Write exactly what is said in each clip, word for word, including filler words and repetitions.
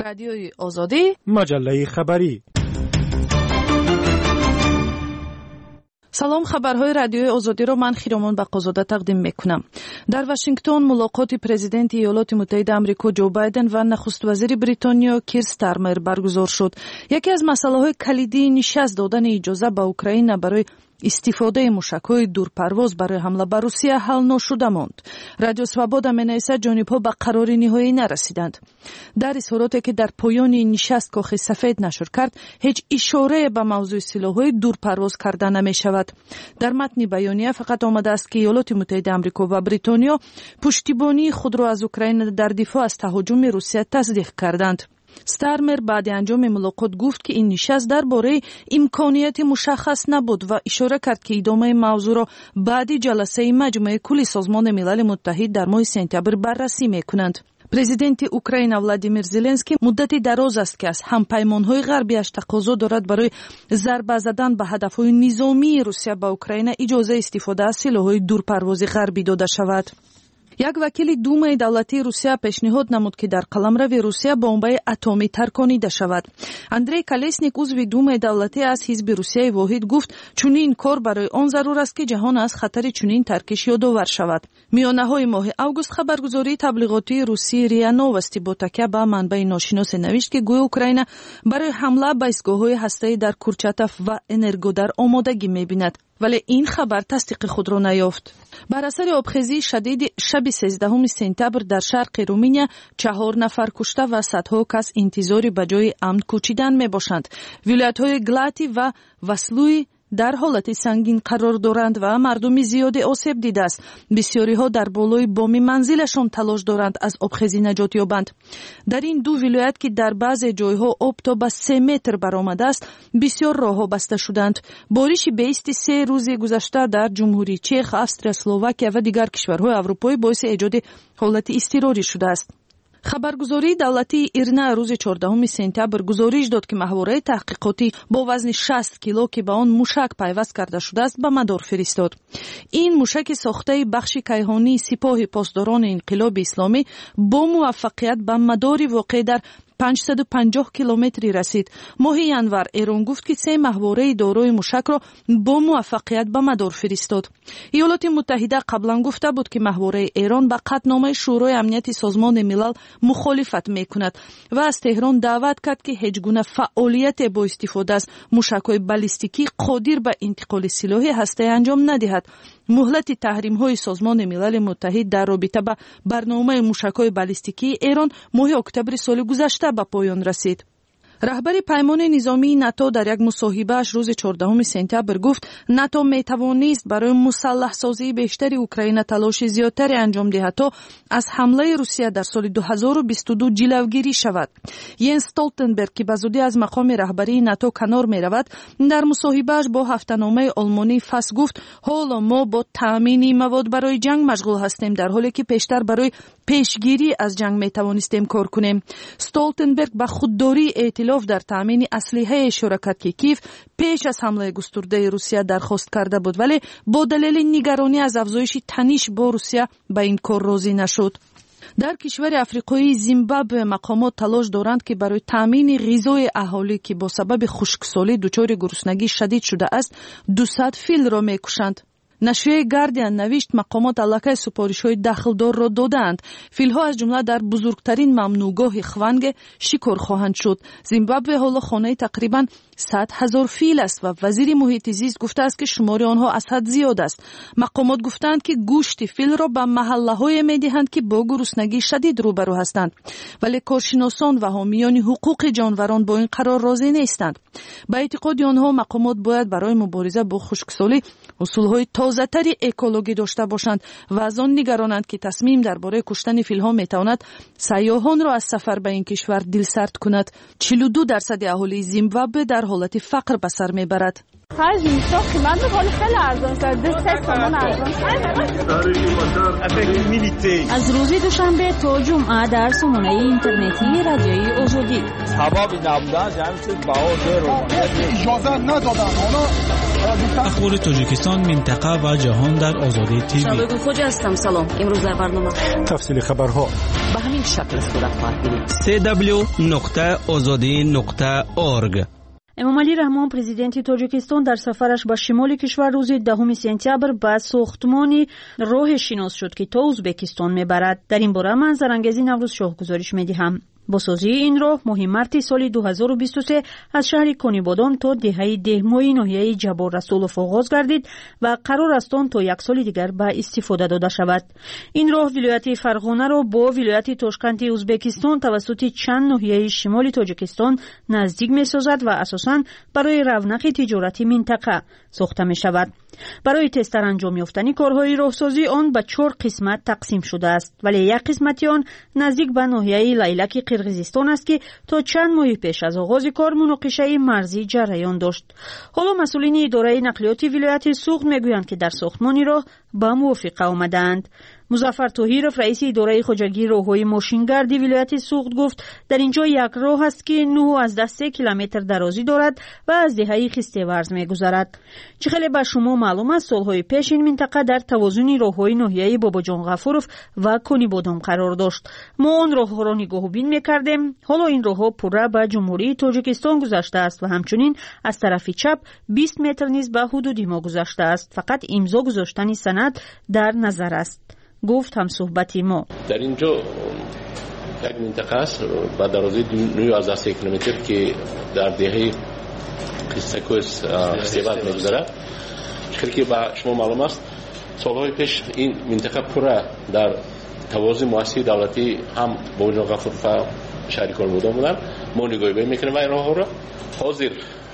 رادیوی آزادی، مجله خبری. سلام، خبرهای رادیوی آزادی رو من خیرامان بقازاده تقدیم میکنم. در واشنگتن ملاقات پرزیدنت ایالات متحده آمریکا جو بایدن و نخست وزیر بریتانیا کیر ستارمر برگزار شد. یکی از مسائل کلیدی نشست دادن اجازه به اوکراین برای استفاده موشک‌های دورپرواز برای حمله بر روسیه حل نشده ماند. رادیو سوابودا می‌نویسد جانب‌ها به قرار نهایی نرسیدند. در صورتی که در پایان نشست کاخ سفید نشر کرد، هیچ اشاره به موضوع سلاح‌های دورپرواز کرده نمی‌شود. در متن بیانیه فقط آمده است که ایالات متحده آمریکا و بریتانیا پشتیبانی خود را از اوکراین در دفاع از تهاجم روسیه تصدیق کردند. ستارمر بعد انجام ملاقات گفت که این نشست درباره امکانیت مشخص نبود و اشاره کرد که ادامه موضوع را بعد جلسه مجمع کلی سازمان ملل متحد در ماه سپتامبر بررسی میکنند. پرزیدنت اوکراین ولادیمیر زلنسکی مدت دراز است که از همپیمان‌های غربی‌اش تقاضا دارد برای ضربه زدن به هدف‌های نظامی روسیه به اوکراین اجازه استفاده از سلاح‌های دورپرواز غربی داده شود. یک وکیل دومای دولتی روسیه پیشنهاد نمود که در قلمرو روسیه بمب‌های اتمی ترکانیده شود. اندری کالسنیک عضو دومای دولتی از حزب روسیه واحد گفت چنین کار برای آن ضرور است که جهان از خطر چنین ترکش یادآور شود. میانه‌های ماه اوگوست خبرگزاری تبلیغاتی روسی ریا نووستی با تکیه به منبع ناشناس نوشت که گویا اوکراین برای حمله به ایستگاه‌های هسته‌ای در کورچاتاف و انرگودار آمادگی می‌بیند، ولی این خبر تصدیق خود را نیافت. بر اثر آبخیزی شدید شب سیزدهم سپتامبر در شرق رومانیا چهار نفر کشته و صدها کس انتظاری به جای امن کوچیدن می باشند. ولایت‌های گلاتی و واسلوی در حالت سنگین قرار دارند و مردم زیادی آسیب دیده است. بسیاری ها در بالای بام منزلشان تلاش دارند از آبخیزی نجات یابند. در این دو ولایت که در بعضی جایها آب تا به سه متر برآمده است، بسیار راهها بسته شدند. بارش بیست سه روز گذشته در جمهوری چک، استریا، اسلواکیه و دیگر کشورهای اروپایی باعث ایجاد حالت اضطراری شده است. خبرگزاری دولتی ایرنا روز چهاردهم سپتامبر گزارش داد که محوره تحقیقاتی با وزن شصت کیلو که به آن موشک پیوست کرده شده است به مدار فرستاد. این موشک ساخته بخش کیهانی سپاه پاسداران انقلاب اسلامی با موفقیت به مدار واقع در پانصد و پنجاه کیلومتری رسید. ماه ینور ایران گفت که سه محوره دارای موشک را با موفقیت به مدار فرستاد. ایالات متحده قبلا گفته بود که محوره ایران به قطعنامه شورای امنیت سازمان ملل مخالفت میکند و از تهران دعوت کرد که هیچ گونه فعالیت با استفاده از موشک‌های بالستیکی قادر به انتقال سلاح هسته‌ای انجام ندهد. مهلت تحریم‌های سازمان ملل متحد در رابطه با برنامه موشک‌های بالستیکی ایران ماه اکتبر سال گذشته به پایان رسید. رهبر پیمان نظامی ناتو در یک مصاحبه‌اش روز چهاردهم سپتامبر گفت ناتو می‌توانست برای مسلح سازی بیشتر اوکراین تلاش زیادتری انجام دهد تا از حمله روسیه در سال دو هزار و بیست و دو جلوگیری شود. ینس استولتنبرگ که به زودی از مقام رهبری ناتو کنار می‌رود، در مصاحبه‌اش با هفته‌نامه آلمانی فاس گفت حالا ما با تامین مواد برای جنگ مشغول هستیم، در حالی که پیشتر برای پیشگیری از جنگ می‌توانستیم کار کنیم. استولتنبرگ به خودداری ائتلاف در تامین اسلحه شراکتی کیف پیش از حمله گسترده روسیه درخواست کرده بود، ولی با دلیل نگرانی از افزایش تنش با روسیه به این کار راضی نشد. در کشور افریقایی زیمبابوه مقامات تلاش دارند که برای تامین غذای اهالی که با سبب خشکسالی دچار گرسنگی شدید شده است دویست فیل را میکشند. نشریه گاردین نوشت مقامات علاقه سپارش‌های داخلدار را دادند. فیل‌ها از جمله در بزرگترین ممنوعگاه خوانگ شکار خواهند شد. زیمبابوه حالا خانه تقریباً صد هزار فیل است و وزیر محیط زیست گفته است که شمار آنها از حد زیاد است. مقامات گفتند که گوشت فیل را به محله‌های می‌دهند که با گرسنگی شدید روبرو هستند، ولی کارشناسان و حامیان حقوق جانوران با این قرار راضی نیستند. به اعتقاد آنها مقامات باید برای مبارزه با خشکسالی اصول‌های تازه‌تری اکولوژی داشته باشند و از آن نگرانند که تصمیم درباره کشتن فیل‌ها می‌تواند سیاحان را از سفر به این کشور دلسرد کند. چهل و دو درصد اهالی زیمبابوه در حالت فقر به سر میبرد. خرج میشه قیمت خیلی خیلی ارزان شد. سه تومن ارزان شد. از روز دوشنبه تا جمعه در سامانه اینترنتی رادیوی آزادی. سبب نبودن جمعیت باور رو اجازه ندادن. حالا اخبار تاجیکستان، منطقه و جهان در آزادی تیوی. شبکه خوجا هستم. سلام. امروز در برنامه تفصیل خبرها به همین شکل صورت خواهد گرفت. سی دبلیو نقطه آزادی نقطه اورگ. эмомалӣ раҳмон президенти тоҷикистон дар сафараш ба шимоли кишвар рӯзи дahumi сентябр ба сохтмони роҳе шинос шуд ки то узбекистон мебарад. дар ин бора ман зарангези наврӯз шоҳ гузориш медиҳам. бо созии ин роҳ моҳи марти соли дуҳазору бисту се аз шаҳри конибодон то деҳаи деҳмои ноҳияи ҷабор расулов оғоз гардид ва қарор аст он то як соли дигар ба истифода дода шавад. ин роҳ вилояти фарғонаро бо вилояти тошканти узбекистон тавассути чанд ноҳияи шимоли тоҷикистон наздик месозад ва асосан барои равнақи тиҷорати минтақа сохта мешавад. барои тезтар анҷом ёфтани корҳои роҳсозӣ он ба чор қисмат тақсим шудааст, вале як қисмати он наздик ба ноҳияи лайлаки қирғизистон аст ки то чанд моҳи пеш аз оғози кор муноқишаи марзӣ ҷараён дошт. ҳоло масъулини идораи нақлиёти вилояти суғд мегӯянд ки дар сохтмони роҳ ба мувофиқа омадаанд. музаффар тоҳиров раиси идораи хоҷагии роҳҳои мошингарди вилояти суғд гуфт дар ин ҷо як роҳ аст ки нӯҳ азда се километр дарозӣ дорад ва аз деҳаи хистеварз мегузарад. чӣ хеле ба шумо маълум аст, солҳои пеш ин минтақа дар тавозуни роҳҳои ноҳияи бобоҷон ғафуров ва конибодон қарор дошт. мо он роҳҳоро нигоҳубин мекардем. ҳоло ин роҳҳо пурра ба ҷумҳурии тоҷикистон гузаштааст ва ҳамчунин аз тарафи чап бист метр низ ба ҳудуди мо гузаштааст. фақат имзо гузоштани санад дар назар аст, гуфт ҳамсуҳбати мо. дар ин ҷо як минтақа аст ба дарозии нӯ азда се километр ки дар деҳаи қиссакӯс севад мегузарад. хеле ки ба шумо маълум аст, солҳои пеш ин минтақа пурра дар тавозуни муассисаи давлатӣ ҳам бобоҷон ғафуров ва шаҳри конибодон буданд. мо нигоҳубин мекунем ин роҳҳоро. ҳозир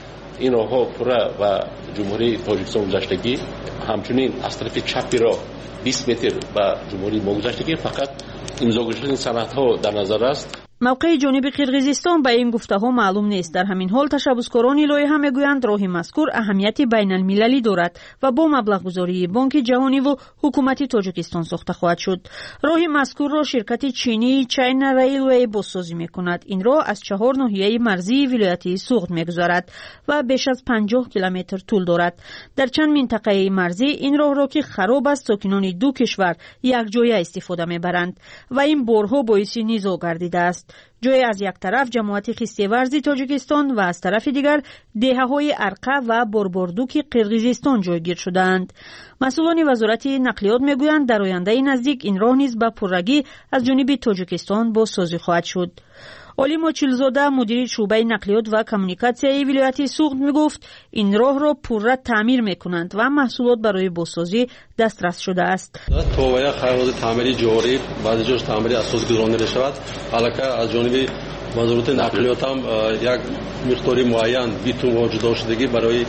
ин роҳҳо пурра ба ҷумҳурии тоҷикистон гузаштагӣ, ҳамчунин аз тарафи чапи роҳ бист метр ба ҷумҳурии мо гузаштагӣ, фақат имзогузоштани санадҳо дар назар аст. мавқеи ҷониби қирғизистон ба ин гуфтаҳо маълум нест. дар ҳамин ҳол ташаббускорони лоиҳа мегӯянд роҳи мазкур аҳамияти байналмилалӣ дорад ва бо маблағгузории бонки ҷаҳониву ҳукумати тоҷикистон сохта хоҳад шуд. роҳи мазкурро ширкати чинии China Railway бозсозӣ мекунад. ин роҳ аз чаҳор ноҳияи марзии вилояти суғд мегузарад ва беш аз панҷоҳ километр тӯл дорад. дар чанд минтақаи марзӣ ин роҳро ки хароб аст, сокинони ду кишвар якҷоя истифода мебаранд ва ин борҳо боиси низоъ гардидааст. ҷое аз як тараф ҷамоати хистеварзи тоҷикистон ва аз тарафи дигар деҳаҳои арқа ва борбордуки қирғизистон ҷойгир шудаанд. масъулони вазорати нақлиёт мегӯянд дар ояндаи наздик ин роҳ низ ба пуррагӣ аз ҷониби тоҷикистон бозсозӣ хоҳад шуд. олӣ мочилзода мудири шуъбаи нақлиёт ва коммуникатсияи вилояти суғд мегуфт ин роҳро пурра таъмир мекунанд ва маҳсулот барои бозсозӣ дастрас шудааст. то ва як қароради таъмири ҷорӣ баъзе ҷош таъмири асос гузаронда мешавад. аллакай аз ҷониби вазорати нақлиёт ҳам як миқдори муайян битум ва ҷудошудагӣ барои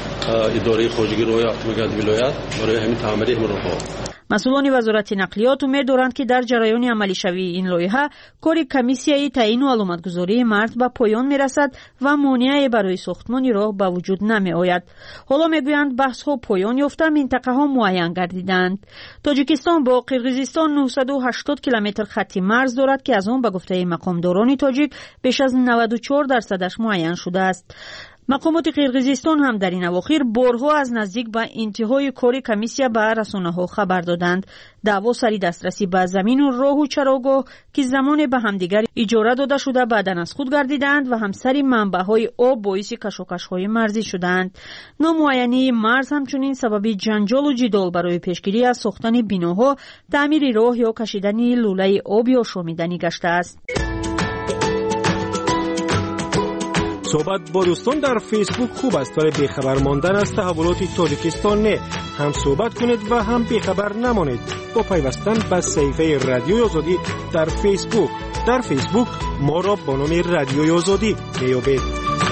идораи хоҷагии роҳи автомобилгади вилоят барои ҳамин таъмири ин роҳҳо. масъулони вазорати нақлиёт умед доранд ки дар ҷараёни амалишавии ин лоиҳа кори комиссияи таъину аломатгузории марз ба поён мерасад ва монеае барои сохтмони роҳ ба вуҷуд намеояд. ҳоло мегӯянд баҳсҳо поён ёфта, минтақаҳо муайян гардиданд. тоҷикистон бо қирғизистон нӯҳсаду ҳаштод километр хатти марз дорад ки аз он ба гуфтаи мақомдорони тоҷик беш аз наваду чор дарсадаш муайян шудааст. мақомоти қирғизистон ҳам дар ин авохир борҳо аз наздик ба интиҳои кори комиссия ба расонаҳо хабар доданд. даъво сари дастрасӣ ба замину роҳу чарогоҳ ки замоне ба ҳамдигар иҷора дода шуда баъдан аз худ гардиданд ва ҳамсари манбаъҳои об боиси кашокашҳои марзӣ шуданд. номуайянии марз ҳамчунин сабаби ҷанҷолу ҷидол барои пешгирӣ аз сохтани биноҳо, таъмири роҳ ё кашидани лӯлаи об ё шомиданӣ гаштааст. صحبت با دوستان در فیسبوک خوب است، ولی بیخبر ماندن از تحولات تاجیکستان نه. هم صحبت کنید و هم بیخبر نمانید با پیوستن به صفحه رادیوی آزادی در فیسبوک. در فیسبوک ما را با نام رادیوی آزادی میابید.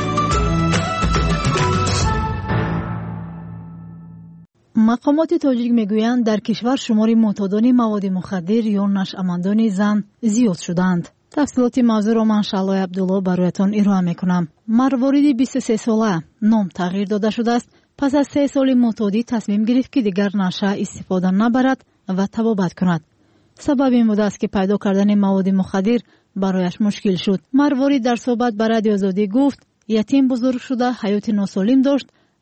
مقامات تاجیک میگویند در کشور شمار معتادان مواد مخدر یا نشأمندان زن زیاد شدند. تفصیلات موضوع را من شالای عبدالله برایتان ارائه میکنم. مروارید بیست و سه ساله نام تغییر داده شده است. پس از سه سال معتادی تصمیم گرفت که دیگر نشه استفاده نبرد و تبابت کند. سبب این بوده است که پیدا کردن مواد مخدر برایش مشکل شد. مروارید در صحبت با رادیو آزادی گفت یتیم بزرگ شده، حیات ناسالم داشت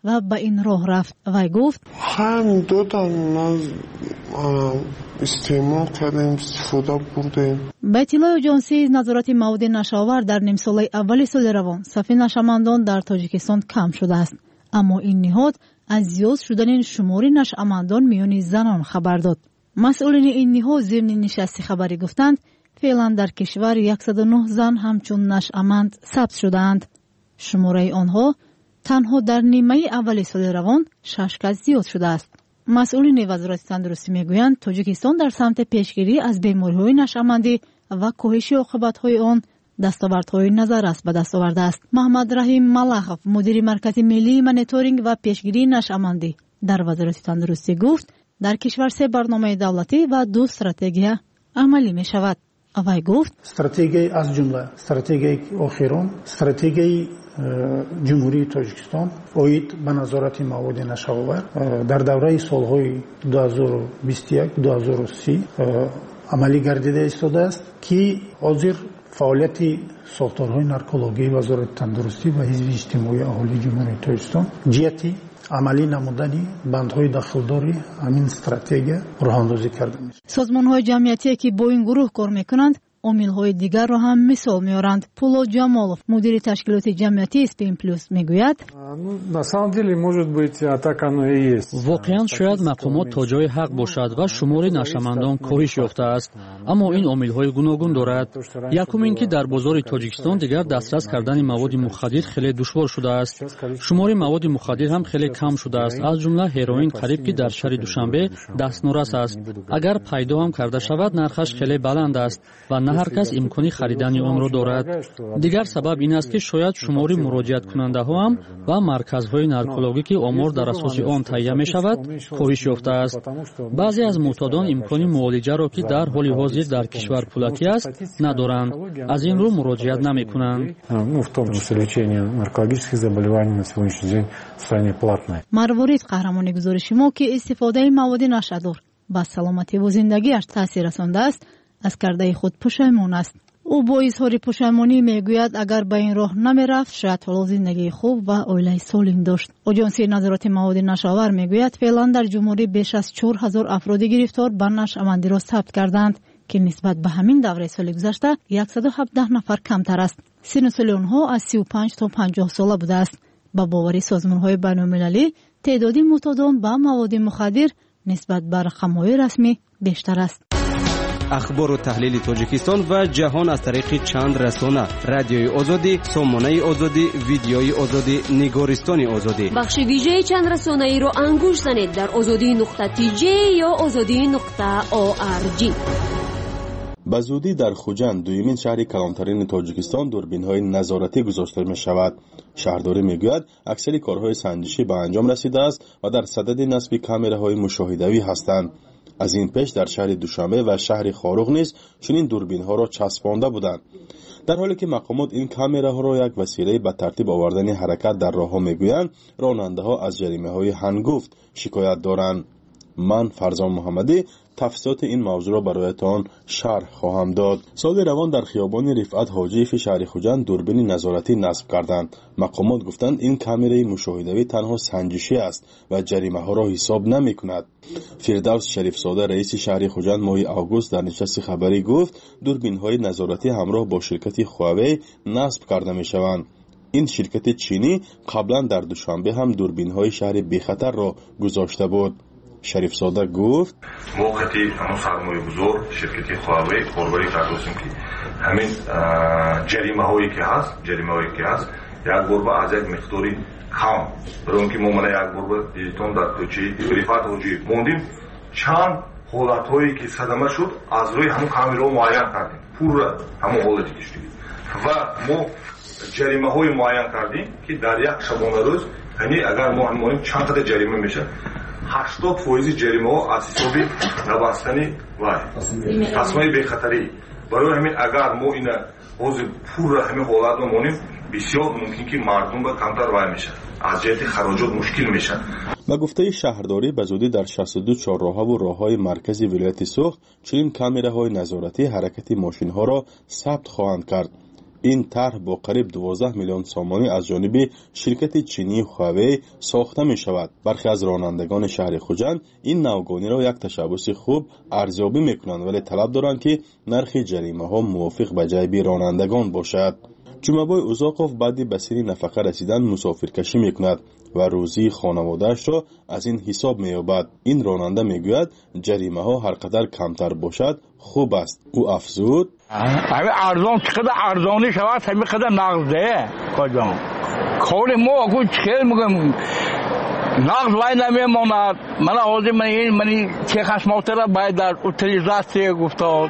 و به این راه رفت. وی گفت همین دادن از استعمال کردیم، استفاده بردیم. به اطلاع اجانسی نظارت مواد نشاور در نیم سال اول سال روان صف نشامندان در تاجیکستان کم شده است، اما این نهاد از زیاد شدن شمار نشامندان میان زنان خبر داد. مسئولین این نهاد ضمن نشست خبری گفتند فعلا در کشور صد و نه زن همچون نشامند ثبت شده‌اند. شماره آنها تنها در نیمه اول سال روان شش کس زیاد شده است. مسئولین وزارت تندرستی میگویند تاجیکستان در سمت پیشگیری از بیماری‌های نشامندی و کاهش عاقبت‌های آن دستاوردهای نظر است به دست آورده است. محمد رحیم ملخов مدیر مرکز ملی مانیتورینگ و پیشگیری نشامندی در وزارت تندرستی گفت در کشور سه برنامه دولتی و دو استراتژی عملی می شود. وی گفت استراتژی از جمله استراتژی آخرین استراتژی جمهوری تاجیکستان اوید به نظارت مواد نشاور در دوره سالهای دو هزار و بیست و یک دو هزار و سی عملی گردیده ایستاده است که حاضر فعالیت ساختارهای نارکولوژی وزارت تندرستی و حزب اجتماعی اهالی جمهوری تاجیکستان جهتی عملی نمودنی بندهای داخلداری همین استراتژی راهاندازی کرده میشه. سازمان‌های جمعیتی که با این گروه کار میکنند عامل‌های دیگر را هم مثال میارند. پولاد جمالов مدیر تشکیلات جمعیتی اسپین پلюс میگوید واقعا شاید مقامات تا جای حق باشد و شمار نشامندان کاهش یافته است، اما این عامل‌های گوناگون دارد. یکم اینکه در بازار تاجیکستان دیگر دسترس کردن مواد مخدر خیلی دشوار شده است. شمار مواد مخدر هم خیلی کم شده است، از جمله هروئین قریب که در شهر دوشنبه دستنورس است. اگر پیدا هم کرده شود نرخش خیلی بلند است و نه هر کس امکانی خریدن آن را دارد. دیگر سبب این است که شاید شمار مراجعت کننده ها هم و مرکزهای نارکولوژی که آمار در اساس آن تهیه می شود کاهش یافته است. بعضی از معتادان امکانی معالجه را که در حال حاضر در کشور پولکی است ندارند، از این رو مراجعت نمی کنند. مروارید قهرمان گزارش ما که استفاده مواد نشادر به سلامتی و زندگیش تاثیر رسانده است از کرده خود پشیمان است. او با اظهار پشیمانی میگوید اگر به این راه نمیرفت شاید حالا زندگی خوب و عائله سالم داشت. اجانسی نظارت مواد نشاور میگوید فعلا در جمهوری بیش از چهار هزار افراد گرفتار به نشامندی را ثبت کردند که نسبت به همین دوره سال گذشته صد و هفده نفر کمتر است. سن سال آنها از سی و پنج تا پنجاه ساله بوده است. با باور سازمان‌های بین‌المللی تعداد معتادان به مواد مخدر نسبت به رقم‌های رسمی بیشتر است. اخبار و تحلیل تاجیکستان و جهان از طریق چند رسانه: رادیوی آزادی، سامانه آزادی، ویدیوی آزادی، نگارستان آزادی. بخش ویژه چند رسانه ای رو انگوش زنید در آزادی نقطه تی جی یا آزادی نقطه او آر جی. به زودی در خوجند دویمین شهر کلانترین تاجیکستان دوربین‌های نظارتی گذاشته می شود. شهرداری می گوید اکثر کارهای سنجشی به انجام رسیده است و در صدد نصب کامراهای مشاهدوی هستند. از این پیش در شهر دوشنبه و شهر خاروغ نیز چنین دوربین‌ها را چسبانده بودند. در حالی که مقامات این کامراها را یک وسیله به ترتیب آوردن حرکت در راه‌ها می‌گویند، راننده‌ها از جریمه‌های هنگفت شکایت دارند. من فرزان محمدی تفصیلات این موضوع را برایتان شرح خواهم داد. سال روان در خیابان رفعت حاجی شهر خوجند دوربین نظارتی نصب کردند. مقامات گفتند این کامرای مشاهدوی تنها سنجشی است و جریمه ها را حساب نمی کند. فردوس شریف زاده رئیس شهر خوجند ماه آگوست در نشست خبری گفت دوربین های نظارتی همراه با شرکت هواوی نصب کرده می شوند. این شرکت چینی قبلا در دوشنبه هم دوربین های شهر بیخطر را گذاشته بود. شریف زاده گفت وقتی همون سرمایه گذار شرکتی هواوی کاربری کردیم که همین جریمه هایی که هست جریمه هایی که هست یک بار با از یک مقداری کم برای که ما من یک بار با دیتون در توچی رفعت حاجی موندیم چند حالت هایی که صدمه شد از روی همون کامرا معین کردیم پور همون حالتی کشتیم و ما جریمه های معین کردیم که در یک شبانه روز یعنی اگر ما همون چند قدر جریمه میشه هشتاد فیصد جریمه ها از حسابی نبستنی و تصمیم بیخطری برای همین اگر ما این حوض پور همین حالت رو مونیم بسیار ممکن که مردم با کمتر وای میشن از جهت خراجات مشکل میشن. به گفته شهرداری به زودی در شصت و دو چهارراه و راههای مرکزی ولایت سوخت چنین کامراهای نظارتی حرکت ماشین ها را ثبت خواهند کرد. این طرح با قریب دوازده میلیون سامانی از جانب شرکت چینی هواوی ساخته می شود. برخی از رانندگان شهر خوجند این نوگانی را یک تشبث خوب ارزیابی می کنند، ولی طلب دارند که نرخ جریمه ها موافق به جیب رانندگان باشد. جمعبای اوزاقوف بعدی به سن نفقه رسیدن مسافرکشی می کند و روزی خانواده‌اش را از این حساب می یابد. این راننده می گوید جریمه ها هر قدر کمتر باشد خوب است. او افزود: همه ارزان چقدر ارزانی شود همه قدر نقده کجا کار ما اگه چخیل میگم نقد وای نمیماند. من حاضر من این من چه خشماته را باید در اوتیلیزاسیون گفتاد.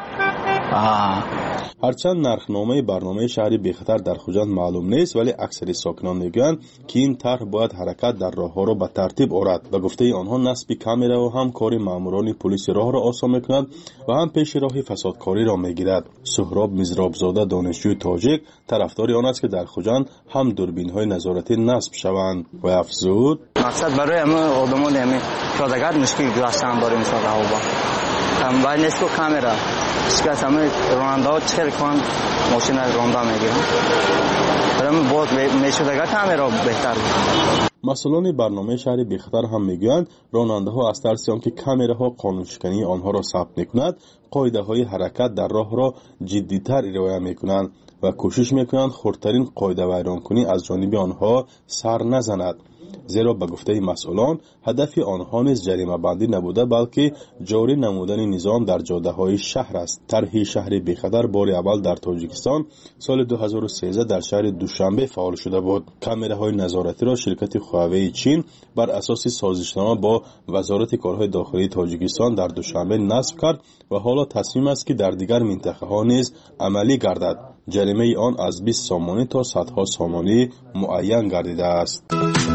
هرچند نرخنامه برنامه شهری بیخطر در خوجند معلوم نیست، ولی اکثر ساکنان میگویند که این طرح باید حرکت در راهها را به ترتیب آورد. به گفته آنها نصب کامرا و هم کار ماموران پلیس راه را آسان میکند و هم پیش راه فسادکاری را میگیرد. سهراب مزرابزاده دانشجوی تاجیک طرفدار آن است که در خوجند هم دوربین های نظارتی نصب شوند و افزود: مقصد برای همه آدمان همه پیاده‌گر مشکل گذاشتن برای مثال هوا هم باید نیست که کامرا شکست همه راننده ها چخیل کنند ماشین راننده میگیرن برای باز میشودگه کامرا بهتر بود. مسئولان برنامه شهری بیخطر هم میگویند راننده ها از ترس آنکه کامراها قانون شکنی آنها را ثبت میکند قاعده های حرکت در راه را جدیتر رعایت میکنند و کوشش میکنند خردترین قاعده ویرانکنی از جانب آنها سر نزند. زیرا به گفته مسئولان هدف آنها نیز جریمه بندی نبوده بلکه جاری نمودن نظام در جاده های شهر است. طرح شهر بیخطر بار اول در تاجیکستان سال دو هزار و سیزده در شهر دوشنبه فعال شده بود. کامراهای نظارتی را شرکت هواوی چین بر اساس سازشنامه با وزارت کارهای داخلی تاجیکستان در دوشنبه نصب کرد و حالا تصمیم است که در دیگر منطقه ها نیز عملی گردد. جریمه آن از بیست سامانی تا صدها سامانی معین گردیده است.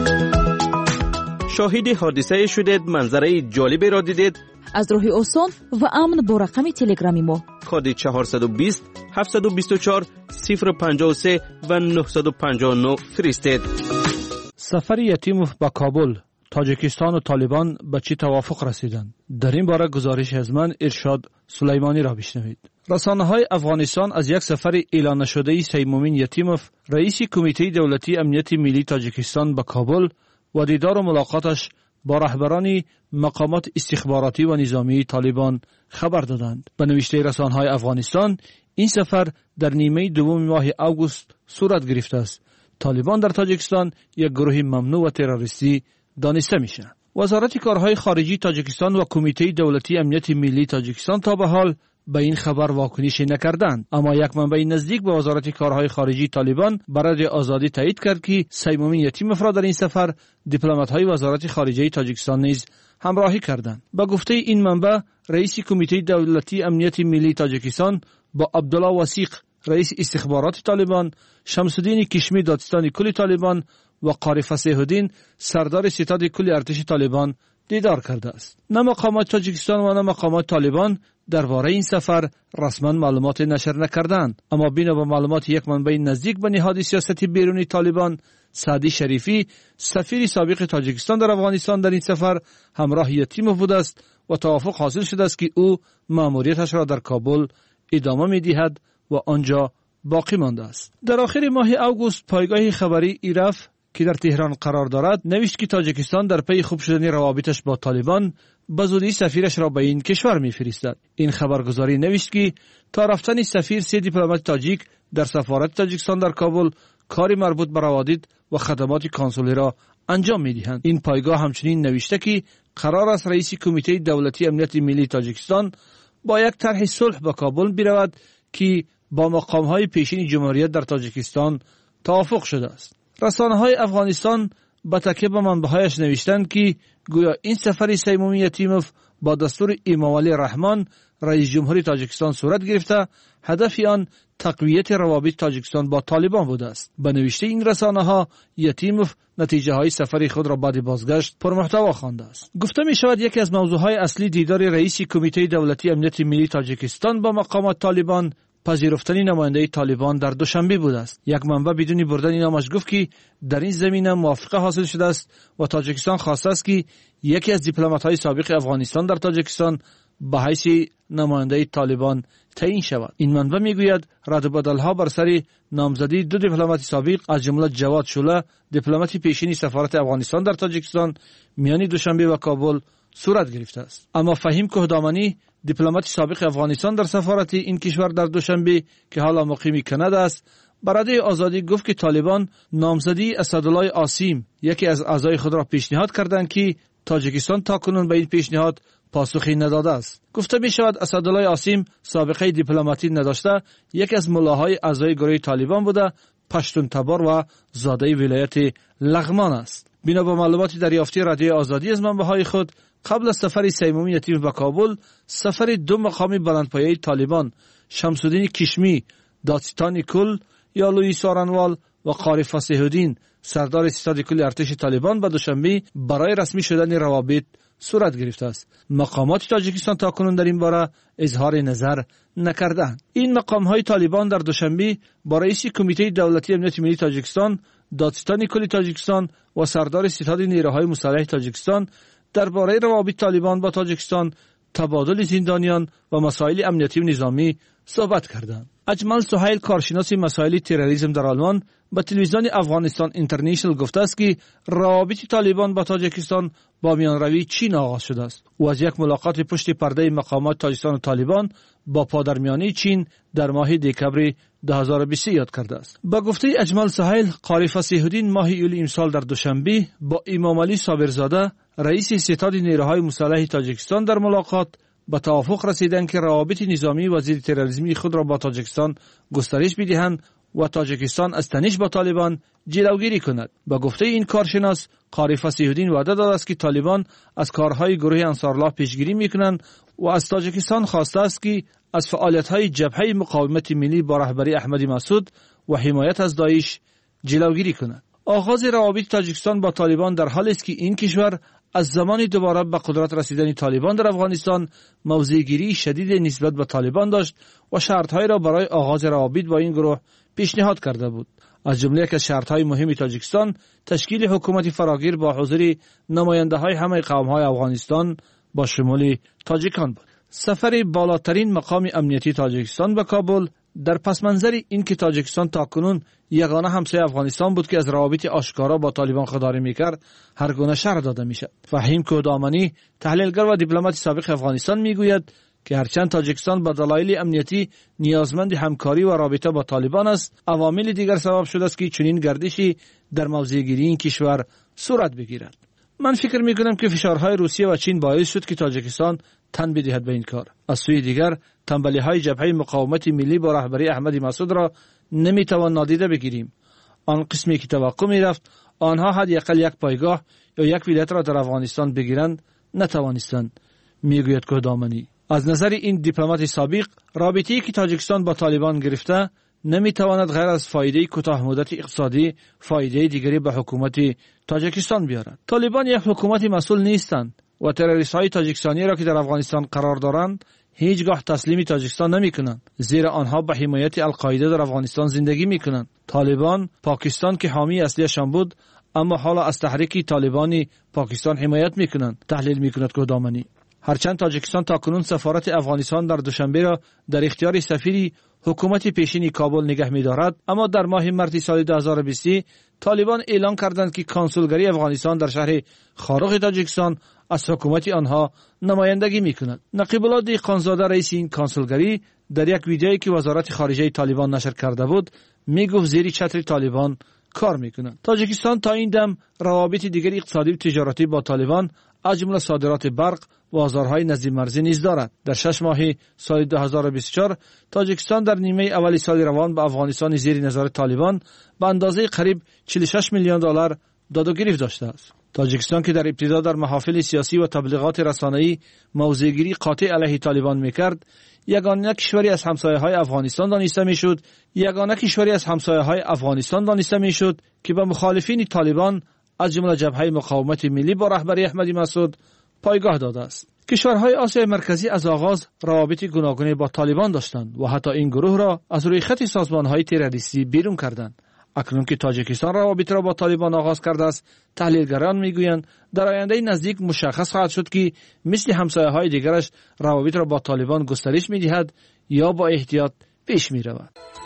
شاهد حادثه شدید، منظره جالبی را دیدید؟ از راه آسان و امن با رقم تلگرامی ما کد چهارصد و بیست هفتصد و بیست و چهار صفر پنجاه و سه و نهصد و پنجاه و نه فرستید. سفر یتیموف به کابل، تاجیکستان و طالبان به چی توافق رسیدند؟ در این باره گزارش از من ارشاد سلیمانی را بشنوید. رسانه‌های افغانستان از یک سفر اعلان نشده سیمومین یتیموف، رئیس کمیته دولتی امنیت ملی تاجیکستان به کابل و دیدار و ملاقاتش با رهبران مقامات استخباراتی و نظامی طالبان خبر دادند. به نوشته رسانه‌های افغانستان این سفر در نیمه دوم ماه آگوست صورت گرفته است. طالبان در تاجیکستان یک گروه ممنوع و تروریستی دانسته میشن. وزارت کارهای خارجی تاجیکستان و کمیته دولتی امنیت ملی تاجیکستان تا به حال به این خبر واکنش نکردند، اما یک منبع نزدیک به وزارت کارهای خارجی طالبان برای آزادی تایید کرد که سیمومین یتیموف را در این سفر دیپلمات‌های وزارت خارجه تاجیکستان نیز همراهی کردند. با گفته این منبع، رئیس کمیته دولتی امنیت ملی تاجیکستان با عبدالله وثیق، رئیس استخبارات طالبان، شمس الدین کشمی دادستان کل طالبان و قاری فصیح الدین سردار ستاد کل ارتش طالبان دیدار کرده است. نه مقامات تاجیکستان و نه مقامات طالبان درباره این سفر رسما معلومات نشر نکردند، اما بنا به معلومات یک منبع نزدیک به نهاد سیاسی بیرونی طالبان، سعدی شریفی، سفیر سابق تاجیکستان در افغانستان در این سفر همراه یتیموف بوده است و توافق حاصل شده است که او مأموریتش را در کابل ادامه می‌دهد و آنجا باقی مانده است. در آخر ماه آگوست پایگاه خبری ایرف که در تهران قرار دارد نوشت که تاجیکستان در پی خوب شدن روابطش با طالبان به زودی سفیرش را به این کشور می‌فرستد. این خبرگزاری نوشت که تا رفتن سفیر سه دیپلمات تاجیک در سفارت تاجیکستان در کابل کاری مربوط به روابط و خدمات کنسولی را انجام می‌دهند. این پایگاه همچنین نوشته که قرار است رئیس کمیته دولتی امنیت ملی تاجیکستان با یک طرح صلح به کابل برود که با مقام‌های پیشین جمهوریت در تاجیکستان توافق شده است. رسانه‌های افغانستان با تکیه به منبع‌هایش نوشتند که گویا این سفر سیمومین یتیموف با دستور امامعلی رحمان رئیس جمهوری تاجیکستان صورت گرفته، هدف آن تقویت روابط تاجیکستان با طالبان بوده است. به نوشته این رسانه‌ها یتیموف نتیجه های سفر خود را بعد بازگشت پرمحتوا خوانده است. گفته می شود یکی از موضوعهای اصلی دیدار رئیس کمیته دولتی امنیت ملی تاجیکستان با مقامات طالبان پذیرفتن نماینده طالبان در دوشنبه بوده است. یک منبع بدون بردن نامش گفت که در این زمینه موافقه حاصل شده است و تاجیکستان خواسته است که یکی از دیپلمات‌های سابق افغانستان در تاجیکستان به حیث نماینده طالبان تعیین شود. این منبع میگوید رد و بدل‌ها بر سر نامزدی دو دیپلمات سابق از جمله جواد شوله دیپلمات پیشین سفارت افغانستان در تاجیکستان میان دوشنبه و کابل صورت گرفته است. اما فهیم کوهدامنی دیپلمات سابق افغانستان در سفارت این کشور در دوشنبه که حالا مقیم کانادا است به رادیوی آزادی گفت که طالبان نامزدی اسدالله عاصم یکی از اعضای خود را پیشنهاد کردند که تاجیکستان تاکنون به این پیشنهاد پاسخی نداده است. گفته می شود اسدالله عاصم سابقه دیپلماتی نداشته، یکی از ملاهای اعضای گروه طالبان بوده، پشتون تبار و زاده ولایت لغمان است. بنا به معلومات دریافتی رادیوی آزادی از منبع‌های خود قبل از سفر سیمومی یتیم به کابل، سفر دو مقام بلندپایه طالبان شمس الدین کشمی دادستان کل یا لویی سارنوال و قاری فصیح الدین سردار ستاد کل ارتش طالبان به دوشنبه برای رسمی شدن روابط صورت گرفته است. مقامات تاجیکستان تاکنون در این باره اظهار نظر نکردند. این مقام های طالبان در دوشنبه با رئیس کمیته دولتی امنیت ملی تاجیکستان دادستان کل تاجیکستان و سردار ستاد نیروهای مسلح تاجیکستان درباره روابط طالبان با تاجیکستان، تبادل زندانیان و مسائل امنیتی و نظامی صحبت کردند. اجمل سهیل کارشناس مسائل تروریسم در آلمان به تلویزیون افغانستان اینترنشنال گفته است که روابط طالبان با تاجیکستان با میانروی چین آغاز شده است. او از یک ملاقات پشت پرده مقامات تاجیکستان و طالبان با پادرمیانی چین در ماه دکبر دو هزار و بیست یاد کرده است. با گفته اجمل سهیل، قاری فصیح الدین ماه ایول امسال در دوشنبه با امام علی صابرزاده رئیس ستاد نیروهای مسلح تاجیکستان در ملاقات به توافق رسیدند که روابط نظامی و ضد تروریسمی خود را با تاجیکستان گسترش بدهند و تاجیکستان از تنش با طالبان جلوگیری کند. با گفته این کارشناس، قاری فصیح الدین وعده داده است که طالبان از کارهای گروه انصارالله پیشگیری میکنند و از تاجیکستان خواسته است که از فعالیت‌های جبهه مقاومت ملی با رهبری احمدی مسعود و حمایت از داعش جلوگیری کند. آغاز روابط تاجیکستان با طالبان در حالی است که این کشور از زمان دوباره به قدرت رسیدن طالبان در افغانستان موضع‌گیری شدید نسبت به طالبان داشت و شرط‌های را برای آغاز روابط با این گروه پیشنهاد کرده بود. از جمله یک از شرط‌های مهم تاجیکستان تشکیل حکومت فراگیر با حضور نماینده‌های همه قوم‌های افغانستان با شمول تاجیکان بود. سفر بالاترین مقام امنیتی تاجیکستان به کابل در پس منظر این که تاجیکستان تاکنون یگانه همسایه افغانستان بود که از روابط آشکارا با طالبان خودداری میکرد هر گونه شرح داده میشد. فهیم کوهدامنی تحلیلگر و دیپلمات سابق افغانستان میگوید که هرچند تاجیکستان به دلایل امنیتی نیازمند همکاری و رابطه با طالبان است، عوامل دیگر سبب شده است که چنین گردشی در موضع‌گیری این کشور صورت بگیرد. من فکر میکنم که فشارهای روسیه و چین باعث شد که تاجیکستان تن بدهد به این کار. از سوی دیگر تنبلی‌های جبهه مقاومت ملی با رهبری احمدی مسعود را نمیتوان نادیده بگیریم. آن قسمی که توقع میرفت آنها حداقل یک پایگاه یا یک ولایت را در افغانستان بگیرند نتوانستند، میگوید کوهدامنی. از نظر این دیپلمات سابق، رابطه‌ای که تاجیکستان با طالبان گرفته نمیتواند غیر از فایده کوتاه مدت اقتصادی فایده دیگری به حکومت تاجیکستان بیارد. طالبان یک حکومت مسئول نیستند و تروریست‌های تاجیکستانی را که در افغانستان قرار دارند هیچگاه تسلیم تاجیکستان نمی‌کنند، زیرا آنها به حمایت القاعده در افغانستان زندگی می‌کنند. طالبان پاکستان که حامی اصلیشان بود اما حالا از تحریک طالبانی پاکستان حمایت می‌کنند، تحلیل می‌کند کوهدامنی. هرچند تاجیکستان تاکنون سفارت افغانستان در دوشنبه را در اختیار سفیر حکومت پیشین کابل نگه می‌دارد، اما در ماه مارس سال دو هزار و بیست طالبان اعلان کردند که کنسولگری افغانستان در شهر خارق تاجیکستان از حکومت آنها نمایندگی می‌کند. نقیب الله دهقانزاده رئیس این کنسولگری در یک ویدیویی که وزارت خارجه طالبان نشر کرده بود میگفت زیر چتر طالبان کار می‌کنند. تاجیکستان تا این دم روابط دیگر اقتصادی و تجارتی با طالبان از جمله صادرات برق و بازارهای نزدیک مرزی نیز دارد. در شش ماه سال دو هزار و بیست و چهار تاجیکستان در نیمه اولی سال روان به افغانستان زیر نظارت طالبان به اندازه قریب چهل و شش میلیون دلار داد و گرفت داشته است. تاجیکستان که در ابتدا در محافل سیاسی و تبلیغات رسانه‌ای موضع‌گیری قاطع علیه طالبان می‌کرد، یگانه کشوری از همسایه‌های افغانستان دانسته می‌شد، یگانه کشوری از همسایه‌های افغانستان دانسته می‌شد که به مخالفین طالبان از جمله جبهه مقاومت ملی با رهبری احمدی مسعود پایگاه داده است. کشورهای آسیای مرکزی از آغاز روابط گوناگونی با طالبان داشتند و حتی این گروه را از روی خط سازمان‌های تروریستی بیرون کردند. اکنون که تاجیکستان روابط را با طالبان آغاز کرده است، تحلیلگران میگویند در آینده نزدیک مشخص خواهد شد که مثل همسایه‌های دیگرش روابط را با طالبان گسترش می‌دهد یا با احتیاط پیش می‌رود.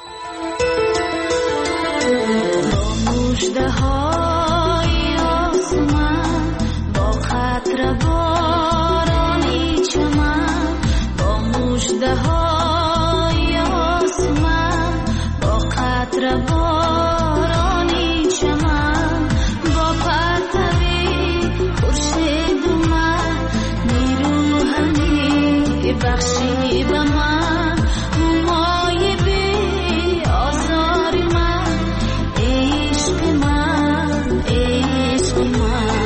بخشی به من مایه بی آزار من عشق من عشق من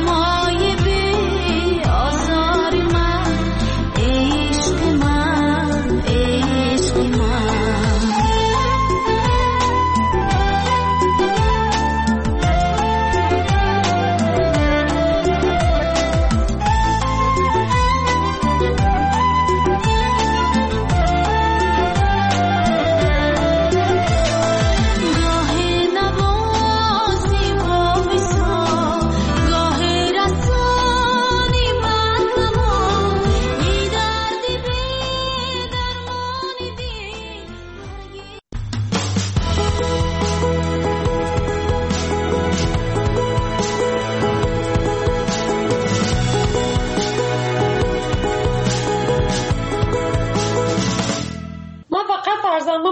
مایه بی آزار من عشق من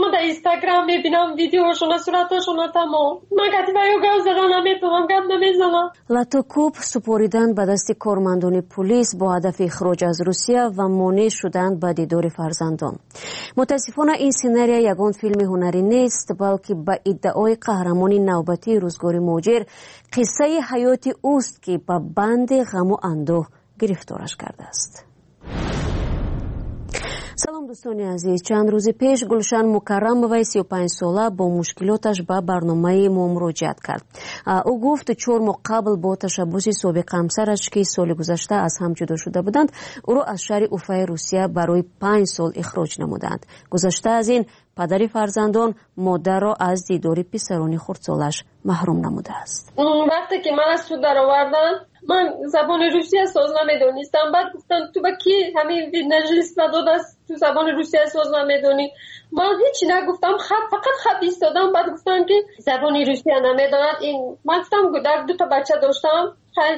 من در اینستاگرام میبینم ویدیوشون صورتشون تمام. من کتی وایو گاز زدن نمیتونم گپ نمیزنم. لاتوکوب سپوریدن به دست کارمندان پلیس با هدف اخراج از روسیه و مانع شدن به دیدار فرزندان. متاسفانه این سناریو یگان فیلم هنری نیست، بلکه به ادعای قهرمان نوبتی روزگار مهاجر قصه حیاتی اوست که به بند غم و اندوه گرفتارش کرده است. سلام دوستان عزیز، چند روز پیش گلشن مکرموی سی و پنج ساله با مشکلاتش به برنامه ما مراجعت کرد. او گفت چهار ماه قبل با تشبوس سابق همسرش که سال گذشته از هم جدا شده بودند او را از شهر اوفای روسیه برای پنج سال اخراج نمودند. گذشته از این پدر فرزندان مادر را از دیدار پسران خردسالش محروم نموده است. وقتی که من از تو در آوردن من زبان روسیه ساز نمیدونستم. بعد گفتن تو با کی همین نجلیس نداد است تو زبان روسیه ساز نمیدونی؟ من هیچی نگفتم، خط فقط خط ایستادم. بعد گفتن که زبان روسیه نمیداند. این من گفتم گودک دو تا بچه داشتم،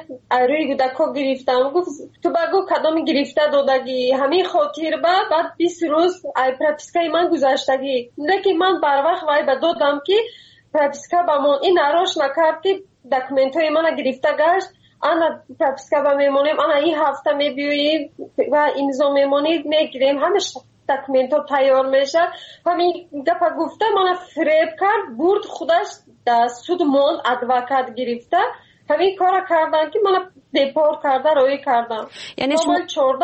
روی گودکو گرفتم. گفت تو بگو کدام گرفته دادگی همین خاطر با. بعد بیست روز ای پرپیسکای من گذاشتگی، لیکن من بر وقت وای به دادم که پرپیسکا با من این نراش نکرد که دکمنت های من گرفته گشت. آنا پرپیسکا با میمونیم، آنا این هفته میبیوییم و امضا میمونید میگیریم، همش دکمنت ها تیار میشه. همین گپا گفته من فریب کرد، برد خودش در سود موند ادوکات گرفته. همین کار کردن که من دیپور کرده روی کردم. یعنی شما چهارده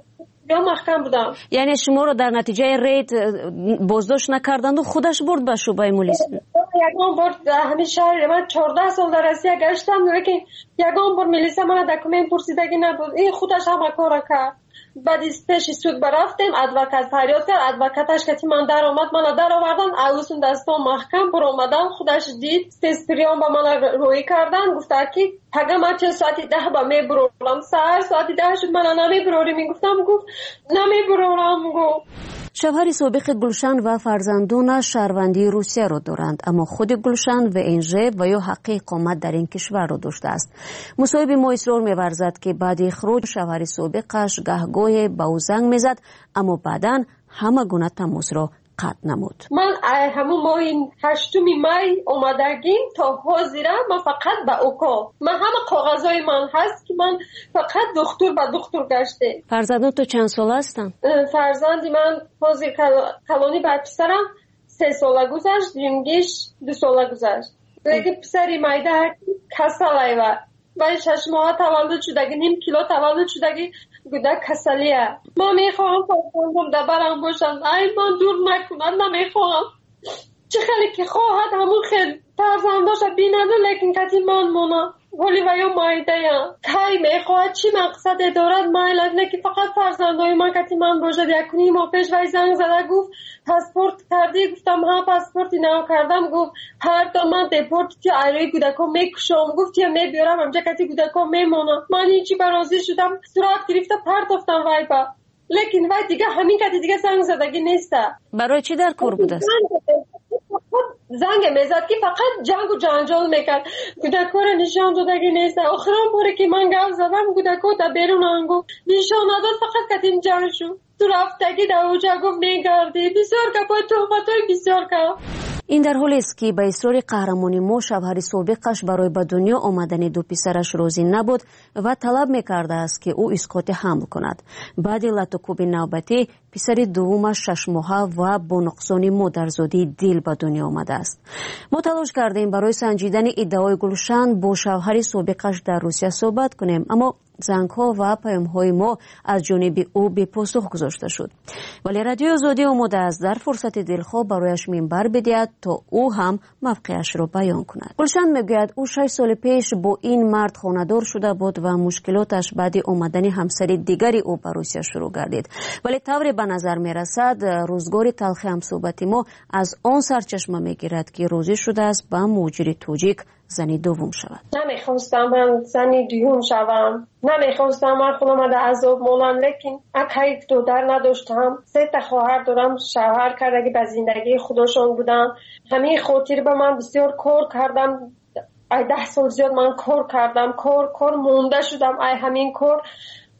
یا محکم بودم. یعنی شما رو در نتیجه رید بازداشت نکردند و خودش برد به شعبه مولیس؟ یگان برد همین شهر. من چهارده سال در روسیه گشتم، لیکن یگان برد میلیس من دکمنت پرسیدگی نبود. این خودش همه کار کرد. بعد پیش سود برفتیم، ادوکات فریاد کرد، ادوکاتش که من در آمد من در آوردن، اوسون دستم محکم پر آمدن. خودش دید تستریان با من روی کردن، گفته که پگه من چه ساعتی ده با می برولم. سهر ساعتی ده شد من نمی برولی. می گفتم گفت نمی برولم. گفت شوهر سابق گلشن و فرزندانش شهروندی روسیه را دارند، اما خود گلشن و انژه و یا حق اقامت در این کشور را داشته است. مصاحب ما اصرار می‌ورزد که بعد اخراج شوهر سابقش گهگاه به او زنگ می‌زد، اما بعداً همه گونه تماس را قطع نمود. من همون ماه هشتم می اومدگیم تا حاضره من فقط به اوکا، من همه کاغذای من هست که من فقط دکتر به دکتر گشته. فرزندان تو چند ساله هستن؟ فرزندی من حاضر کلانی بر پسرم سه ساله گذشت، دیمگیش دو ساله گذشت. لیکن پسری مایده کسالی و و شش ماه تولد شدگی، نیم کیلو تولد شدگی گودک کسلیه. من میخواهم فرزندم در برم باشن، ای من دور نکنن، نمیخواهم. چه خیلی که خواهد همون خیلی فرزنداش بیننده، لیکن کتی من مونا ولی و یا مایده یا کی میخواهد چی مقصد دارد مایل از نکی فقط فرزندای من کتی من باشد. یکنی ما پیش وی زنگ زده گفت پاسپورت کردی؟ گفتم ها پاسپورتی نو کردم. گفت هر تا من دیپورت تیا ایروی گودکا میکشم. گفت یا میبیارم همجا کتی گودکا میمونم. من هیچی برازی شدم، سرعت گرفته پرتافتم وی با، لیکن وی دیگه همین کتی دیگه زنگ زدگی نیسته. برای چی در کار بوده است؟ زنگ میزد که فقط جنگ و جنجال میکرد. گودکو را نشان دادگی نیست. آخرام باره که من گل زدم گودکو تا بیرون آنگو نشان نداد، فقط کتیم جنگ شد. تو رفتگی در اوجه گفت میگردی. بسیار کپای تهمتای بسیار کپ. این در حالی است که به اصرار قهرمان ما شوهر سابقش برای به دنیا آمدن دو پسرش راضی نبود و طلب میکرده است که او اسقاط حمل کند. بعد لاتوکوب نوبتی پسر دومش شش ماهه و با نقصان مادرزادی دل به دنیا آمده است. ما تلاش کردیم برای سنجیدن ادعای گلشن با شوهر سابقش در روسیه صحبت کنیم، اما زنگ‌ها و پیام‌های ما از جانب او به پاسخ گذاشته شد. ولی رادیو آزادی آماده است در فرصت دلخواه برایش منبر بدهد تا او هم موقعش را بیان کند. گلشن میگوید او شش سال پیش با این مرد خانه‌دار شده بود و مشکلاتش بعد آمدن همسر دیگری او به روسیه شروع گردید. ولی طوری به نظر میرسد روزگار تلخ همصحبت ما از آن سرچشمه میگیرد که راضی شده است با مهاجر تاجیک زنی دوم شود. نمیخواستم من زنی دوم شوم، نمیخواستم من خودم در عذاب مونم، لیکن اگه دختر نداشتم، سه تا خواهر دارم، شوهر کرده که به زندگی خودشون بودن. همین خاطر به من بسیار کار کردم. ای ده سال زیاد من کار کردم، کار کار مونده شدم. ای همین کار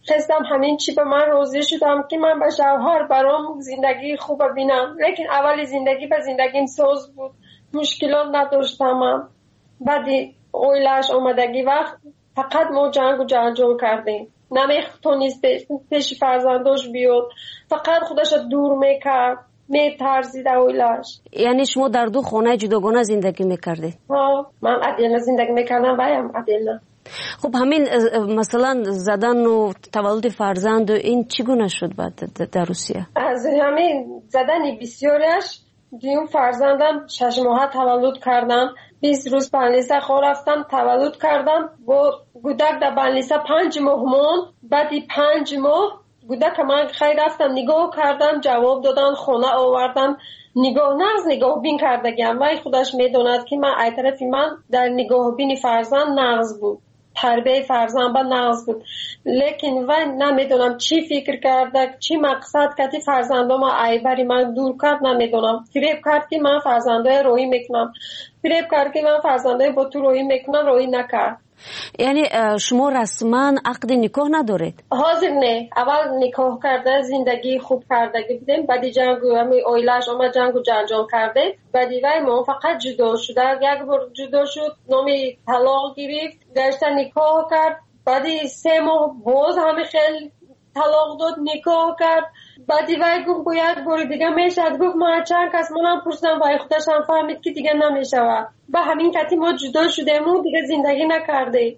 خواستم همین چی به من روزی شدم که من به جوهر برام زندگی خوب ببینم، لیکن اول زندگی به زندگیم سوز بود، مشکلات نداشتم. بعدی اویلش آمدگی وقت فقط ما جنگ و جنجال کردیم، نمیتونست پیش فرزنداش بیاد، فقط خودش دور میکرد، میترسید اویلش. یعنی شما در دو خانه جداگانه زندگی میکردید؟ ها، من عدیل زندگی میکردم ویم عدیل. خب همین مثلا زدن و تولد فرزند و این چگونه شد بعد در روسیه؟ از همین زدن بسیارش دیون فرزندم شش ماه تولد کردم، بیست روز بلنیسه خور رفتم تولد کردم، با گودک در بلنیسه پنج ماه مون. بعدی پنج ماه گودک من خیلی رفتم نگاه کردم، جواب دادن، خونه آوردم، نگاه نقض نگاه بین کردگیم. وای خودش میدوند که من ای طرفی من در نگاه بین فرزند نقض بود، تربیه فرزند با نقض بود، لیکن وای نمیدونم چی فکر کرده، چی مقصد کردی فرزندم ای بری من دور کرد، نمیدونم. فریب کرد که من فرزندای روی میکنم، فریب کرد که من فرزندای با تو روی میکنم، روی نکرد. یعنی شما رسما عقد نکاح ندارید؟ حاضر نه، اول نکاح کرده زندگی خوب کرده بودیم، بعدی جنگ همی اویلش آمد جنگ و جنجال کرده، بعدی وای ما فقط جدا شده، یک بار جدا شد، نامی طلاق گرفت، گشته نکاح کرد، بعدی سه ماه باز همه خیلی طلاق داد، نکاح کرد، بعدی وای گفت باید بار دیگه میشد، گفت ما چند کس منم پرسیدم وای خودش هم فهمید که دیگه نمیشود، به همین کتی ما جدا شدیم و دیگه زندگی نکرده.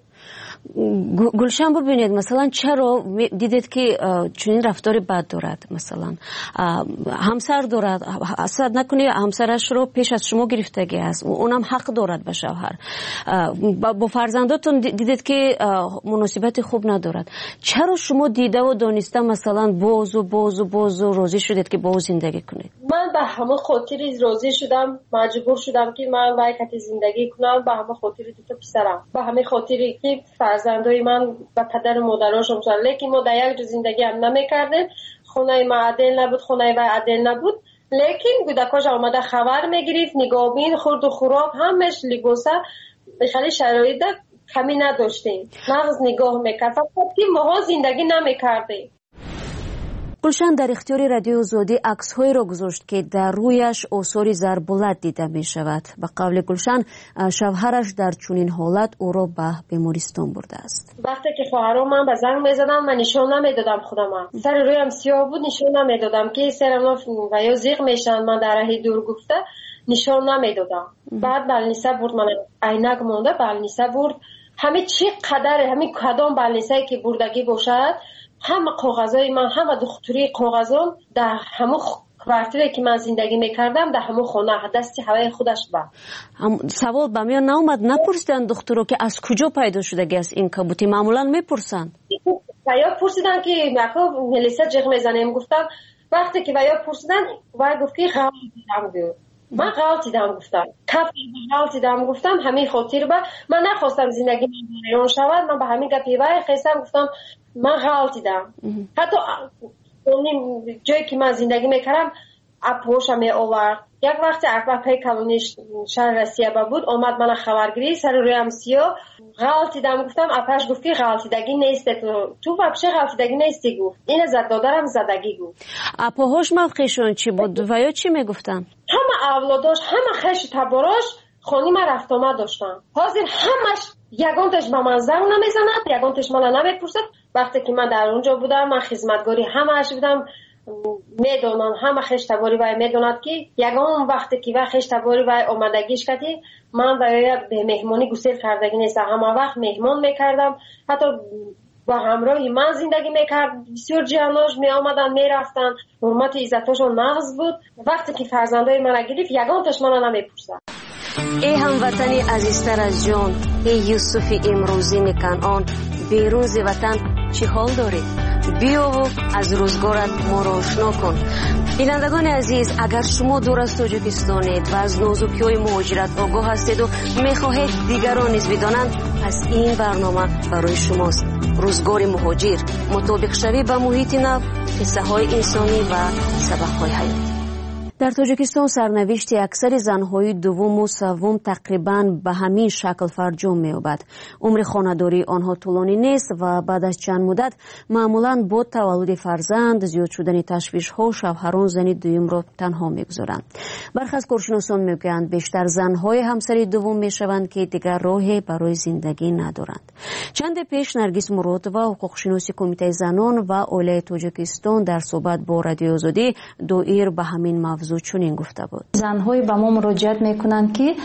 گلشن ببینید مثلا چرا دیدید که چنین رفتار بد دارد؟ مثلا همسر دارد، اصلا نکنی همسرش رو پیش از شما گرفتگی است، اونم حق دارد به شوهر، با فرزنداتون دیدید که مناسبت خوب ندارد، چرا شما دیده و دانسته مثلا باز و باز و باز و راضی شدید که باز زندگی کنید؟ من به همه خاطری راضی شدم، مجبور شدم که من باید زندگی کنم، به همه خاطری دو تا پسرم، به همه خاطری که فرزندای من با پدر و مادرشون شدن، لیکن ما در یک جا زندگی هم نمیکردیم، خونه ما عدل نبود، خونه ما عدل نبود، لیکن گودکاش آمده خبر میگرفت، نگاهبین، خورد و خوراک همش لباسه خیلی شرایط کمی نداشتیم، نقض نگاه میکرد، فقط که ما زندگی نمیکردیم. گلشن در اختیار رادیو آزادی عکس‌هایی را گذاشت که در رویش آثار ضربالت دیده می شود. به قول گلشن شوهرش در چنین حالت او را به بیمارستان برده است. وقتی که خواهرام من به زنگ می‌زدم من نشون نمیدادم خودم، سر رویم سیاه بود، نشون نمیدادم که سرم و یا زیغ میشن، من در راه دور گفته نشون نمیدادم. بعد بلنیسه برد، من عینک مونده، بلنیسه برد، همه چی قدر همین کدام بلنیسه که بردگی باشد، همه کاغذای من، همه دختری کاغذام در همه کوارتری که من زندگی میکردم در همه خونه دستی هوای خودش با. سوال به میان ناومد نپرسیدن دخترو که از کجا پیدا شده است این کبوتی؟ معمولا میپرسن. یا پرسیدن که مکو ملیسا جغ میزنیم، گفتم وقتی که یا پرسیدن و گفت که غلطی دارم گفت. من غلطی دارم گفتم. کف غلطی دارم گفتم، همین خاطر با من نخواستم زندگی من ویران شود، من به همین گپی وای خواستم گفتم من غلطی دارم. حتی اون جایی که من زندگی میکردم اپوشم می آورد. یک وقتی اکبر پی کلونیش شهر رسیه بود، آمد من خبرگیری سر رویم سیاه غلطی دارم گفتم، اپش گفت که غلطی دگی نیست، تو تو بچه غلطی دگی نیستی گفت، این زد دادرم زدگی گفت. اپاهاش موقعشون چی بود و یا چی میگفتن؟ همه اولاداش همه خش تباراش خانی من رفت آمد داشتن، حاضر همش یگانتش به من زنگ نمیزند، یگانتش من نمیپرسد. وقتی که من در اونجا بودم من خدمتگاری همه‌اش بودم، میدونن همه خشتباری وای میدوند که یگان وقتی که وقت خشتباری وای آمدگیش کردی من وای به مهمانی گسیل کردگی نیست، همه وقت مهمان میکردم، حتی با همراهی من زندگی میکرد، بسیار جیاناش می آمدن می رفتن، حرمت عزتاشون نقض بود. وقتی که فرزندای من گرفت یگانتش من نمیپرسد. ای هموطنی عزیزتر از جان، ای یوسف امروزی کنعان، بیرون ز وطن چی حال دارید؟ بیا و از روزگارت ما را آشنا کن. بینندگان عزیز، اگر شما دور از تاجیکستانید و از نازکی‌های مهاجرت آگاه هستید و میخواهید دیگران نیز بدانند، پس این برنامه برای شماست. روزگار مهاجر، مطابق شوی با محیط نو، قصه های انسانی و سبق‌های حیاتی. در تاجیکستان سرنوشت اکثر زنهای دوم و سوم تقریباً به همین شکل فرجام می‌یابد. عمر خانه‌داری آنها طولانی نیست و بعد از چند مدت معمولاً با تولد فرزند، زیاد شدن تشویش‌ها، شوهران زن دوم را تنها می‌گذارند. برخی از کارشناسان می‌گویند بیشتر زنهای همسر دوم می‌شوند که دیگر راهی برای زندگی ندارند. چند پیش نرگس مرادова حقوق‌شناس کمیته زنان و عاله تاجیکستان در صحبت با رادیو آزادی دایر به همین موضوع چنین گفته بود. زن‌های به ما مراجعت می‌کنند که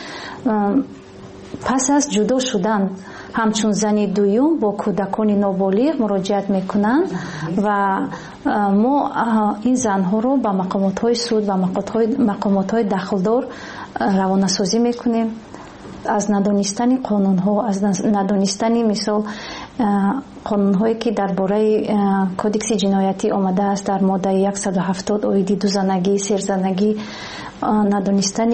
پس از جدا شدن همچون زنی دوم با کودکان نابالغ مراجعت میکنند و ما این زنها رو به مقامات سود و مقامات های دخلدار روانه سازی میکنیم. از ندانستن قانون ها، از ندانستن مثال قانون هایی که درباره کودکس جنایتی آمده است در ماده صد و هفتاد آیه دو زنگی، سه زنگی، ندانستن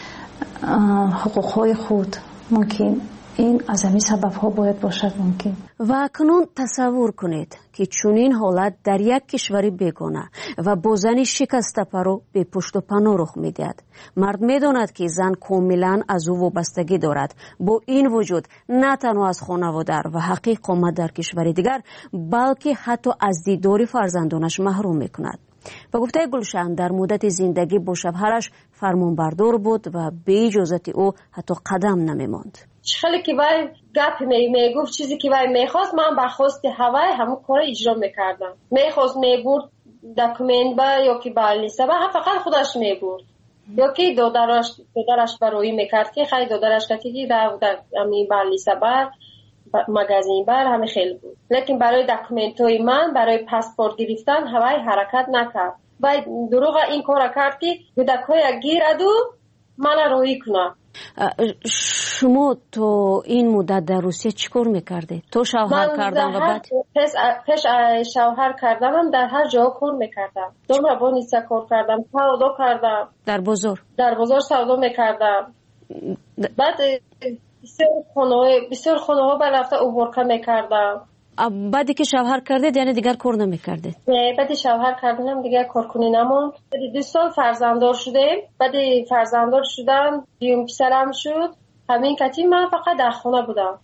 حقوق های خود ممکن این از همین سبب ها باید باشد ممکن. و اکنون تصور کنید که چنین حالت در یک کشور بیگانه و با زنی شکسته پرو به پشت و پناه رخ میدهد. مرد میداند که زن کاملا از او وابستگی دارد. با این وجود نه تنها از خانواده و حق اقامت در کشور دیگر بلکه حتی از دیدار فرزندانش محروم میکند. و گفته گلشن در مدت زندگی با شوهرش فرمانبردار بود و به اجازت او حتی قدم نمیماند. خیلی که وای گپ می میگفت چیزی که وای میخواست من به خواست هوای همون کار اجرا میکردم. میخواست میبرد دکومنت با یا که بالیسه با فقط خودش میبرد یا که دادرش دادرش برای میکرد که خیلی دادرش که در همین بالیسه با مگزین بر همه خیلی بود. لیکن برای دکومنت های من برای پاسپورت گرفتن هوای حرکت نکرد. وای دروغ این کار کرد که کودکای گیرد و من روی کنه. شما تو این مدت در روسیه چیکار میکردی؟ تو شوهر کردن و بعد پیش پیش شوهر کردم در هر جا کار میکردم. دوم با نیسا کار کردم، سودا کردم. در بازار؟ در بازار سودا میکردم. بعد بسیار خانه بسیار خانه ها برفته اوورکا میکردم. بعدی که شوهر کردید یعنی دیگر کار نمیکردید؟ نه، بعد شوهر کردنم دیگر کار کنی نموند. بعد دو سال فرزنددار شدیم. بعد فرزنددار شدم دیوم پسرم شد. همین کتی من فقط در خانه بودم.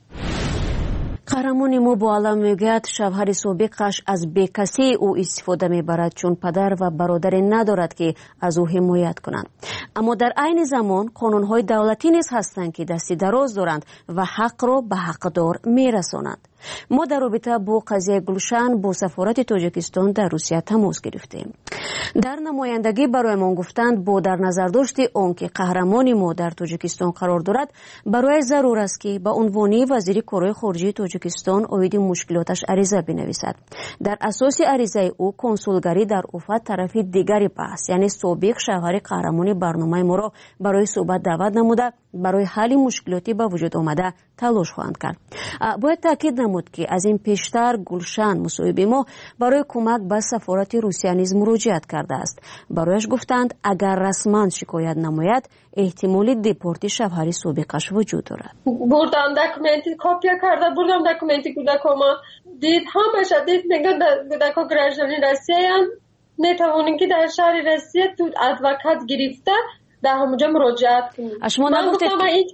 قهرمان ما با علم میگوید شوهر سابقش از بیکسی او استفاده میبرد چون پدر و برادری ندارد که از او حمایت کنند. اما در عین زمان قانونهای دولتی نیز هستند که دستی دراز دارند و حق را به حقدار میرسانند. ما در رابطه با قضیه گلشن با سفارت تاجیکستان در روسیه تماس گرفتیم. در نمایندگی برایمان گفتند با در نظر داشت آنکه قهرمان ما در تاجیکستان قرار دارد برای ضرور است که به عنوان وزیر کارهای خارجه تاجیکستان اوید مشکلاتش عریضه بنویسد. در اساس عریضه او کنسولگری در اوفا طرف دیگری بحث یعنی سابق شوهر قهرمان برنامه ما را برای صحبت دعوت نموده برای حل مشکلاتی به وجود آمده تلاش خواهند کرد. باید تاکید نمود که از این پیشتر گلشن مصاحب ما برای کمک به سفارت روسیه نیز مراجعت کرده است. برایش گفتند اگر رسما شکایت نماید احتمال دپورت شوهر سابقش وجود دارد. بردم دکومنتی کاپیا کرده بردم دکومنتی کودکما دید همش دید میگن کودکا گراجانی روسیه نتوانین که در شهر روسیه تو ادوکات گرفته در همونجا مراجعت کنید. شما نگفتید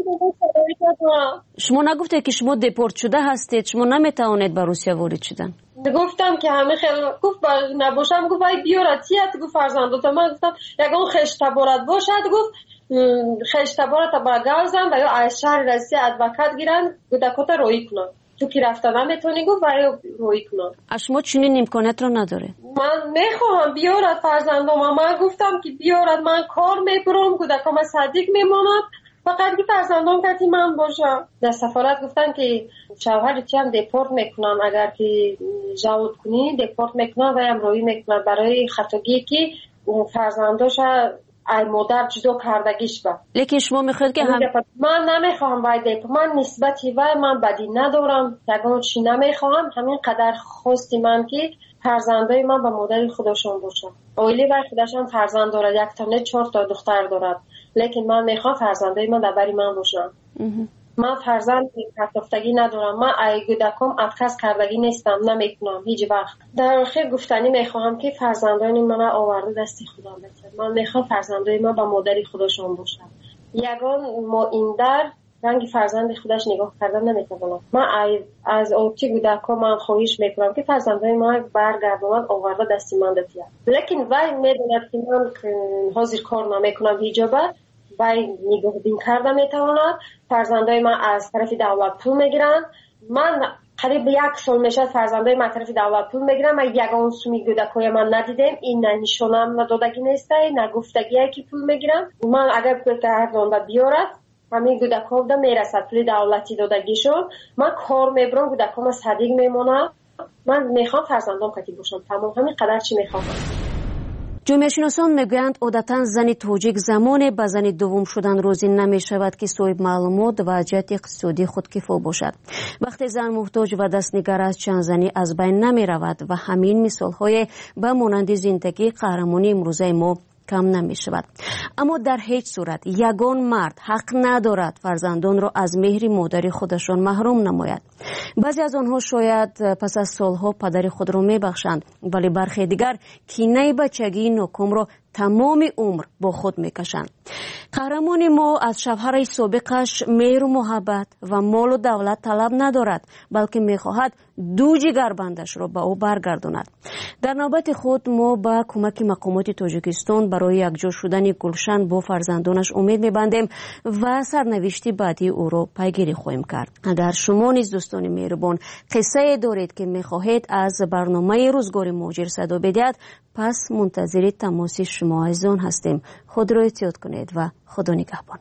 شما نگفتید که شما دپورت شده هستید، شما نمیتوانید به روسیه وارد شدن. گفتم که همه خیلی گفت نباشم گفت ای بیارد چیت گفت فرزندات من گفتم یگان خشت تبارت باشد گفت خشت تبارت با گازم و یا از شهر روسیه ادوکات گیرن کودکات روی کنن. تو که رفتن نمیتونی گفت ولی روی کنن. شما چنین امکانات رو نداره؟ من میخواهم بیارد فرزندام من گفتم که بیارد من کار میبرم کودکام صدیق میمانم فقط که فرزندام کتی من باشم. در سفارت گفتن که شوهر چی هم دپورت میکنن اگر که جواب کنی دپورت میکنن و هم روی میکنن برای خطاگی که فرزنداش ای مادر جدا کردگیش با. لیکن شما میخواید که هم من نمیخوام باید من نسبتی و من بدی ندارم یگان چی نمیخوام همین قدر خواستی من که فرزندای من با مادر خودشون باشن. اولی و خودشون فرزند دارد یک تا نه چهار تا دختر دارد لیکن من میخوام فرزندای من در بری من باشن. من فرزند پرتافتگی ندارم. من ای کودکم اتکس کردگی نیستم، نمیکنم هیچ وقت. در آخر گفتنی میخواهم که فرزندان من آورده دستی خدا بده. من میخوام فرزندای من با مادری خودشون باشن. یگان ما این در رنگ فرزند خودش نگاه کردن نمیتونم. من از اونچه کودکم من خواهش میکنم که فرزندای من برگردونن آورده دستی من دادید. لیکن وای میدوند که من حاضر کار نمیکنم حجابه. وای نگاه بین کردن میتواند. فرزندای من از طرف دولت پول میگیرن. من قریب یک سال میشه فرزندای من طرف دولت پول میگیرن. من یگان سومی کودکای من ندیدم. این نه نشونم ندادگی نیسته، نه گفتگیه که پول میگیرن. من اگر پول گردونده بیارد همین کودک‌ها دا میرسد پول دولتی دادگیشون. من کار میبرم، کودک‌ها صدیق میمونم. من میخوام فرزندام کتی باشم، تمام همین قدر چی میخوام. جامعه شناسان میگویند عادتاً زن توجیک زمان به زن دوم شدن روزی نمی شود که صاحب معلومات و جهت اقتصادی خودکفا باشد. وقتی زن محتاج و دستنگر از چند زنی از بین نمی رود و همین مثال های به مانند زندگی قهرمانی امروزه ما کم نمی شود. اما در هیچ صورت یگان مرد حق ندارد فرزندان را از مهر مادری خودشان محروم نماید. بعضی از آنها شاید پس از سالها پدر خود را می بخشند، ولی برخی دیگر کینه بچگی ناکام را تمام عمر با خود میکشند. قهرمان ما از شوهر سابقش مهر و محبت و مال و دولت طلب ندارد، بلکه میخواهد دو جگربندش را به او برگرداند. در نوبت خود ما با کمک مقامات تاجیکستان برای یکجا شدن گلشن با فرزندانش امید میبندیم و سرنوشت بعدی او را پیگیری خواهیم کرد. اگر شما نیز دوستان مهربان قصه دارید که میخواهید از برنامه روزگار مهاجر صدا بدهید، پس منتظر تماس شما عزیزان هستیم. خود را احتیاط کنید و خدا نگهبان.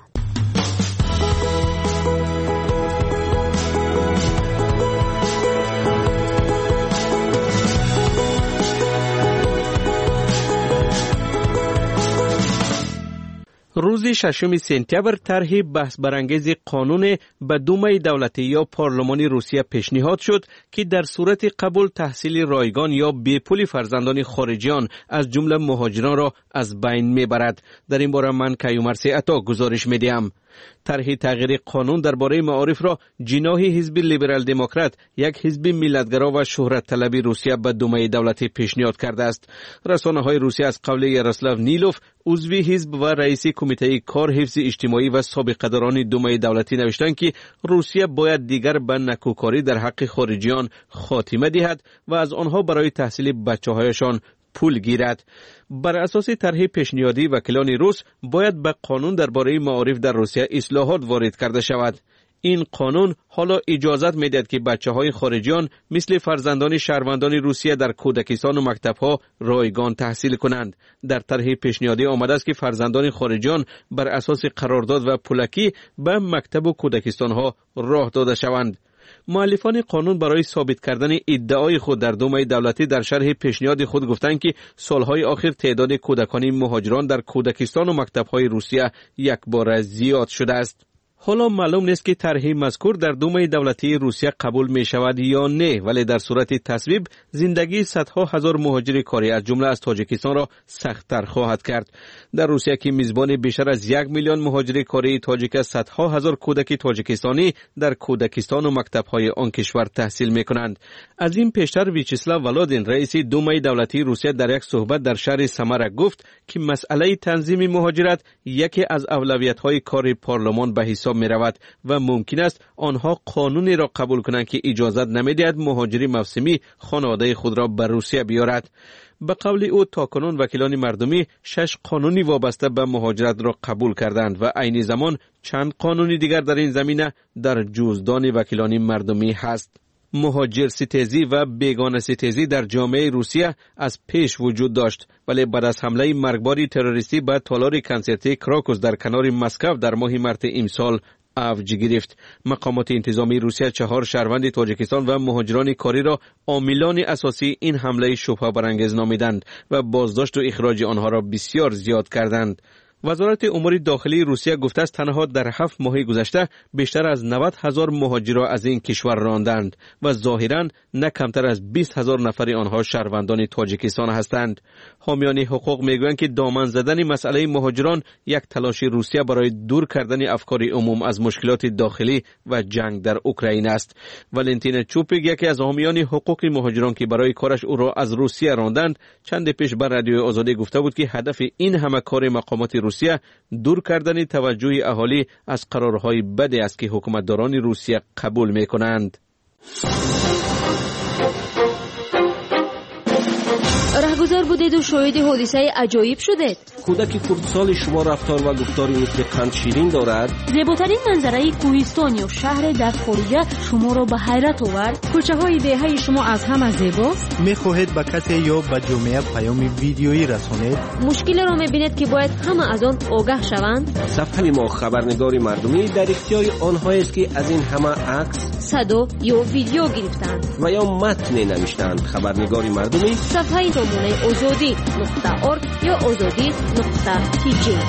روز ششم سپتامبر طرح بحث برانگیز قانون به دومای دولتی یا پارلمانی روسیه پیشنهاد شد که در صورت قبول تحصیل رایگان یا بی پول فرزندان خارجیان از جمله مهاجران را از بین میبرد. در این باره من کیومرث عطا گزارش میدهم. طرح تغییر قانون درباره معارف را جناح حزب لیبرال دموکرات، یک حزب ملتگرا و شهرت طلبی روسیه به دومای دولتی پیشنهاد کرده است. رسانه های روسیه از قول یاروسلاو نیلوف، عضو حزب و رئیس کمیته کار حفظ اجتماعی و سابقه‌داران دومای دولتی نوشتند که روسیه باید دیگر به نکوکاری در حق خارجیان خاتمه دهد و از آنها برای تحصیل بچه‌هایشان پول گیرد. بر اساس طرح پیشنهادی وکیلان روس باید به قانون درباره معارف در روسیه اصلاحات وارد کرده شود. این قانون حالا اجازت میدهد که بچه‌های خارجیان مثل فرزندان شهروندان روسیه در کودکستان و مکتب‌ها رایگان تحصیل کنند. در طرح پیشنهادی آمده است که فرزندان خارجیان بر اساس قرارداد و پولکی به مکتب و کودکستان‌ها راه داده شوند. مؤلفان قانون برای ثابت کردن ادعای خود در دومای دولتی در شرح پیشنهاد خود گفتند که سالهای آخر تعداد کودکان مهاجران در کودکستان و مکتب‌های روسیه یک بار زیاد شده است. حالا معلوم نیست که طرح مذکور در دومای دولتی روسیه قبول می شود یا نه، ولی در صورت تصویب زندگی صدها هزار مهاجر کاری از جمله از تاجیکستان را سخت‌تر خواهد کرد. در روسیه که میزبان بیشتر از یک میلیون مهاجر کاری تاجیک، صدها هزار کودک تاجیکستانی در کودکستان و مکتب‌های آن کشور تحصیل می‌کنند. از این پیشتر ویچسلاو ولادین، رئیس دومای دولتی روسیه، در یک صحبت در شهر سمرا گفت که مسئله تنظیم مهاجرت یکی از اولویت‌های کار پارلمان به حساب می رود و ممکن است آنها قانونی را قبول کنند که اجازت نمیدهد مهاجری موسمی خانواده خود را به روسیه بیارد. به قول او تاکنون وکیلان مردمی شش قانونی وابسته به مهاجرت را قبول کردند و عین زمان چند قانونی دیگر در این زمینه در جزدان وکیلان مردمی هست. مهاجر ستیزی و بیگانه ستیزی در جامعه روسیه از پیش وجود داشت، ولی بعد از حمله مرگباری تروریستی به تالار کنسرتی کراکوس در کنار مسکو در ماه مارس امسال اوج گرفت. مقامات انتظامی روسیه چهار شهروند تاجیکستان و مهاجران کاری را عاملان اساسی این حمله شبهه برانگیز نامیدند و بازداشت و اخراج آنها را بسیار زیاد کردند. وزارت امور داخلی روسیه گفته است تنها در هفت ماه گذشته بیشتر از نود هزار مهاجر را از این کشور راندند و ظاهراً نه کمتر از بیست هزار نفر آنها شهروندان تاجیکستان هستند. حامیان حقوق میگویند که دامن زدن مسئله مهاجران یک تلاش روسیه برای دور کردن افکار عموم از مشکلات داخلی و جنگ در اوکراین است. ولنتین چوپیک، یکی از حامیان حقوق مهاجران که برای کارش او را از روسیه راندند، چند پیش بر رادیوی آزادی گفته بود که هدف این همه کار مقامات روسیه دور کردن توجه اهالی از قرارهای بدی است که حکومتداران روسیه قبول میکنند. رهگذر بودید و شاهد حادثه عجایب شدید. کودک خردسال شما رفتار و گفتاری مثل قند شیرین دارد. زیباترین منظره کوهستان یا شهر در خارجه شما را به حیرت آورد. کوچه های دهه شما از همه زیباست. میخواهید به کسی یا به جامعه پیام ویدیویی رسانید. مشکل را میبینید که باید همه از آن آگاه شوند. صفحه ما خبرنگار مردمی در اختیار آنهایی است که از این همه عکس، صدا یا ویدیو گرفتند و یا متن نوشتند. خبرنگار مردمی صفحه سامانه آزادی نقطه ارگ یا آزادی نقطه تی جی.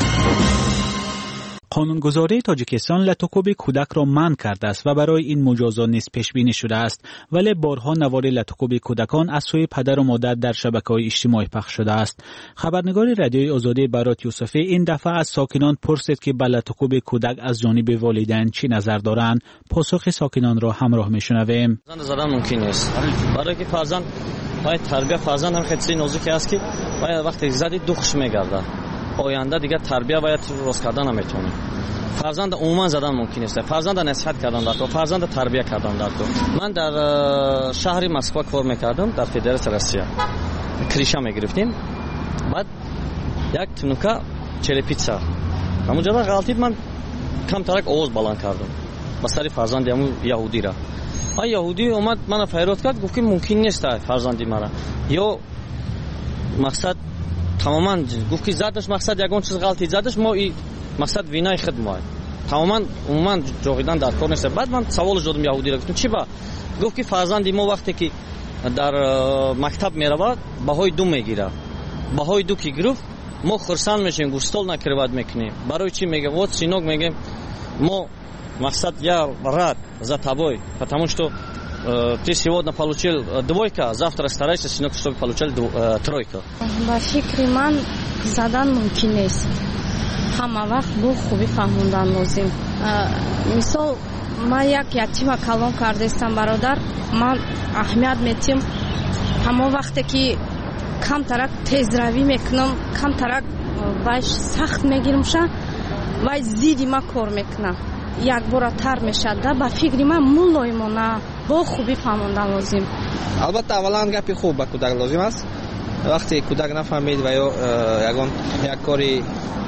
قانونگذاری تاجیکستان لطکوب کودک را منع کرده است و برای این مجازات نیز پیش بینی شده است، ولی بارها نوار لطکوب کودکان از سوی پدر و مادر در شبکه‌های اجتماعی پخش شده است. خبرنگار رادیوی آزادی برات یوسفی این دفعه از ساکنان پرسید که به لطکوب کودک از جانب والدین چی نظر دارند. پاسخ ساکنان را همراه میشنویم. فرزند زدن ممکن نیست، برای که فرزند باید تربیت فرزند هم خیلی نازکی است که باید وقتی زدی دخش میگرده، آینده دیگه تربیت باید روز کردن نمیتونه. فرزند عموما زدن ممکن است، فرزند نصیحت کردن در تو، فرزند تربیت کردن در تو. من در شهر مسکو کار میکردم، در فدراسیون روسیه کریشا میگرفتیم، بعد یک تنوکا چلی پیتزا همونجا غلطی من کم ترک آواز بلند کردم با سر فرزند همون یهودی را. آ یهودی اومد منو فریاد کرد، گفت که ممکن نیست فرزندی مرا، یا مقصد تماما گفت که زدش مقصد یگان چیز غلطی زدش، ما این مقصد وینای خدمت تماما عموما جوغیدن در کار نیست. بعد من سوال جدم یهودی را گفتم چی با؟ گفت که فرزندی ما وقتی که در مکتب میرود بهای دو میگیره، بهای دو کی گرفت ما خرسان میشیم، گوشتال نکرواد میکنیم. برای چی میگه؟ вот сынок میگه ما мақсад я рад за тобой, потому что э, ты сегодня получил двойка, завтра старайся, сынок, чтобы получил э, тройка. Ба фикри ман задан мумкин нест. Ҳама вақт бо хубӣ фаҳмондан лозим. Мисол ман як ятима калон кардестам бародар, ман аҳамият метим ҳама вақте ки камтарак тезравӣ мекунам, камтарак вайш сахт мегирмша, вай зидди ма кор мекунам. یک بار تر میشد ده با فکر من مولایمانه با خوبی فهماندن لازم. البته اولا گپی خوب با کودک لازم است. وقتی کودک نفهمید و یا یگان یک کاری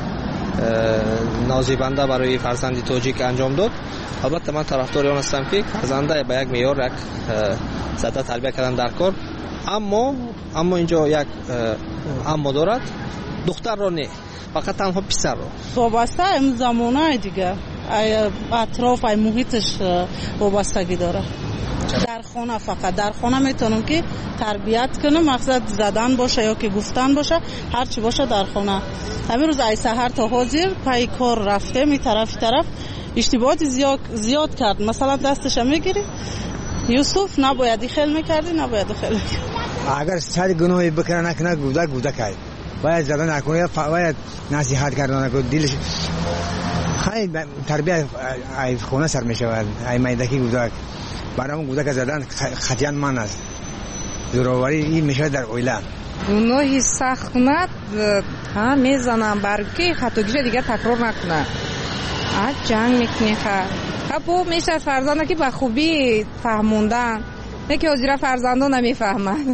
نازیبنده برای فرزند تاجیک انجام داد، البته من طرفدار آن هستم که فرزنده با یک معیار یک سطح تربیت کردن در کار، اما اما اینجا یک اما دارد، دختر را نه، فقط تنها پسر را. وابسته این زمانه دیگه اطراف ای محیطش وابستگی داره. در خانه فقط در خانه میتونم که تربیت کنم، مقصد زدن باشه یا که گفتن باشه، هر چی باشه در خانه. همین روز ای سحر تا حاضر پای کار رفته می طرف طرف اشتباهات زیاد زیاد کرد، مثلا دستش میگیری یوسف نباید خیل میکردی، نباید خیل میکردی. اگر سر گناهی بکنه نکنه گوده گوده کرد، باید زدن نکنه، باید نصیحت کردن نکنه، دلش خیلی تربیت ای خونه سر می شود. ای میدکی گودک برای اون گودک زدن خطیان من است، زوراوری این می شود در اویله. گناهی سخت کند ها میزنم برای که خطاگیش دیگه تکرار نکنه. آ جنگ میکنه خب خب میشه فرزانده که به خوبی فهموندن، نه که حضور فرزنده نمیفهمن.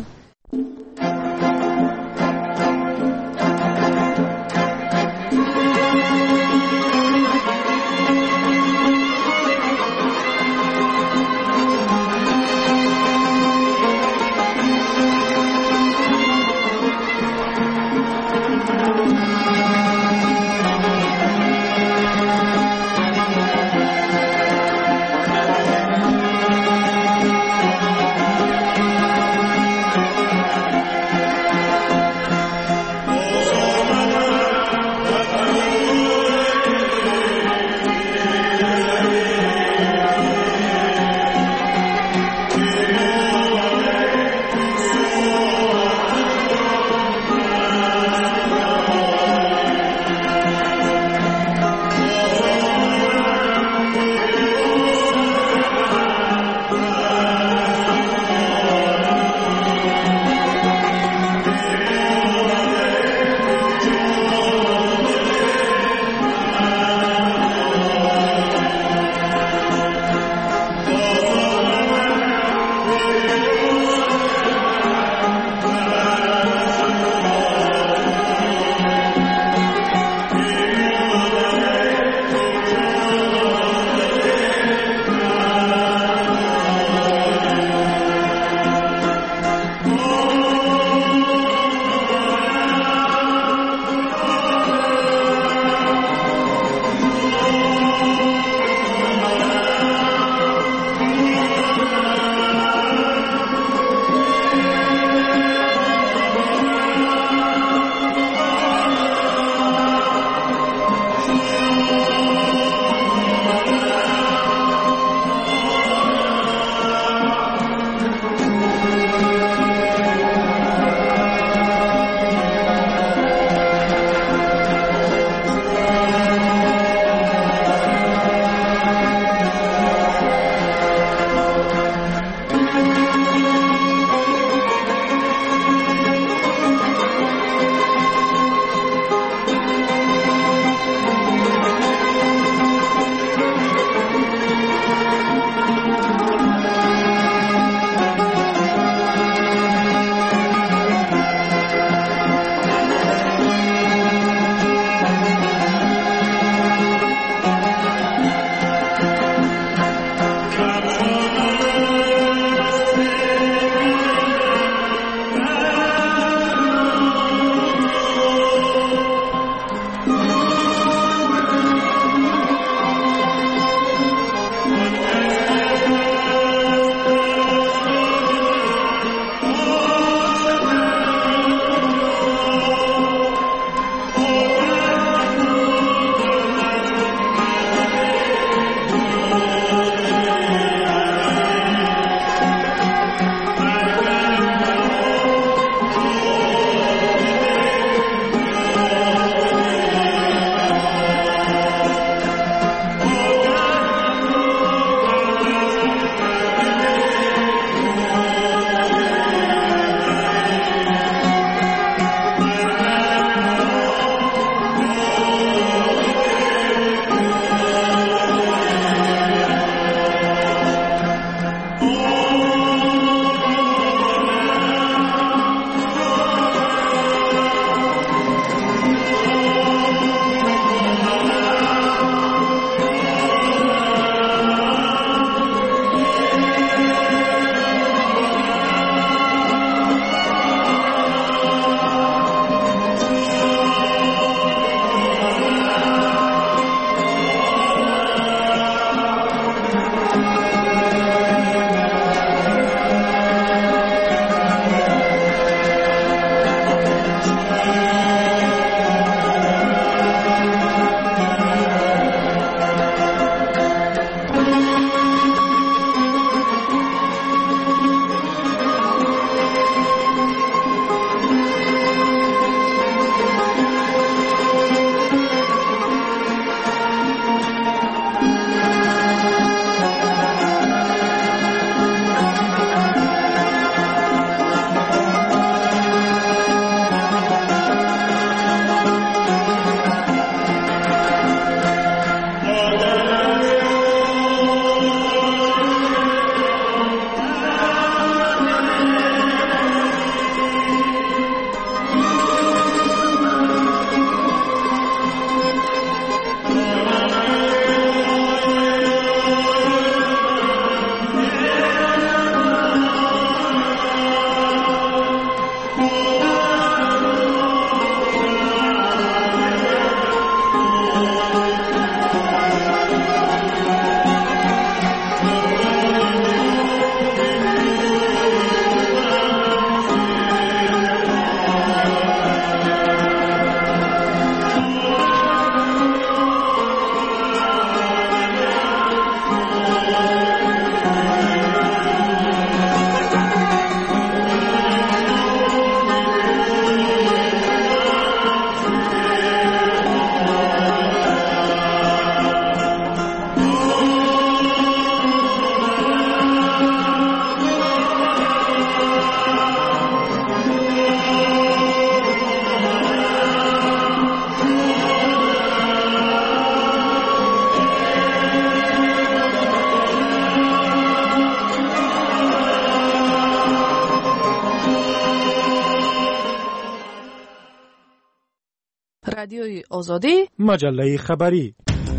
رادیوی آزادی، مجله خبری.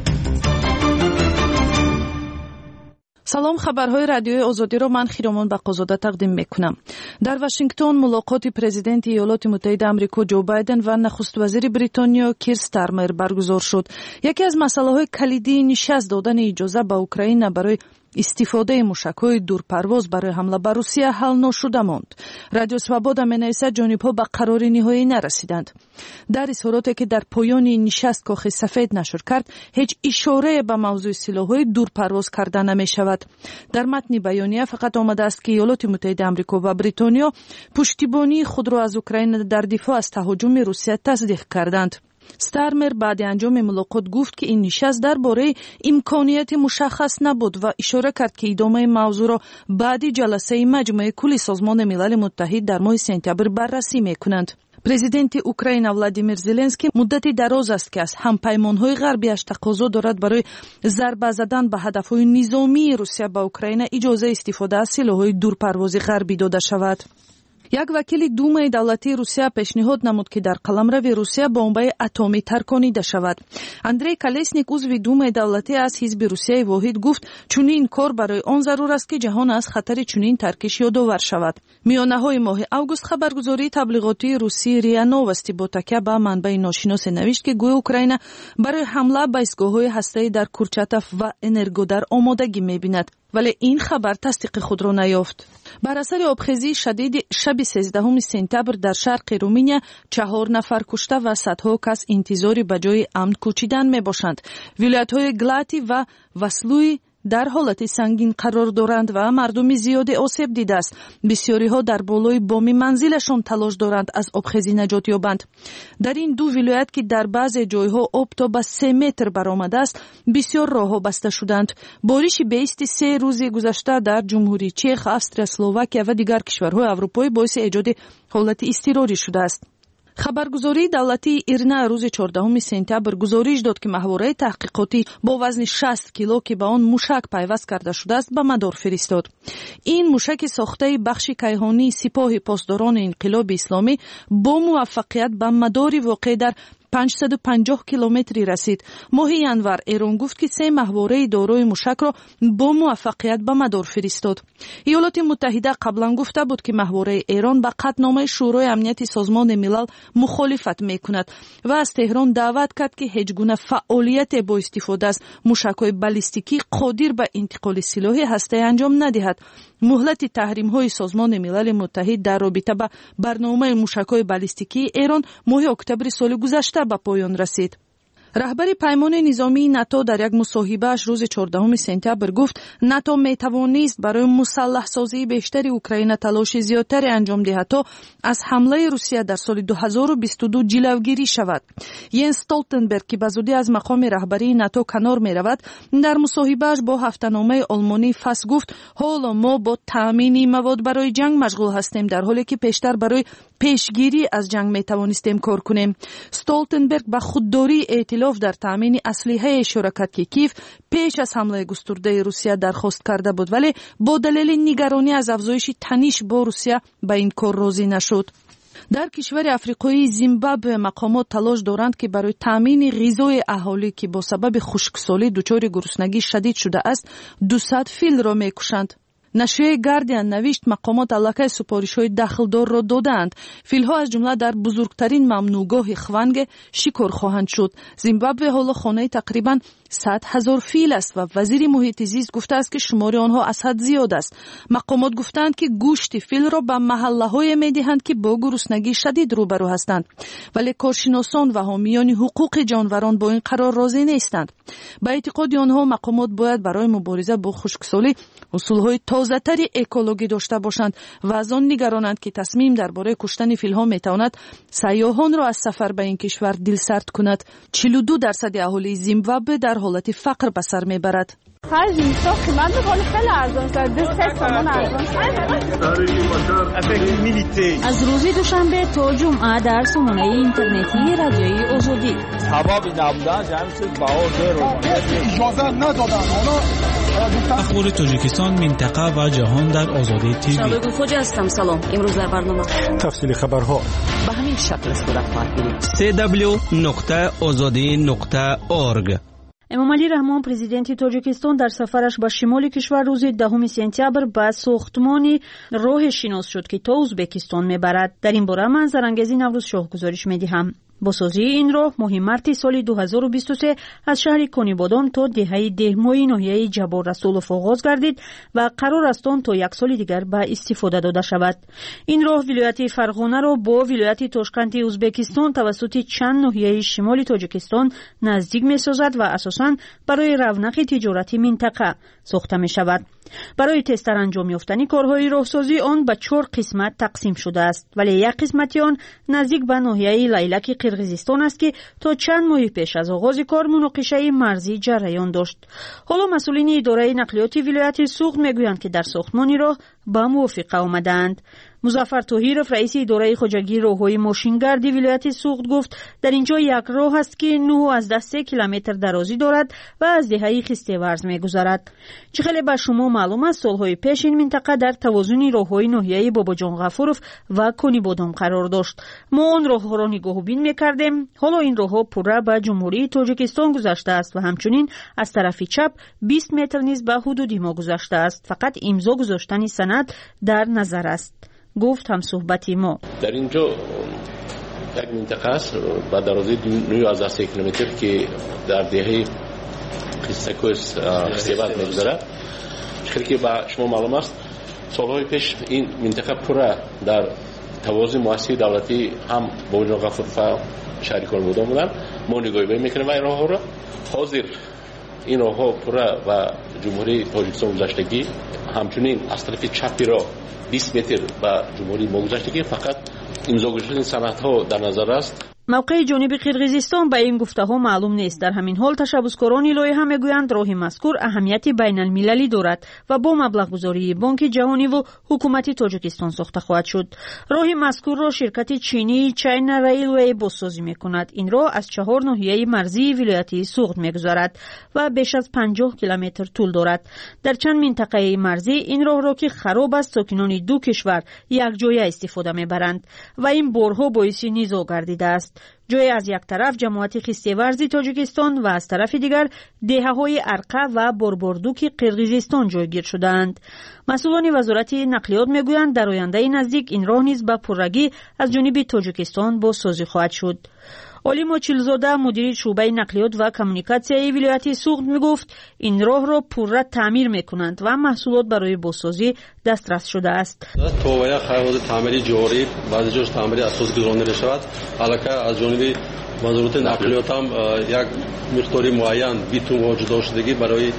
سلام، خبرهای رادیوی آزادی را من خیرامان بقازاده تقدیم میکنم. در واشنگتن ملاقات پرزیدنت ایالات متحده آمریکا جو بایدن و نخست وزیر بریتانیا کیر استارمر برگزار شد. یکی از مسائل کلیدی نشست دادن اجازه به اوکراین برای استفاده موشک‌های دورپرواز برای حمله بر روسیه حل نشده ماند. رادیو سوابودا می‌نویسد جانب‌ها به قرار نهایی نرسیدند. در اظهاراتی که در پایان نشست کاخ سفید نشر کرد، هیچ اشاره به موضوع سلاح‌های دورپرواز کرده نمی‌شود. در متن بیانیه فقط آمده است که ایالات متحده آمریکا و بریتانیا پشتیبانی خود را از اوکراین در دفاع از تهاجم روسیه تصدیق کردند. استارمر بعد انجام ملاقات گفت که این نشست درباره امکانیت مشخص نبود و اشاره کرد که ادامه موضوع را بعد جلسه مجمع کلی سازمان ملل متحد در ماه سپتامبر بررسی می‌کنند. پرزیدنت اوکراین ولادیمیر زلنسکی مدتی دراز است که از همپیمان‌های غربی‌اش تقاضا دارد برای ضربه زدن به هدف‌های نظامی روسیه به اوکراین اجازه استفاده از سلاح‌های دورپرواز غربی داده شود. یک وکیل دومای دولتی روسیه پیشنهاد نمود که در قلمرو روسیه بمب‌های اتمی ترکانیده شود. اندری کالسنیک عضو دومای دولتی از حزب روسیه واحد گفت چنین کار برای آن ضرور است که جهان از خطر چنین ترکش یادآور شود. میانه‌های ماه اوگوست خبرگزاری تبلیغاتی روسی ریا نووستی با تکیه به منبع ناشناس نوشت که گویا اوکراین برای حمله به ایستگاه‌های هسته‌ای در کورچاتاف و انرگودار آمادگی می‌بیند، ولی این خبر تصدیق خود را نیافت. بر اثر آبخیزی شدید شب سیزدهم سپتامبر در شرق رومانیا چهار نفر کشته و صدها کس انتظاری به جای امن کوچیدن می باشند. ولایت‌های گلاتی و واسلوی در حالت سنگین قرار دارند و مردم زیادی آسیب دیده است. بسیاری ها در بالای بام منزلشان تلاش دارند از آبخیزی نجات یابند. در این دو ولایت که در بعضی جایها آب تا به سه متر برآمده است، بسیار راهها بسته شدند. بارش بیست سه روز گذشته در جمهوری چک، استریا، اسلواکیه و دیگر کشورهای اروپایی باعث ایجاد حالت اضطراری شده است. خبرگزاری دولتی ایرنا روز چهاردهم سپتامبر گزارش داد که محوره تحقیقاتی با وزن شصت کیلو که به آن موشک پیوست کرده شده است به مدار فرستاد. این موشک ساخته بخش کیهانی سپاه پاسداران انقلاب اسلامی با موفقیت به مدار واقع در پانصد و پنجاه کیلومتری رسید. ماه ینور ایران گفت که سه محوره دارای موشک را با موفقیت به مدار فرستاد. ایالات متحده قبلا گفته بود که محوره ایران به قطعنامه شورای امنیت سازمان ملل مخالفت میکند و از تهران دعوت کرد که هیچ گونه فعالیت با استفاده از موشک‌های بالستیکی قادر به انتقال سلاح هسته‌ای انجام ندهد. مهلت تحریم‌های سازمان ملل متحد در رابطه با برنامه موشک‌های بالستیکی ایران ماه اکتبر سال گذشته به پایان رسید. رهبر پیمان نظامی ناتو در یک مصاحبه‌اش روز چهاردهم سپتامبر گفت ناتو می‌توانست برای مسلح سازی بیشتر اوکراین تلاش زیادتری انجام دهد تا از حمله روسیه در سال دو هزار و بیست و دو جلوگیری شود. ینس استولتنبرگ که به زودی از مقام رهبری ناتو کنار می‌رود، در مصاحبه‌اش با هفته‌نامه آلمانی فاس گفت حالا ما با تامین مواد برای جنگ مشغول هستیم، در حالی که پیشتر برای پیشگیری از جنگ می‌توانستیم کار کنیم. استولتنبرگ به خودداری ائتلاف در تامین اسلحه شراکتی کیف پیش از حمله گسترده روسیه درخواست کرده بود، ولی با دلیل نگرانی از افزایش تنش با روسیه به این کار راضی نشد. در کشور افریقایی زیمبابوه مقامات تلاش دارند که برای تامین غذای اهالی که با سبب خشکسالی دچار گرسنگی شدید شده است، دویست فیل را میکشند. نشریه گاردین نوشت مقامات علاقه سپارش‌های داخلدار را دادند. فیل‌ها از جمله در بزرگترین ممنوعگاه خوانگ شکار خواهند شد. زیمبابوه حالا خانه تقریباً صد هزار فیل است و وزیر محیط زیست گفته است که شمار آنها از حد زیاد است. مقامات گفتند که گوشت فیل را به محله‌های می‌دهند که با گرسنگی شدید روبرو هستند، ولی کارشناسان و حامیان حقوق جانوران با این قرار راضی نیستند. به اعتقاد آنها مقامات باید برای مبارزه با خشکسالی اصول‌های تازه‌تر اکولوژی داشته باشند و از آن نگرانند که تصمیم درباره کشتن فیل‌ها می‌تواند سیاحان را از سفر به این کشور دلسرد کند. چهل و دو درصد اهالی زیمبابوه در حالت فقر به سر میبرد. خرج میشه قیمت بخوری خیلی ارزان شد. دو سه تومن ارزان شد. از روز دوشنبه تا جمعه در سامانه اینترنتی رادیوی آزادی. ثوابی نبوده جمعش بهار رو. اجازه ندادن. حالا اخبار تاجیکستان، منطقه و جهان در آزادی تیوی. شبکه خوجا هستم. سلام. امروز در برنامه تفصیل خبرها به همین شکل صورت خواهد گرفت. سی دبلیو نقطه آزادی نقطه اورگ. эмомалӣ раҳмон президенти тоҷикистон дар сафараш ба шимоли кишвар рӯзи дahumi сентябр ба сохтмони роҳе шинос шуд ки то узбекистон мебарад. дар ин бора ман зарангези наврӯз шоҳ гузориш медиҳам. бо созии ин роҳ моҳи марти соли дуҳазору бисту се аз шаҳри конибодон то деҳаи деҳмоҳи ноҳияи ҷабор расулов оғоз гардид ва қарор аст он то як соли дигар ба истифода дода шавад. ин роҳ вилояти фарғонаро бо вилояти тошканти узбекистон тавассути чанд ноҳияи шимоли тоҷикистон наздик месозад ва асосан барои равнақи тиҷорати минтақа сохта мешавад. барои тезтар анҷом ёфтани корҳои роҳсозӣ он ба чор қисмат тақсим шудааст, вале як қисмати он наздик ба ноҳияи лайлаки қирғизистон аст ки то чанд моҳи пеш аз оғози кор муноқишаи марзӣ ҷараён дошт. ҳоло масъулини идораи нақлиёти вилояти суғд мегӯянд ки дар сохтмони роҳ ба мувофиқа омадаанд. музаффар тоҳиров раиси идораи хоҷагии роҳҳои мошингарди вилояти суғд гуфт дар ин ҷо як роҳ аст ки нӯҳ азда се километр дарозӣ дорад ва аз деҳаи хистеварз мегузарад. чӣ хеле ба шумо маълум аст, солҳои пеш ин минтақа дар тавозуни роҳҳои ноҳияи бобоҷон ғафуров ва конибодон қарор дошт. мо он роҳҳоро нигоҳубин мекардем. ҳоло ин роҳҳо пурра ба ҷумҳурии тоҷикистон гузаштааст ва ҳамчунин аз тарафи чап бист метр низ ба ҳудуди мо гузаштааст. фақат имзо гузоштани санад дар назар аст, гуфт ҳамсуҳбати мо. дар ин ҷо як минтақа аст ба дарозии нӯ азда се километр ки дар деҳаи қиссакӯс хистеварз мегузарад. чӣ ки ба шумо маълум аст, солҳои пеш ин минтақа пурра дар тавозуни муассисаи давлатӣ ҳам бобоҷон ғафуров ва шаҳри конибодон буданд. мо нигоҳубин мекунем ин роҳҳоро. ҳозир ин роҳҳо пурра ба ҷумҳурии тоҷикистон гузаштагӣ, ҳамчунин аз тарафи чапи роҳ бист метр ба ҷумҳурии мо гузаштагӣ, фақат имзогузоштани санадҳо дар назар аст. мавқеи ҷониби қирғизистон ба ин гуфтаҳо маълум нест. дар ҳамин ҳол ташаббускорони лоиҳа мегӯянд роҳи мазкур аҳамияти байналмилалӣ дорад ва бо маблағгузории бонки ҷаҳониву ҳукумати тоҷикистон сохта хоҳад шуд. роҳи мазкурро ширкати чинии China Railway бозсозӣ мекунад. ин роҳ аз чаҳор ноҳияи марзии вилояти суғд мегузарад ва беш аз панҷоҳ километр тӯл дорад. дар чанд минтақаи марзӣ ин роҳро ки хароб аст, сокинони ду кишвар якҷоя истифода мебаранд ва ин борҳо боиси низоъ гардидааст. ҷое аз як тараф ҷамоати хистеварзи тоҷикистон ва аз тарафи дигар деҳаҳои арқа ва борбордуки қирғизистон ҷойгир шудаанд. масъулони вазорати нақлиёт мегӯянд дар ояндаи наздик ин роҳ низ ба пуррагӣ аз ҷониби тоҷикистон бозсозӣ хоҳад шуд. олимо чилзода мудири шӯъбаи нақлиёт ва коммуникатсияи вилояти суғд мегуфт ин роҳро пурра таъмир мекунанд ва маҳсулот барои бозсозӣ дастрас шудааст. то ва як қароради таъмири ҷорӣ баъзе ҷош таъмири асос гузаронда мешавад. аллакай аз ҷониби вазорати нақлиёт ҳам як миқдори муайян битум ва ҷудошудагӣ барои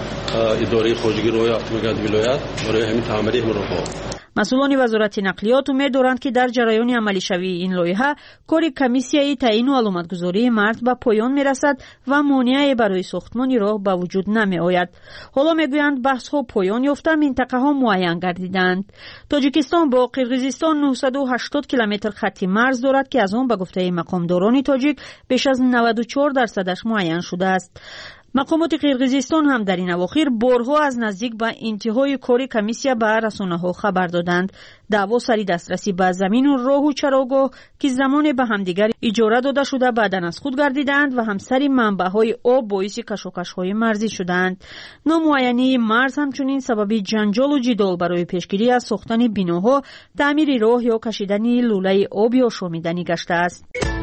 идораи хоҷагии роҳи автомобилгади вилоят барои ҳамин таъмири ин роҳҳо. масъулони вазорати нақлиёт умед доранд ки дар ҷараёни амалишавии ин лоиҳа кори комиссияи таъину аломатгузории марз ба поён мерасад ва монеае барои сохтмони роҳ ба вуҷуд намеояд. ҳоло мегӯянд баҳсҳо поён ёфта, минтақаҳо муайян гардиданд. тоҷикистон бо қирғизистон нӯҳсаду ҳаштод километр хатти марз дорад ки аз он ба гуфтаи мақомдорони тоҷик беш аз наваду чор дарсадаш муайян шудааст. мақомоти қирғизистон ҳам дар ин авохир борҳо аз наздик ба интиҳои кори комиссия ба расонаҳо хабар доданд. даъво сари дастрасӣ ба замину роҳу чарогоҳ ки замоне ба ҳамдигар иҷора дода шуда баъдан аз худ гардиданд ва ҳамсари манбаъҳои об боиси кашокашҳои марзӣ шуданд. номуайянии марз ҳамчунин сабаби ҷанҷолу ҷидол барои пешгирӣ аз сохтани биноҳо, таъмири роҳ ё кашидани лӯлаи об ё шомиданӣ гаштааст.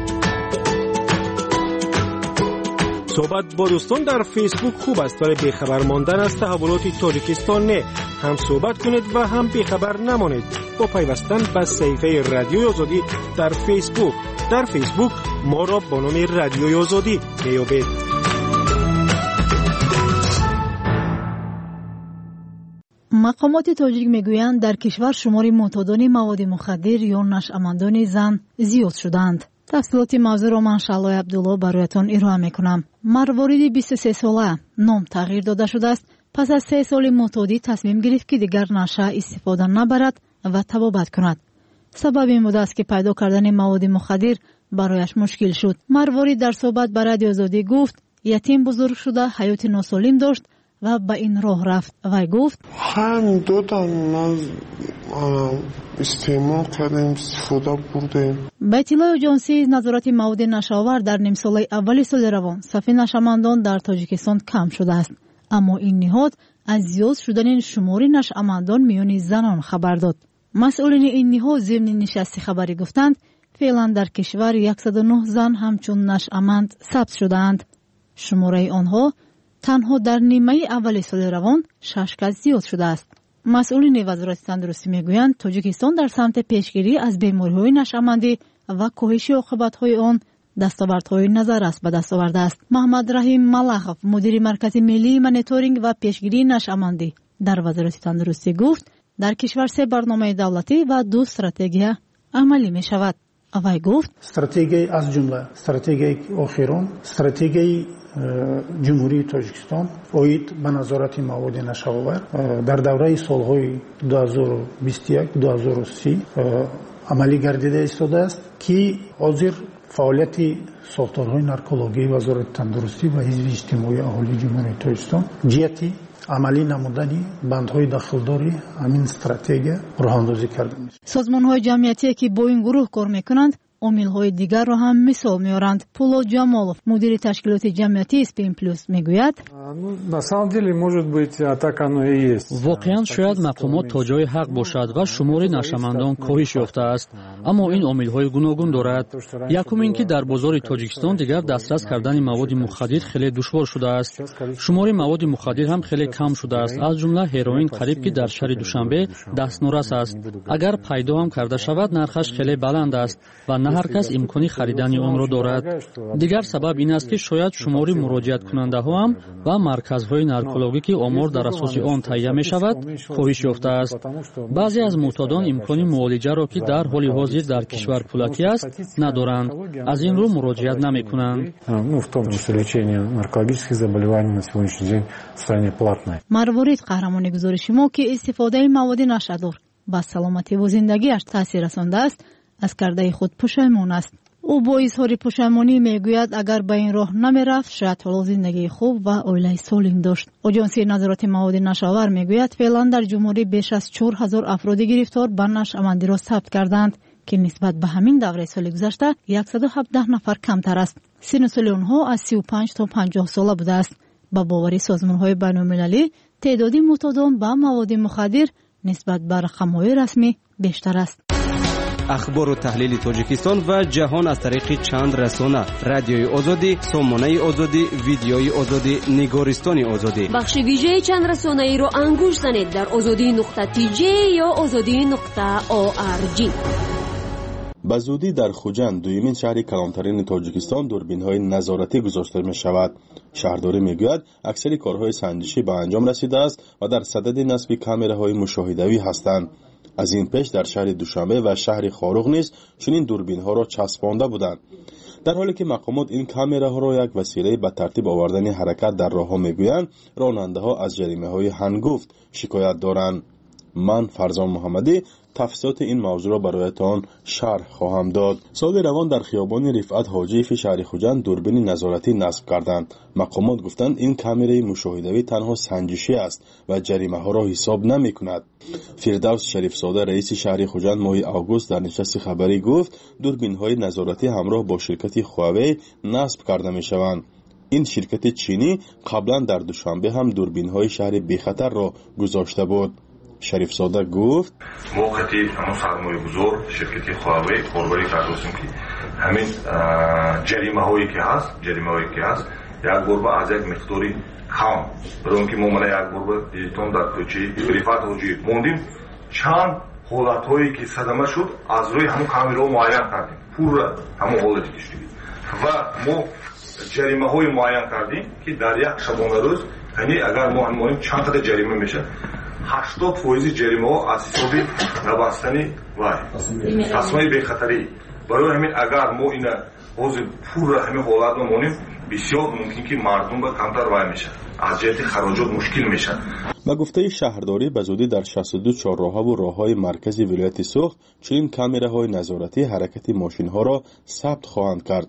صحبت با دوستان در فیسبوک خوب است، ولی بیخبر ماندن از تحولات تاجیکستان نه. هم صحبت کنید و هم بیخبر نمانید با پیوستن به صفحه رادیوی آزادی در فیسبوک. در فیسبوک ما را با نام رادیوی آزادی میابید. مقامات تاجیک میگویند در کشور شمار معتادان مواد مخدر یا نشأمندان زن زیاد شدند. تفصیلات موضوع را من شالای عبدالله برایتان ارائه میکنم. مروارید بیست و سه ساله نام تغییر داده شده است. پس از سه سال معتادی تصمیم گرفت که دیگر نشه استفاده نبرد و تبابت کند. سبب این بوده است که پیدا کردن مواد مخدر برایش مشکل شد. مروارید در صحبت با رادیو آزادی گفت یتیم بزرگ شده، حیات ناسالم داشت و به این راه رفت. وی گفت هم دادن من استعمال کردیم استفاده بردیم. به اطلاع اجانسی نظارت مواد نشاور در نیم سال اول سال روان صف نشامندان در تاجیکستان کم شده است، اما این نهاد از زیاد شدن شمار نشامندان میان زنان خبر داد. مسئولین این نهاد ضمن نشست خبری گفتند فعلا در کشور صد و نه زن همچون نشامند ثبت شده‌اند. شماره آنها تنها در نیمه اول سال روان شش کس زیاد شده است. مسئولین وزارت تندرستی میگویند تاجیکستان در سمت پیشگیری از بیماری‌های نشامندی و کاهش عاقبت‌های آن دستاوردهای نظر است به دست آورده است. محمد رحیم ملخов مدیر مرکز ملی مانیتورینگ و پیشگیری نشامندی در وزارت تندرستی گفت در کشور سه برنامه دولتی و دو استراتژی عملی می شود. وی گفت استراتژی از جمله استراتژی آخرون استراتژی جمهوری تاجیکستان اوید به نظارت مواد نشاور در دوره سالهای دو هزار و بیست و یک دو هزار و سی عملی گردیده ایستاده است که حاضر فعالیت ساختارهای نارکولوژی وزارت تندرستی و حزب اجتماعی اهالی جمهوری تاجیکستان جهتی عملی نمودنی بندهای داخلداری همین استراتژی راهاندازی کرده است. سازمان‌های جمعیتی که با این گروه کار می‌کنند عامل‌های دیگر را هم مثال می‌آورند. پولاد جامالов مدیر تشکیلات جمعیتی اسپین پلوس میگوید واقعاً شاید مقامات تا جای حق باشد و شمار نشامندان کاهش یافته است، اما این عامل‌های گوناگون دارد. یکم اینکه در بازار تاجیکستان دیگر دسترس کردن مواد مخدر خیلی دشوار شده است. شمار مواد مخدر هم خیلی کم شده است، از جمله هروئین قریب که در شهر دوشنبه دستنورس است. اگر پیدا هم کرده شود نرخش خیلی بلند است و نه هر کس امکانی خریدن آن را دارد. دیگر سبب این است که شاید شمار مراجعت کننده ها هم و مرکزهای نارکولوژی که آمار در اساس آن تهیه می شود کاهش یافته است. بعضی از معتادان امکانی معالجه را که در حال حاضر در کشور پولکی است ندارند، از این رو مراجعت نمی کنند. مروارید قهرمانی گزارش ما که استفاده مواد نشادر به سلامتی و زندگیش تاثیر رسانده است از کرده خود پشیمان است. او با اظهار پشیمانی میگوید اگر به این راه نمی رفت شاید حالا زندگی خوب و عائله سالم داشت. اجانسی نظارت مواد نشاور میگوید فعلا در جمهوری بیش از چهار هزار افراد گرفتار به نشامندی را ثبت کردند که نسبت به همین دوره سال گذشته صد و هفده نفر کمتر است. سن سال آنها از سی و پنج تا پنجاه ساله بوده است. با باور سازمان‌های بین‌المللی تعداد معتادان به مواد مخدر نسبت به رقم‌های رسمی بیشتر است. اخبار و تحلیل تاجیکستان و جهان از طریق چند رسانه: رادیوی آزادی، سامانه آزادی، ویدیوی آزادی، نگارستان آزادی. بخش ویژه چند رسانه ای رو انگوش زنید در آزادی نقطه تی جی یا آزادی نقطه او آر جی. به زودی در خوجند دویمین شهر کلانترین تاجیکستان دوربین‌های نظارتی گذاشته می شود. شهرداری می گوید اکثر کارهای سنجشی به انجام رسیده است و در صدد نصب کامراهای مشاهدوی هستند. از این پیش در شهر دوشنبه و شهر خاروق نیز چنین دوربین‌ها را چسبانده بودند. در حالی که مقامات این کامراها را یک وسیله به ترتیب آوردن حرکت در راه‌ها می‌گویند، راننده‌ها از جریمه‌های هنگفت شکایت دارند. من فرزان محمدی تفصیلات این موضوع را برایتان شرح خواهم داد. سال روان در خیابان رفعت حاجی شهر خوجند دوربین نظارتی نصب کردند. مقامات گفتند این کامرای مشاهدوی تنها سنجشی است و جریمه ها را حساب نمی کند. فردوس شریف زاده رئیس شهر خوجند ماه آگوست در نشست خبری گفت دوربین های نظارتی همراه با شرکت هواوی نصب کرده می شوند. این شرکت چینی قبلا در دوشنبه هم دوربین های شهر بیخطر را گذاشته بود. شریف زاده گفت وقتی همون سرمایه گذار شرکتی هواوی کاربری کردیم که همین جریمه هایی که هست جریمه هایی که هست یک بار با از یک مقداری کم برای که ما من یک بار با دیتون در کوچه رفعت حاجی موندیم چند حالت هایی که صدمه شد از روی همون کامرا معین کردیم پور همون حالتی کشیدیم و ما جریمه های معین کردیم که در یک شبانه روز یعنی اگر ما همون چند قدر جریمه میشه هشتاد فیصد جریمه ها از حساب نبستنی و تصمیم بی‌خطری. برای همین اگر ما این باز پور همین حالت رو مونیم بسیار ممکن که مردم با کمتر وای میشن از جهت خراجات مشکل میشن. با گفته شهرداری به زودی در شصت و دو چهارراه و راههای مرکزی ولایت سوخت چنین کامراهای نظارتی حرکت ماشین ها را ثبت خواهند کرد.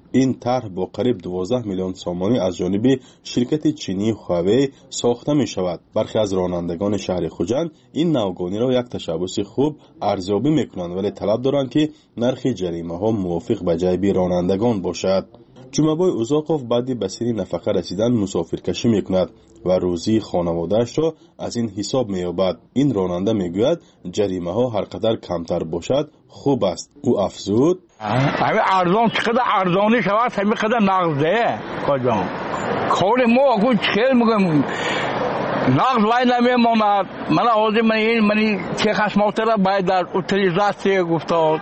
این طرح با قریب دوازده میلیون سامانی از جانب شرکت چینی هواوی ساخته می شود. برخی از رانندگان شهر خوجند این نوگانی را یک تشبث خوب ارزیابی می کنند، ولی طلب دارند که نرخ جریمه ها موافق به جیب رانندگان باشد. جمعبای اوزاقوف بعدی به سن نفقه رسیدن مسافرکشی می کند و روزی خانواده‌اش را از این حساب می یابد. این راننده می گوید جریمه ها هر قدر کمتر باشد خوب است. او افزود: همین ارزان چقدر ارزانی شود همین قدر نقده کجا کار ما اگه چهل میگم نقد وای نمیماند. من آوازی من این منی چه خشماته را باید در اوتیلیزاسی گفتاد.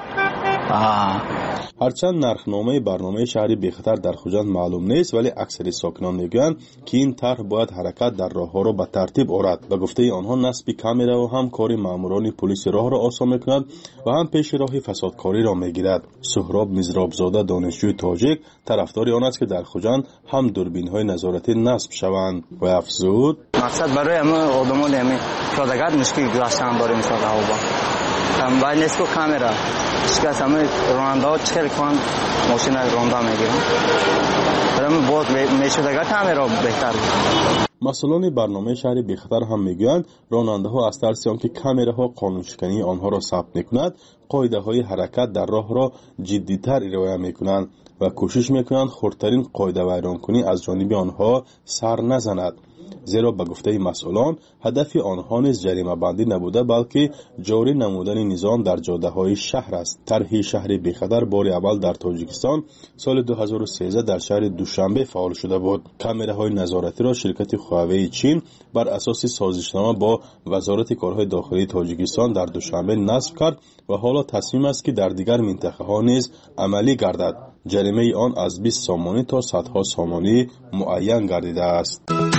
هرچند نرخنامه برنامه شهری بیخطر در خوجند معلوم نیست، ولی اکثر ساکنان میگویند که این طرح باید حرکت در راهها را به ترتیب آورد. به گفته آنها نصب کامرا و هم کار ماموران پلیس راه را آسان میکند و هم پیش راه فسادکاری را میگیرد. سهراب مزرابزاده دانشجوی تاجیک طرفدار آن است که در خوجند هم دوربین های نظارتی نصب شوند و افزود: مقصد برای همه آدمان همه پیاده‌گر مشکل گذاشتن داریم مثلا هوا هم باید نیست که کامرا شکست همه راننده ها چهل کن ماشین راننده میگیرن برای باید میشودگه کامرا بهتر بود. مسئولان برنامه شهری بیخطر هم میگویند راننده ها از ترس آنکه کامراها قانون شکنی آنها را ثبت میکند قاعده های حرکت در راه را جدیتر رعایت میکنند و کوشش میکنند خردترین قاعده ویرانکنی از جانب آنها سر نزند. زیرا به گفته مسئولان هدف آنها نیز جریمه بندی نبوده بلکه جاری نمودن نظام در جاده های شهر است. طرح شهر بیخطر بار اول در تاجیکستان سال دو هزار و سیزده در شهر دوشنبه فعال شده بود. کامراهای نظارتی را شرکت هواوی چین بر اساس سازشنامه با وزارت کارهای داخلی تاجیکستان در دوشنبه نصب کرد و حالا تصمیم است که در دیگر منطقه ها نیز عملی گردد. جریمه آن از بیست سامانی تا صدها سامانی معین گردیده است.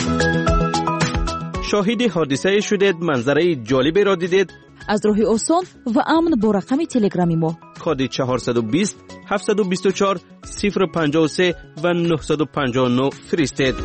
شاهد حادثه شدید، منظره جالبی را دیدید؟ از راه آسان و امن با رقم تلگرامی ما کد چهارصد و بیست هفتصد و بیست و چهار صفر پنجاه و سه و نهصد و پنجاه و نه فرستید.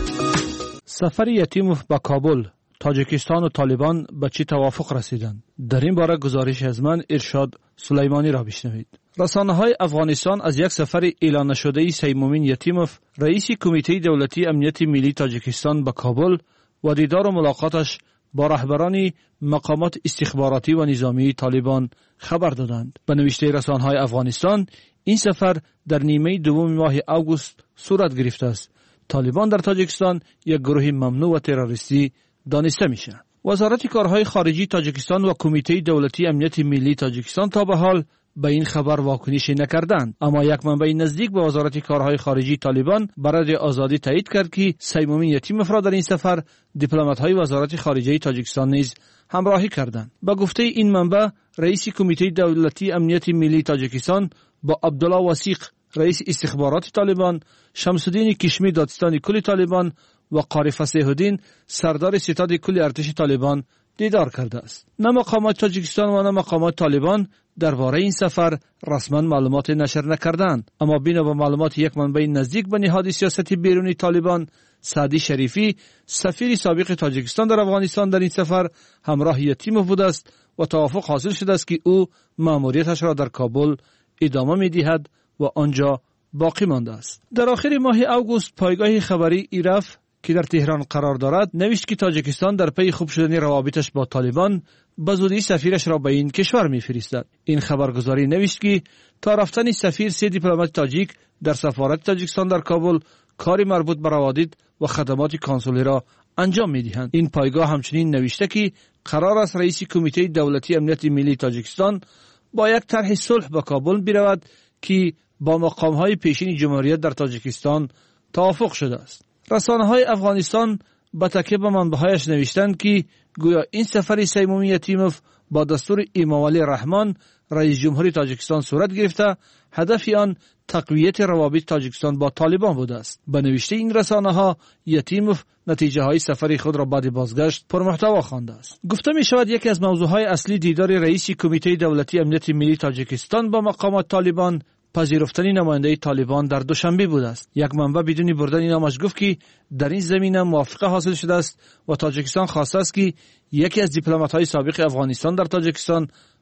سفر یتیموف به کابل، تاجیکستان و طالبان به چه توافق رسیدند؟ در این باره گزارش از من ارشاد سلیمانی را بشنوید. رسانه‌های افغانستان از یک سفر اعلان نشده سیمومین یتیموف، رئیس کمیته دولتی امنیت ملی تاجیکستان به کابل و دیدار و ملاقاتش با رهبران مقامات استخباراتی و نظامی طالبان خبر دادند. به نوشته رسانه‌های افغانستان این سفر در نیمه دوم ماه آگوست صورت گرفته است. طالبان در تاجیکستان یک گروه ممنوع و تروریستی دانسته میشن. وزارت کارهای خارجی تاجیکستان و کمیته دولتی امنیت ملی تاجیکستان تا به حال به این خبر واکنشی نکردند، اما یک منبع نزدیک به وزارت کارهای خارجی طالبان برای آزادی تایید کرد که سیمومین یتیموف را در این سفر دیپلمات‌های وزارت خارجه تاجیکستان نیز همراهی کردند. با گفته این منبع، رئیس کمیته دولتی امنیت ملی تاجیکستان با عبدالله وثیق، رئیس استخبارات طالبان، شمس الدین کشمی دادستان کل طالبان و قاری فصیح الدین سردار ستاد کل ارتش طالبان دیدار کرده است. نه مقامات تاجیکستان و نه مقامات طالبان درباره این سفر رسما معلومات نشر نکردند، اما بنا به معلومات یک منبع نزدیک به نهاد سیاست بیرونی طالبان، سعدی شریفی، سفیر سابق تاجیکستان در افغانستان در این سفر همراه یتیموف بوده است و توافق حاصل شده است که او مأموریتش را در کابل ادامه می‌دهد و آنجا باقی مانده است. در آخر ماه آگوست پایگاه خبری ایرف که در تهران قرار دارد نوشت که تاجیکستان در پی خوب شدن روابطش با طالبان به زودی سفیرش را به این کشور می‌فرستد. این خبرگزاری نوشت که تا رفتن سفیر سه دیپلمات تاجیک در سفارت تاجیکستان در کابل کاری مربوط به روابط و خدمات کنسولی را انجام می‌دهند. این پایگاه همچنین نوشته که قرار است رئیس کمیته دولتی امنیت ملی تاجیکستان با یک طرح صلح به کابل برود که با مقام‌های پیشین جمهوریت در تاجیکستان توافق شده است. رسانه‌های افغانستان با تکیه به منبع‌هایش نوشتند که گویا این سفر سیمومین یتیموف با دستور امامعلی رحمان رئیس جمهوری تاجیکستان صورت گرفته، هدف آن تقویت روابط تاجیکستان با طالبان بوده است. به نوشته این رسانه‌ها یتیموف نتیجه های سفر خود را بعد بازگشت پرمحتوا خوانده است. گفته می شود یکی از موضوعهای اصلی دیدار رئیس کمیته دولتی امنیت ملی تاجیکستان با مقامات طالبان پذیرفتن نماینده طالبان در دوشنبه بوده است. یک منبع بدون بردن نامش گفت که در این زمینه موافقه حاصل شده است و تاجیکستان خواسته است که یکی از دیپلمات‌های سابق افغانستان در تاجیکستان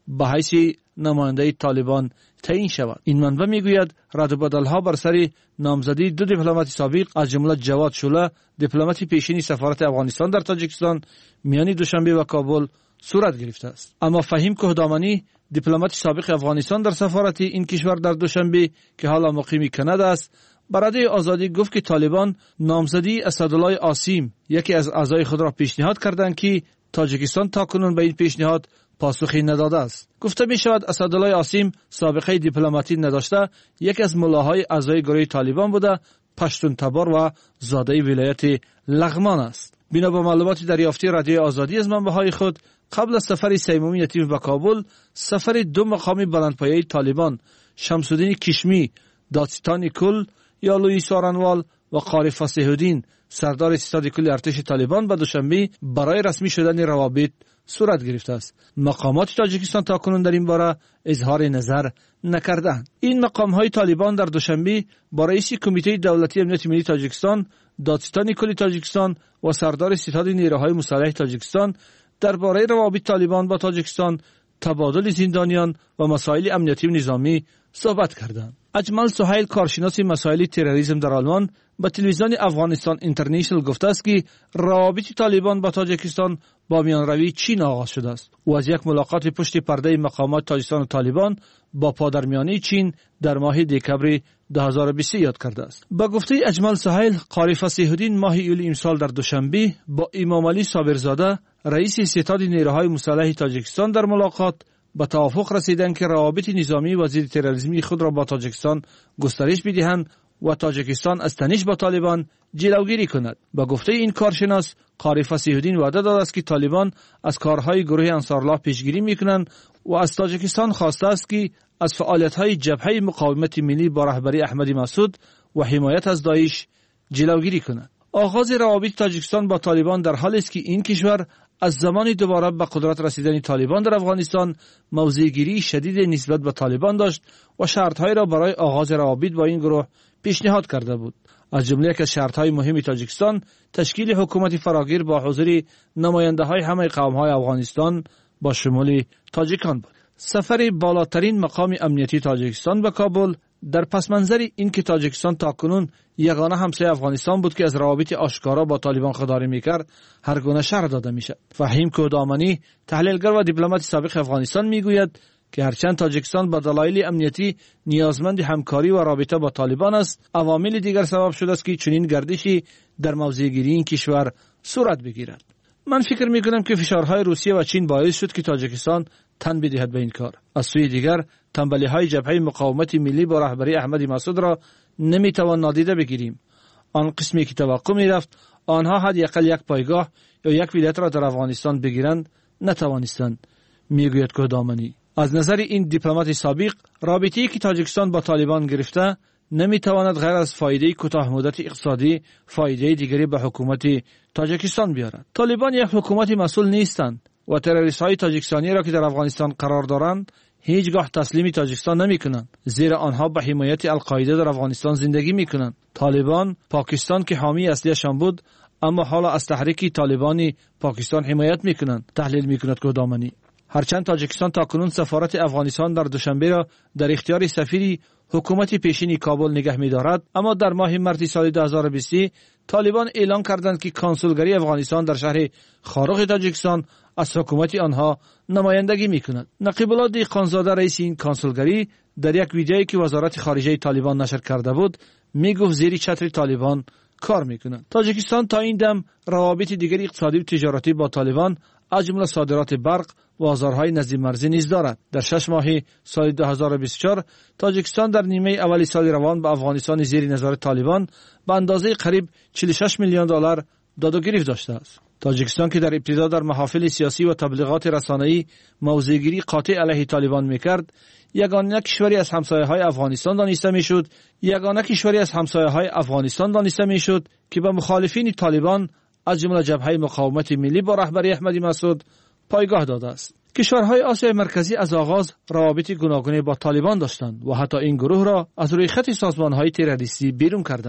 به حیث نماینده طالبان تعیین شود. این منبع میگوید رد و بدل‌ها بر سر نامزدی دو دیپلمات سابق از جمله جواد شوله دیپلمات پیشین سفارت افغانستان در تاجیکستان میان دوشنبه و کابل صورت گرفته است. اما فهیم کوهدامنی دیپلمات سابق افغانستان در سفارت این کشور در دوشنبه که حالا مقیم کانادا است به رادیوی آزادی گفت که طالبان نامزدی اسدالله عاصم یکی از اعضای خود را پیشنهاد کردند که تاجیکستان تاکنون به این پیشنهاد پاسخی نداده است. گفته می شود اسدالله عاصم سابقه دیپلماتی نداشته، یکی از ملاهای اعضای گروه طالبان بوده، پشتون تبار و زاده ولایت لغمان است. بنا به معلومات دریافتی رادیوی آزادی از منبع‌های خود قبل از سفر سیمومی یتیم به کابل، سفر دو مقام بلندپایه طالبان شمس‌الدین کشمی دادستان کل یا لویی سارنوال و قاری فصیح‌الدین سردار ستاد کل ارتش طالبان به دوشنبه برای رسمی شدن روابط صورت گرفته است. مقامات تاجیکستان تاکنون در این باره اظهار نظر نکردند. این مقام‌های طالبان در دوشنبه با رئیس کمیته دولتی امنیت ملی تاجیکستان، دادستان کل تاجیکستان و سردار ستاد نیروهای مسلح تاجیکستان درباره روابط طالبان با تاجیکستان، تبادل زندانیان و مسائل امنیتی و نظامی صحبت کردند. اجمل سهیل کارشناس مسائل تروریسم در آلمان به تلویزیون افغانستان اینترنشنال گفته است که روابط طالبان با تاجیکستان با میانروی چین آغاز شده است. او از یک ملاقات پشت پرده مقامات تاجیکستان و طالبان با پادرمیانی چین در ماه دکبر دو هزار و بیست یاد کرده است. با گفته اجمل سهیل، قاری فصیح‌الدین ماه ایول امسال در دوشنبه با امام علی صابرزاده رئیس ستاد نیروهای مسلح تاجیکستان در ملاقات به توافق رسیدند که روابط نظامی و ضد تروریسمی خود را با تاجیکستان گسترش بدهند و تاجیکستان از تنش با طالبان جلوگیری کند. با گفته این کارشناس، قاری فصیح‌الدین وعده داده است که طالبان از کارهای گروه انصارالله پیشگیری میکنند و از تاجیکستان خواسته است که از فعالیت‌های جبهه مقاومت ملی با رهبری احمدی مسعود و حمایت از داعش جلوگیری کند. آغاز روابط تاجیکستان با طالبان در حالی است که این کشور از زمان دوباره به قدرت رسیدن طالبان در افغانستان موضع‌گیری شدید نسبت به طالبان داشت و شرط‌های را برای آغاز روابط با این گروه پیشنهاد کرده بود. از جمله یک از شرط‌های مهم تاجیکستان تشکیل حکومت فراگیر با حضور نماینده‌های همه قوم‌های افغانستان با شمول تاجیکان بود. سفر بالاترین مقام امنیتی تاجیکستان به کابل در پس منظر این که تاجیکستان تاکنون یگانه همسایه افغانستان بود که از روابط آشکارا با طالبان خودداری میکرد هر گونه شرح داده میشد. فهیم کوهدامنی تحلیلگر و دیپلمات سابق افغانستان میگوید که هرچند تاجیکستان به دلایل امنیتی نیازمند همکاری و رابطه با طالبان است، عوامل دیگر سبب شده است که چنین گردشی در موضع‌گیری این کشور صورت بگیرد. من فکر میکنم که فشارهای روسیه و چین باعث شد که تاجیکستان تن بدهد به این کار. از سوی دیگر تنبلی‌های جبهه مقاومت ملی با رهبری احمدی مسعود را نمیتوان نادیده بگیریم. آن قسمی که توقع میرفت آنها حداقل یک پایگاه یا یک ولایت را در افغانستان بگیرند نتوانستند، میگوید کوهدامنی. از نظر این دیپلمات سابق، رابطه‌ای که تاجیکستان با طالبان گرفته نمیتواند غیر از فایده کوتاه مدت اقتصادی فایده دیگری به حکومت تاجیکستان بیارد. طالبان یک حکومت مسئول نیستند و تروریست‌های تاجیکستانی را که در افغانستان قرار دارند هیچگاه تسلیم تاجیکستان نمی‌کنند، زیرا آنها به حمایت القاعده در افغانستان زندگی می‌کنند. طالبان پاکستان که حامی اصلیشان بود، اما حالا از تحریک طالبانی پاکستان حمایت می‌کنند، تحلیل می‌کند کوهدامنی. هرچند تاجیکستان تاکنون سفارت افغانستان در دوشنبه را در اختیار سفیر حکومت پیشین کابل نگه می‌دارد، اما در ماه مارس سال دو هزار و بیست طالبان اعلام کردند که کنسولگری افغانستان در شهر خارق تاجیکستان از حکومت آنها نمایندگی می‌کند. نقیب الله دهقانزاده رئیس این کنسولگری در یک ویدئویی که وزارت خارجه طالبان نشر کرده بود میگفت زیر چتر طالبان کار می‌کند. تاجیکستان تا این دم روابط دیگر اقتصادی و تجارتی با طالبان از جمله صادرات برق و بازارهای نزدیک مرزی نیز دارد. در شش ماه سال دو هزار و بیست و چهار تاجیکستان در نیمه اولی سال روان به افغانستان زیر نظارت طالبان به اندازه قریب چهل و شش میلیون دلار داد و گرفت داشته است. تاجیکستان که در ابتدا در محافل سیاسی و تبلیغات رسانه‌ای موضع‌گیری قاطع علیه طالبان می‌کرد، یگانه کشوری از همسایه‌های افغانستان دانسته می‌شد، یگانه کشوری از همسایه‌های افغانستان دانسته می‌شد که به مخالفین طالبان از جمله جبهه مقاومت ملی با رهبری احمدی مسعود پایگاه داده است. کشورهای آسیای مرکزی از آغاز روابط گوناگونی با طالبان داشتند و حتی این گروه را از روی خط سازمان‌های تروریستی بیرون کردند.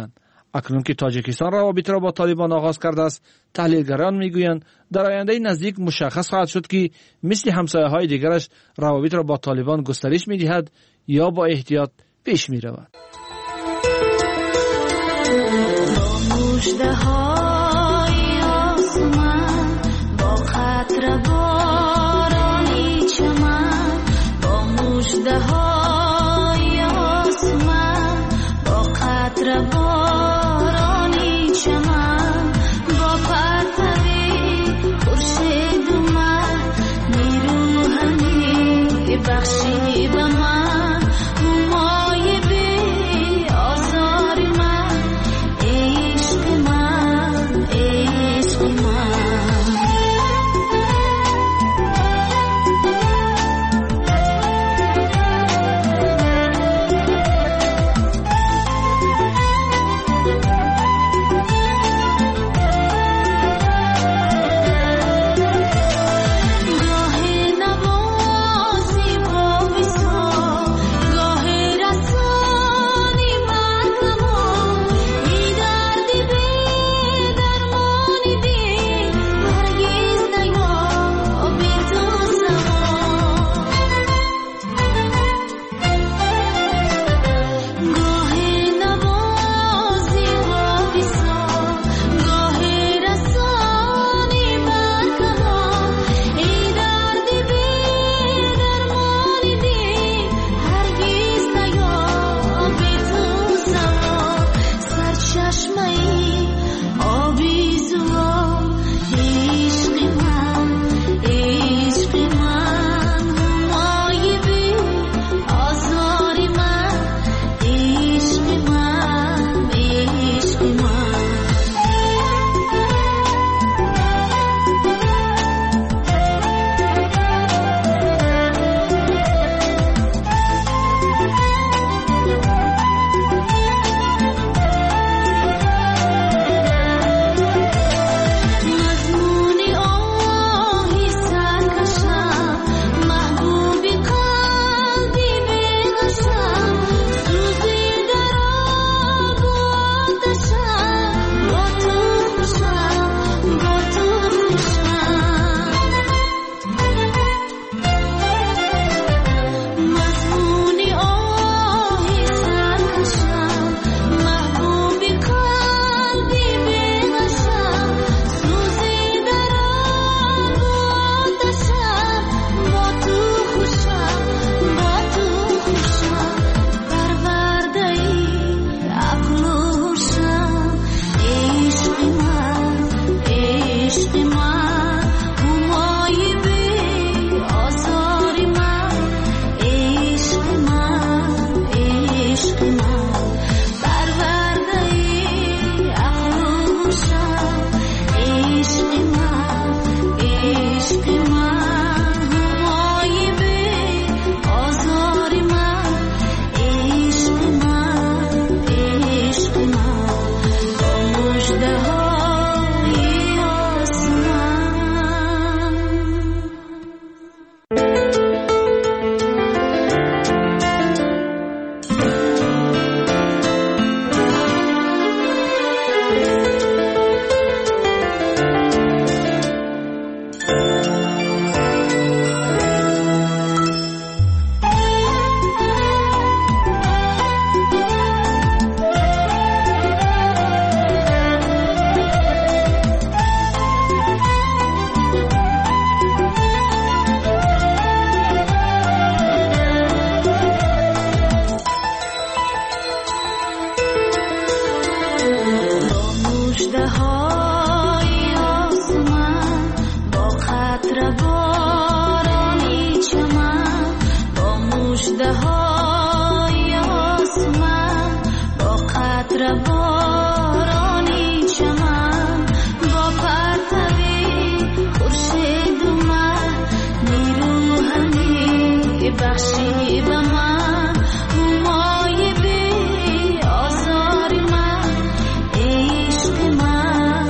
اکنون که تاجیکستان روابط را با طالبان آغاز کرده است، تحلیلگران میگویند در آینده نزدیک مشخص خواهد شد که مثل همسایه‌های دیگرش روابط را با طالبان گسترش می‌دهد یا با احتیاط پیش می‌رود. آزار من عشق من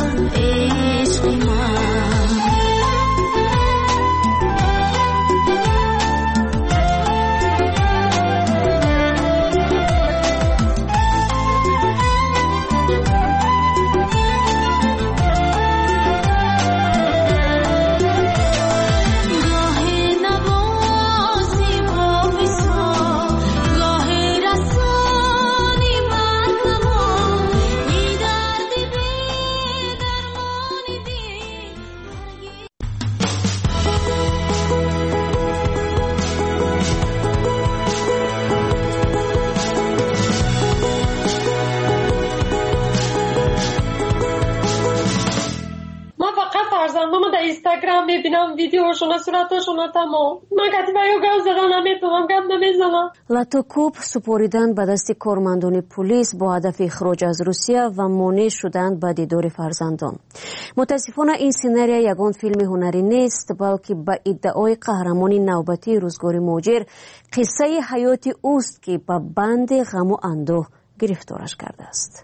فرزندم من در اینستاگرام میبینم ویدیوشون صورتشون تمام من کتی باید گاز زدن نمیتونم گم نمیزنم. لاتوکوب سپوریدن به دست کارمندان پلیس با هدف اخراج از روسیه و مانع شدن به دیدار فرزندان. متاسفانه این سیناریا یگان فیلم هنری نیست بلکه به ادعای قهرمان نوبتی روزگار مهاجر قصه حیاتی اوست که به بند غم و اندوه گرفتارش کرده است.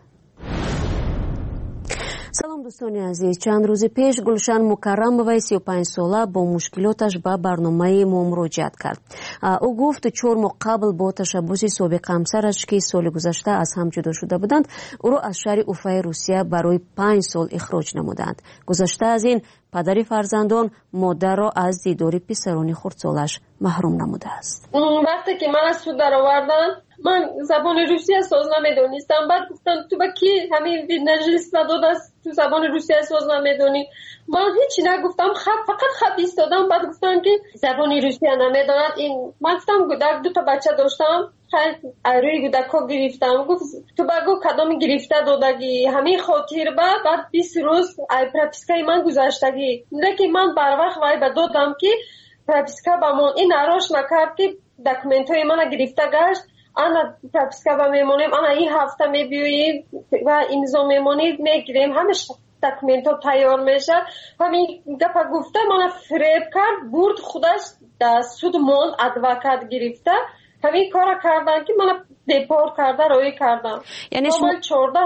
سلام دوستان عزیز، چند روز پیش گلشن مکرم و سی و پنج ساله با مشکلاتش به برنامه ما مراجعت کرد. او گفت چهار ماه قبل با تشبوس سابق همسرش که سال گذشته از هم جدا شده بودند او را از شهر اوفای روسیه برای پنج سال اخراج نمودند. گذشته از این پدر فرزندان مادر را از دیدار پسران خردسالش محروم نموده است. وقتی که من از سود در آوردن من زبان روسیه ساز نمیدونستم. بعد گفتن تو با کی همین نجلیس نداد است تو زبان روسیه ساز نمیدونی؟ من هیچی نگفتم، خب فقط خب ایستادم. بعد گفتن که زبان روسیه نمیدونن. این من گفتم گودک دو تا بچه داشتم خیلی روی گودکا گرفتم. گفت تو بگو کدام گرفته دادگی همین خاطر با بعد بیست روز ای پرپیسکای من گذاشتگی لیکن من بر وقت وای به دادم که پرپیسکا با من این نراش نکرد که دکمنت های من گرفته گشت. آنا پرپیسکا با میمونیم آنا این هفته میبیوییم و امضا میمونید میگیریم همش دکمنت ها تیار میشه. همین گپا گفته من فریب کرد برد خودش در سود من ادوکات گرفته همین کار کردن که من دیپورت کرده روی کردم. یعنی شما چهارده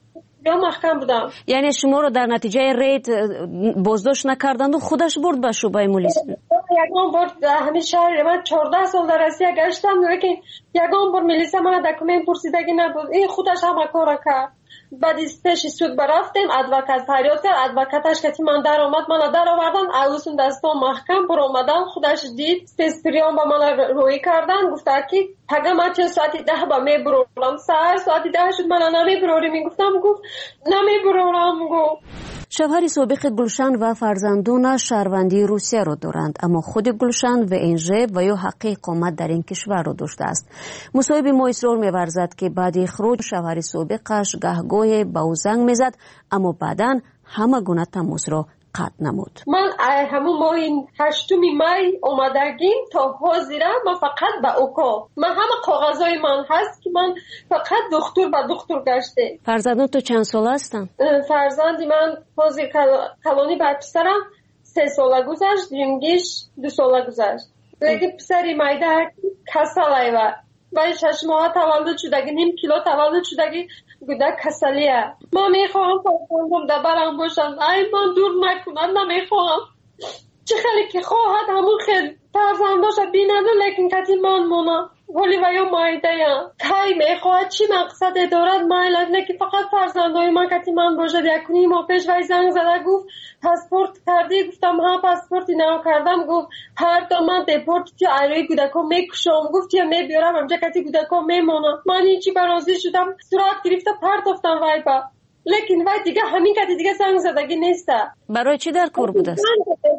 یا محکم بودم. یعنی شما رو در نتیجه رید بازداشت نکردند و خودش برد به شعبه مولیس؟ یگان برد همین شهر من چهارده سال در روسیه گشتم لیکن یگان برد میلیس من دکمنت پرسیدگی نبود. این خودش همه کار کرد. بعد پیش سود برفتیم ادوکات فریاد کرد ادوکاتش که من در آمد من در آوردن اولسون دستان محکم پر آمدن خودش دید سپریان با من روی کردن گفته که پگه من چه ساعتی ده با می برولم سهر ساعتی ده شد من نمی برولی میگفتم گفت نمی برولم گفت. شوهر سابق گلشن و فرزندانش شهروندی روسیه را دارند اما خود گلشن و انژه و یا حق اقامت در این کشور را داشته است. مصاحب ما اصرار می‌ورزد که بعد اخراج شوهر سابقش گهگاه به او زنگ میزد اما بعداً همه گونه تماس را قطع نمود. من همون ماه هشتم می اومدگیم تا حاضره من فقط به اوکا من همه کاغذای من هست که من فقط دکتر به دکتر گشته. فرزندان تو چند ساله هستن؟ فرزندی من حاضر کلانی بر پسرم سه ساله گذشت دیونگیش دو ساله گذشت لیکن پسری مایده کساله و باید شش ماه تولد شدگی نیم کیلو تولد شدگی گودک کسلیه. من میخواهم فرزندم در برم باشن ای من دور نکنم نمیخواهم چه خیلی که خواهد همون خیلی فرزنداش بیننده لیکن کتی من مونم ولی و یا مایده یا کی میخواهد چی مقصد دارد مایلت نه که فقط فرزندای من کتی من باشد. یکنی ما پیش وی زنگ زده گفت پاسپورت کردی؟ گفتم ها پاسپورتی نو کردم. گفت هر تا من دیپورت یا ایروی گودکا میکشم. گفت یا میبیارم همجا کتی گودکا میمونم. من هیچی برازی شدم سرعت گرفته پرتافتم وی با لیکن وی دیگه همین کتی دیگه زنگ زدگی نیسته. برای چی در کار بود است؟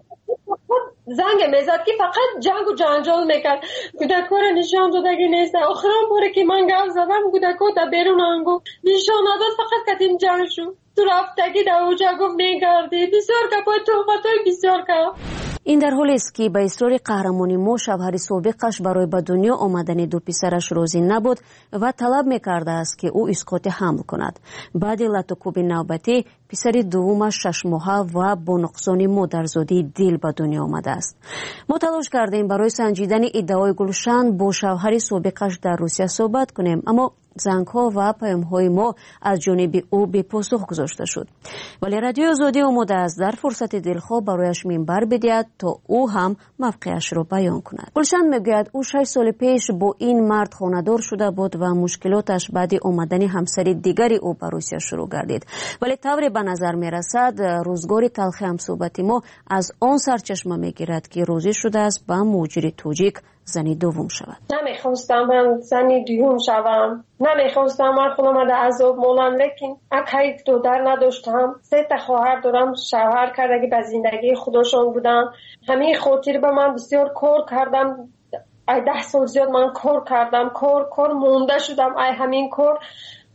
زنگ میزد که فقط جنگ و جنجال میکرد. گودکا را نشان دادگی نیست. آخرام باره که من گفت زدم گودکا تا بیرون انگو نشان نداد فقط کتیم جنگ شد. تو رفتگی در اوجا گفت میگردی بسیار کپای توقعاتای بسیار کپ. این در حالی است که به اصرار قهرمان ما شوهر سابقش برای به دنیا آمدن دو پسرش راضی نبود و طلب میکرده است که او اسقاط حمل کند. بعد لاتوکوب نوبتی پسر دومش شش ماهه و با نقصان مادرزادی دل به دنیا آمده است. ما تلاش کردیم برای سنجیدن ادعای گلشن با شوهر سابقش در روسیه صحبت کنیم اما زنگ ها و پیام های ما از جانب او به پاسخ گذاشته شد. ولی رادیو آزادی آماده است در فرصت دلخواه برایش منبر بدهد تا او هم موقعش را بیان کند. گلشن میگوید او شش سال پیش با این مرد خانه‌دار شده بود و مشکلاتش بعد آمدن همسر دیگری او به روسیه شروع گردید. ولی طوری به نظر میرسد روزگار تلخ همصحبت ما از آن سرچشمه میگیرد که راضی شده است با مهاجر تاجیک زنی دوم شود. نمیخواستم من زنی دوم شوم. نمیخواستم من خودم در عذاب مونم لیکن اگه دختر نداشتم سه تا خواهر دارم شوهر کرده که به زندگی خودشون بودن. همین خاطر به من بسیار کار کردم. ای ده سال زیاد من کار کردم کار کار مونده شدم. ای همین کار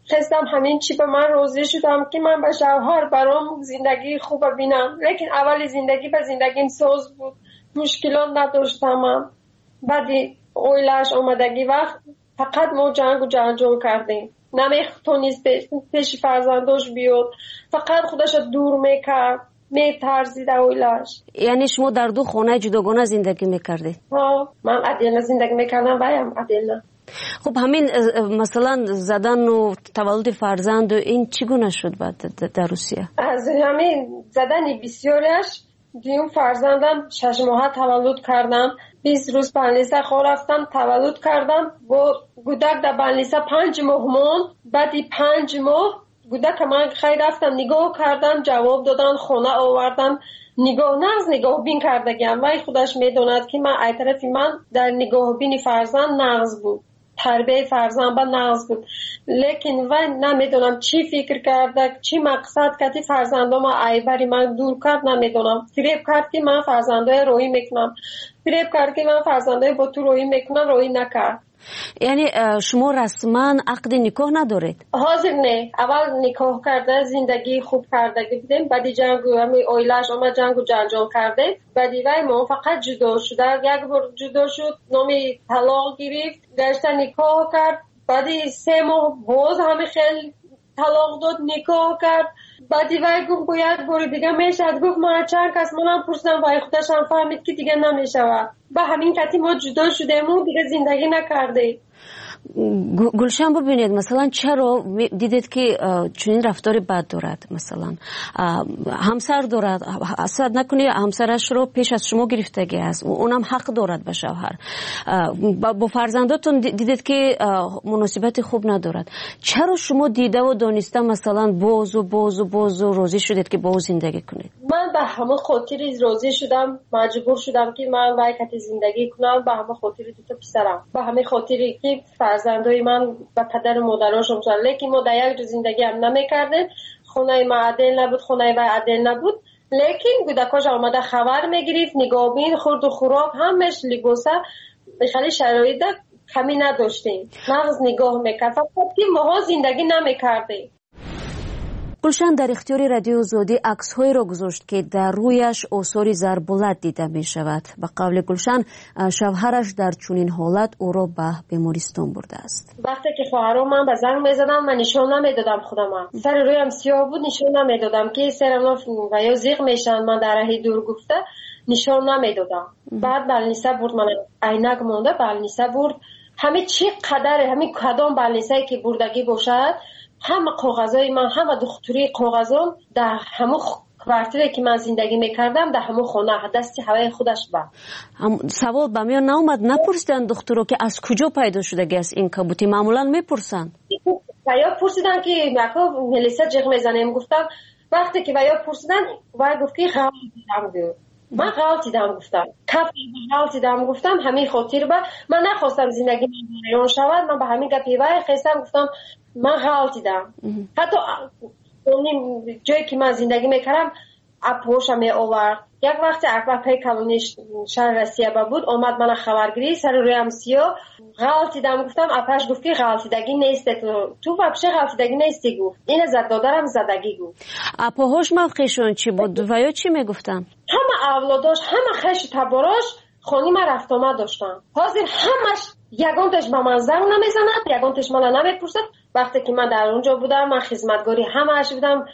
خواستم همین چی به من روزی شدم که من به شوهر برام زندگی خوب ببینم، لیکن اول زندگی به زندگیم سوز بود، مشکلات نداشتم. بعدی اویلش آمدگی وقت فقط ما جنگ و جنجال کردیم، نمیتونست پیش فرزنداش بیاد، فقط خودش دور میکرد، میترسید اویلش. یعنی شما در دو خانه جداگانه زندگی میکردید؟ ها، من عدیل زندگی میکردم و هم عدیل. خب همین مثلا زدن و تولد فرزند و این چگونه شد بعد در روسیه؟ از همین زدن بسیارش دیون فرزندم شش ماه تولد کردم، بیست روز بلنیسه خواه رفتم تولد کردم، با گودک در بلنیسه پنج ماه موند. بعدی پنج ماه گودک من خیلی رفتم نگاه کردم، جواب دادن، خونه آوردم، نگاه نقض نگاه بین کردگیم. وی خودش میدوند که من ای طرفی من در نگاه بین فرزند نقض بود، تربیه فرزند با نقض بود، لیکن وی نمیدونم چی فکر کرده، چی مقصد کردی فرزندم ای بری من دور کرد، نمیدونم. فریب کرد که من فرزندای روی میکنم، فریب کرد که من فرزندای با تو روی میکنم، روی نکرد. یعنی شما رسما عقد نکاح ندارید؟ حاضر نه، اول نکاح کرده، زندگی خوب کرده بودیم، بعدی جنگ همی اویلش آمد جنگ و جنجال کرده، بعدی وی ما فقط جدا شده، یک بار جدا شد، نامی طلاق گرفت، گشته نکاح کرد، بعدی سه ماه باز همه خیلی طلاق داد، نکاح کرد. بعدی وی گفت باید بار دیگه میشد، گفت ما چند کس منم پرسیدم، وی خودش هم فهمید که دیگه نمیشود. با همین کتی ما جدا شدیم و دیگه زندگی نکرده. گلشن ببینید مثلا چرا دیدید که چنین رفتار بد دارد؟ مثلا همسر دارد، حسد نکنید همسرش رو پیش از شما گرفتگی است، اونم حق دارد به شوهر. با فرزنداتون دیدید که مناسبت خوب ندارد، چرا شما دیده و دانسته مثلا باز و باز و باز و راضی شدید که باز زندگی کنید؟ من به همه خاطری راضی شدم، مجبور شدم که من باید زندگی کنم، به همه خاطری دو تا پسرم، به همه خاطری که فرزندای من با پدر و مادرشون شدن، لیکن ما در یک زندگی هم نمیکردیم، خونه ما عدل نبود، خونه ما عدل نبود، لیکن گودکاش آمده خبر میگرفت، نگاه بین، خورد و خوراک همش لباسه خیلی شرایط کمی نداشتیم، نقض نگاه میکرد، فقط که ما زندگی نمیکردیم. گلشن در اختیار رادیو آزادی عکس‌هایی را گذاشت که در رویش آثار ضرب‌العت دیده می شود. به قول گلشن شوهرش در چنین حالت او را به بیمارستان برده است. وقتی که خواهرام من به زنگ می‌زدن من نشون نمیدادم خودم، سر رویم سیاه بود نشون نمیدادم که سرم و یا زیغ میشن، من در راه دور گفته نشون نمیدادم. بعد بلنیسه برد، من عینک مونده، بلنیسه برد، همه چی قدر همین کدام بلنیسه که بردگی باشد، همه کاغذای من، همه دختری کاغذام در همه کوارتری که من زندگی میکردم در همه خونه دستی هوای خودش با. سوال به میان ناومد نپرسیدن دخترو که از کجا پیدا شده است این کبوتی؟ معمولا میپرسن. یا پرسیدن که مکو ملیسا جغ میزنیم، گفتم وقتی که یا پرسیدن و گفت که غلطی دارم گفت. من غلطی دارم گفتم. کف غلطی دارم گفتم، همین خاطر با من نخواستم زندگی من ویران شود، من به همین گپی وای خواستم گفتم من غلطی دارم. حتی اون جایی که من زندگی میکردم اپوشم می آورد. یک وقت اکبر پی کلونیش شهر رسیه بود، اومد من خبرگیری سر رویم سیاه غلطی دارم گفتم، اپش گفت که غلطی دگی نیست، تو تو واپس غلطی دگی نیستی گفت، این زد دادرم زدگی گفت. اپاهاش موقعشون چی بود و یا چی میگفتن؟ همه اولاداش همه خش تباراش خونی من رفت آمد داشتن، حاضر همش یگانتش با من زنگ نمیزند، یگانتش من نمیپرسد. وقتی که من در اونجا بودم من خدمتگاری همه‌اش بودم،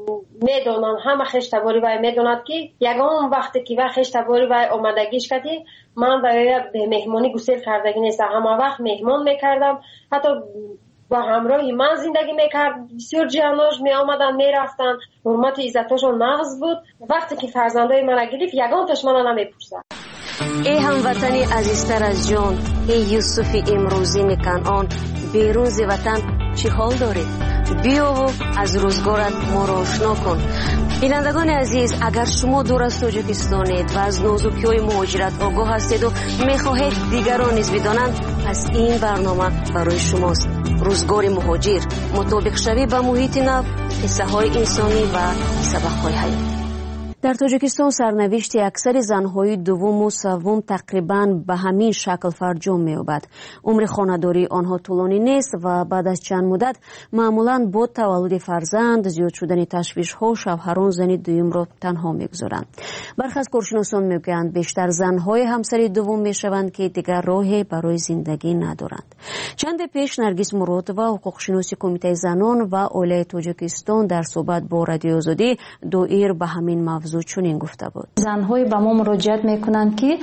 میدونم همه خشتباری وای میدوند که یگان وقتی که وقت خشتباری وای آمدگیش کردی من وای به مهمانی گسیل کردگی نیست، همه وقت مهمان میکردم، حتی با همراهی من زندگی میکرد، بسیار جیاناش می آمدن می رفتن، حرمت عزتاشون نقض بود. وقتی که فرزندای من گرفت یگانتش من نمیپرسد. ای هموطنی عزیزتر از جان، ای یوسف امروزی میکنان، بیرون ز وطن چی حال دارید؟ بیا و از روزگارت ما را آشنا کن. بینندگان عزیز، اگر شما دور از تاجیکستانید و از نازکی‌های مهاجرت آگاه هستید و میخواهید دیگران نیز بدانند، پس این برنامه برای شماست. روزگار مهاجر، مطابق شوی با محیط نو، قصه های انسانی و سبق‌های حیات. در تاجیکستان سرنوشت اکثر زنهای دوم و سوم تقریباً به همین شکل فرجام می‌یابد. عمر خانه‌داری آنها طولانی نیست و بعد از چند مدت معمولاً با تولد فرزند، زیاد شدن تشویش‌ها، شوهران زن دوم را تنها می‌گذارند. برخی از کارشناسان می‌گویند بیشتر زنهای همسر دوم می‌شوند که دیگر راهی برای زندگی ندارند. چند پیش نرگس مراد و حقوق‌شناس کمیته زنان و عاله تاجیکستان در صحبت با رادیوی آزادی دایر به همین موضوع چنین گفته بود. زن‌های به ما مراجعت می‌کنند که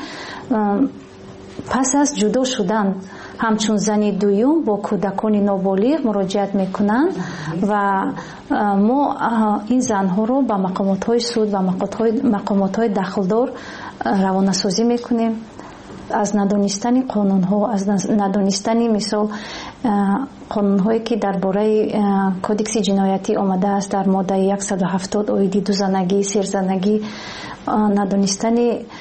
پس از جدا شدن همچون زنی دوم با کودکان نابالغ مراجعت میکنند و ما این زنها رو به مقامات سود و مقامات های دخلدار روانه سازی میکنیم. از ندانستن قانون ها، از ندانستن مثال قانون هایی که درباره کودکس جنایتی آمده است در ماده صد و هفتاد آیه دو زنگی، سر زنگی، ندانستن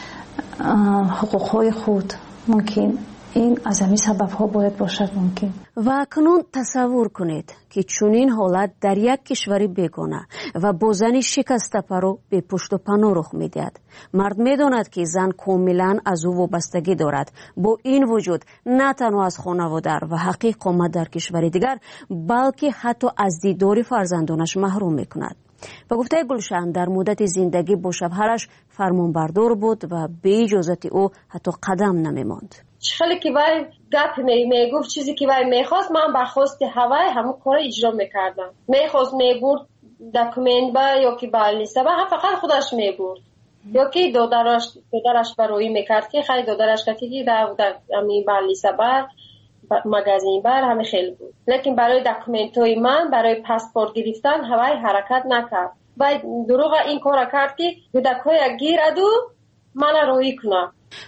حقوق های خود ممکن این از همین سبب ها باید باشد ممکن. و اکنون تصور کنید که چنین حالت در یک کشوری بیگانه و با زنی شکسته پرو به پشت و پناه رخ میدهد. مرد میداند که زن کاملا از او وابستگی دارد. با این وجود نه تنها از خانواده و حق اقامت در کشور دیگر بلکه حتی از دیدار فرزندانش محروم میکند. و گفته گلشن در مدت زندگی با شوهرش فرمانبردار بود و به اجازت او حتی قدم نمیماند. خیلی که وای گپ میگفت چیزی که وای میخواست من به خواست هوای همون کار اجرا میکردم. میخواست میبرد دکومنت با یا که با لیسته با فقط خودش میبرد یا که دادرش دادرش برای میکرد که خیلی دادرش کتی که در امی با لیسته بر مگزین بر همه خیلی بود. لیکن برای دکومنت های من برای پاسپورت گرفتن هوای حرکت نکرد. وای دروغ این کار کرد که کودکای گیرد و من روی کنه.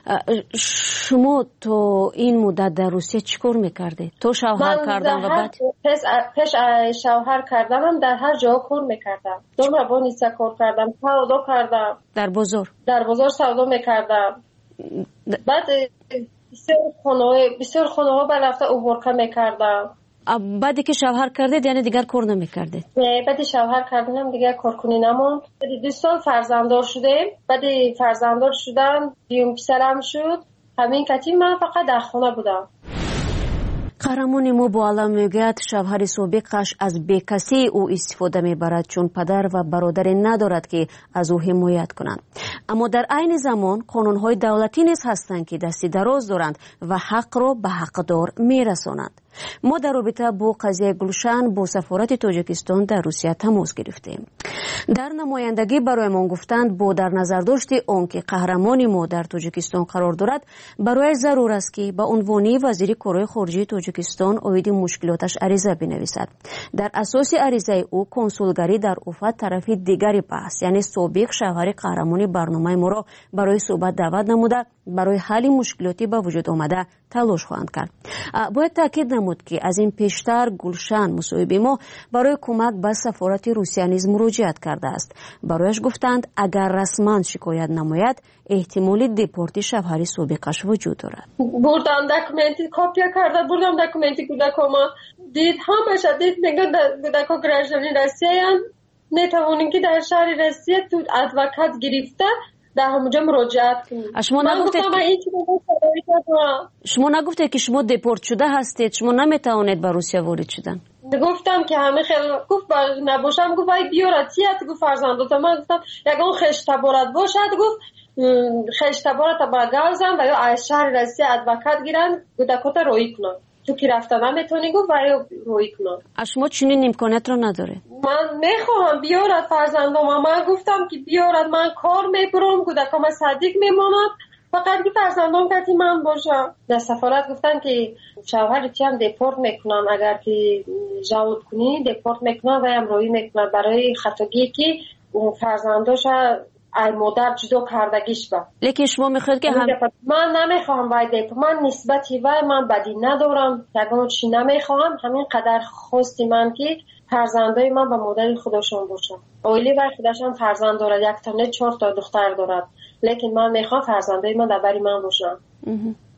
شما تو این مدت در روسیه چیکار میکردی؟ تو شوهر کردن و بعد پیش پیش شوهر کردنم در هر جا کار میکردم. دوم با نیسا کار کردم، سودا کردم. در بازار؟ در بازار سودا میکردم. بعد بسیار خانه بسیار خانه ها برفته اوورکا میکردم. بعدی که شوهر کردید یعنی دیگر کار نمیکردید؟ نه، بعد شوهر کردنم دیگر کار کنی نموند. بعد دو سال فرزنددار شدیم. بعد فرزنددار شدن دیوم پسرم شد. همین کتی من فقط در خانه بودم. قهرمان ما با علم میگوید شوهر سابقش از بیکسی او استفاده میبرد چون پدر و برادری ندارد که از او حمایت کنند. اما در عین زمان قانونهای دولتی نیز هستند که دستی دراز دارند و حق را به حقدار میرسانند. ما در رابطه با قضیه گلشن با سفارت تاجیکستان در روسیه تماس گرفتیم. در نمایندگی برایمان گفتند با در نظر داشت آنکه قهرمان ما در تاجیکستان قرار دارد برای ضرور است که به عنوان وزیر کارهای خارجه تاجیکستان اوید مشکلاتش عریضه بنویسد. در اساس عریضه او کنسولگری در اوفا طرف دیگری بحث یعنی سابق شوهر قهرمان برنامه ما را برای صحبت دعوت نموده برای حل مشکلاتی به وجود آمده تلاش خواهند کرد. باید تاکید نمود که از این پیشتر گلشن مصاحب ما برای کمک به سفارت روسیه نیز مراجعت کرده است. برایش گفتند اگر رسما شکایت نماید احتمال دپورت شوهر سابقش وجود دارد. بردم دکومنتی کاپیا کرده بردم دکومنتی کودکما دید همش دید میگن کودکا گراجانی روسیه نتوانین که در شهر روسیه تو ادوکات گرفته در همونجا مراجعت کنید. شما نگفتید شما نگفتید که شما دپورت شده هستید، شما نمیتوانید به روسیه وارد شدن. گفتم که همه خیلی گفت نباشم گفت وای بیارد چیت گفت فرزندات من گفتم یگان خشتبارت باشد گفت خشتبارت با گازم و یا از شهر روسیه ادوکات گیرن کودکات روی کنن تو که رفتن نمیتونی گفت وای روی کنن. شما چنین امکانات رو نداره؟ من میخواهم بیارد فرزندام من گفتم که بیارد من کار میبرم کودکام صدیق میماند فقط که فرزندام کتی من باشم. در سفارت گفتن که شوهر چی هم دپورت میکنن اگر که جواب کنی دپورت میکنن و هم روی میکنن برای خطاگی که فرزنداش ای مادر جدا کردگیش با. لیکن شما میخواید که هم من نمیخوام وای دپورت من نسبتی وای من بدی ندارم یگان چی نمیخوام همین قدر خواستی من که فرزندای من با مادر خودشون باشن. اولی وای خودشون فرزند دارد یک تا نه چهار تا دختر دارد لیکن من میخوام فرزندای من در بری من باشن.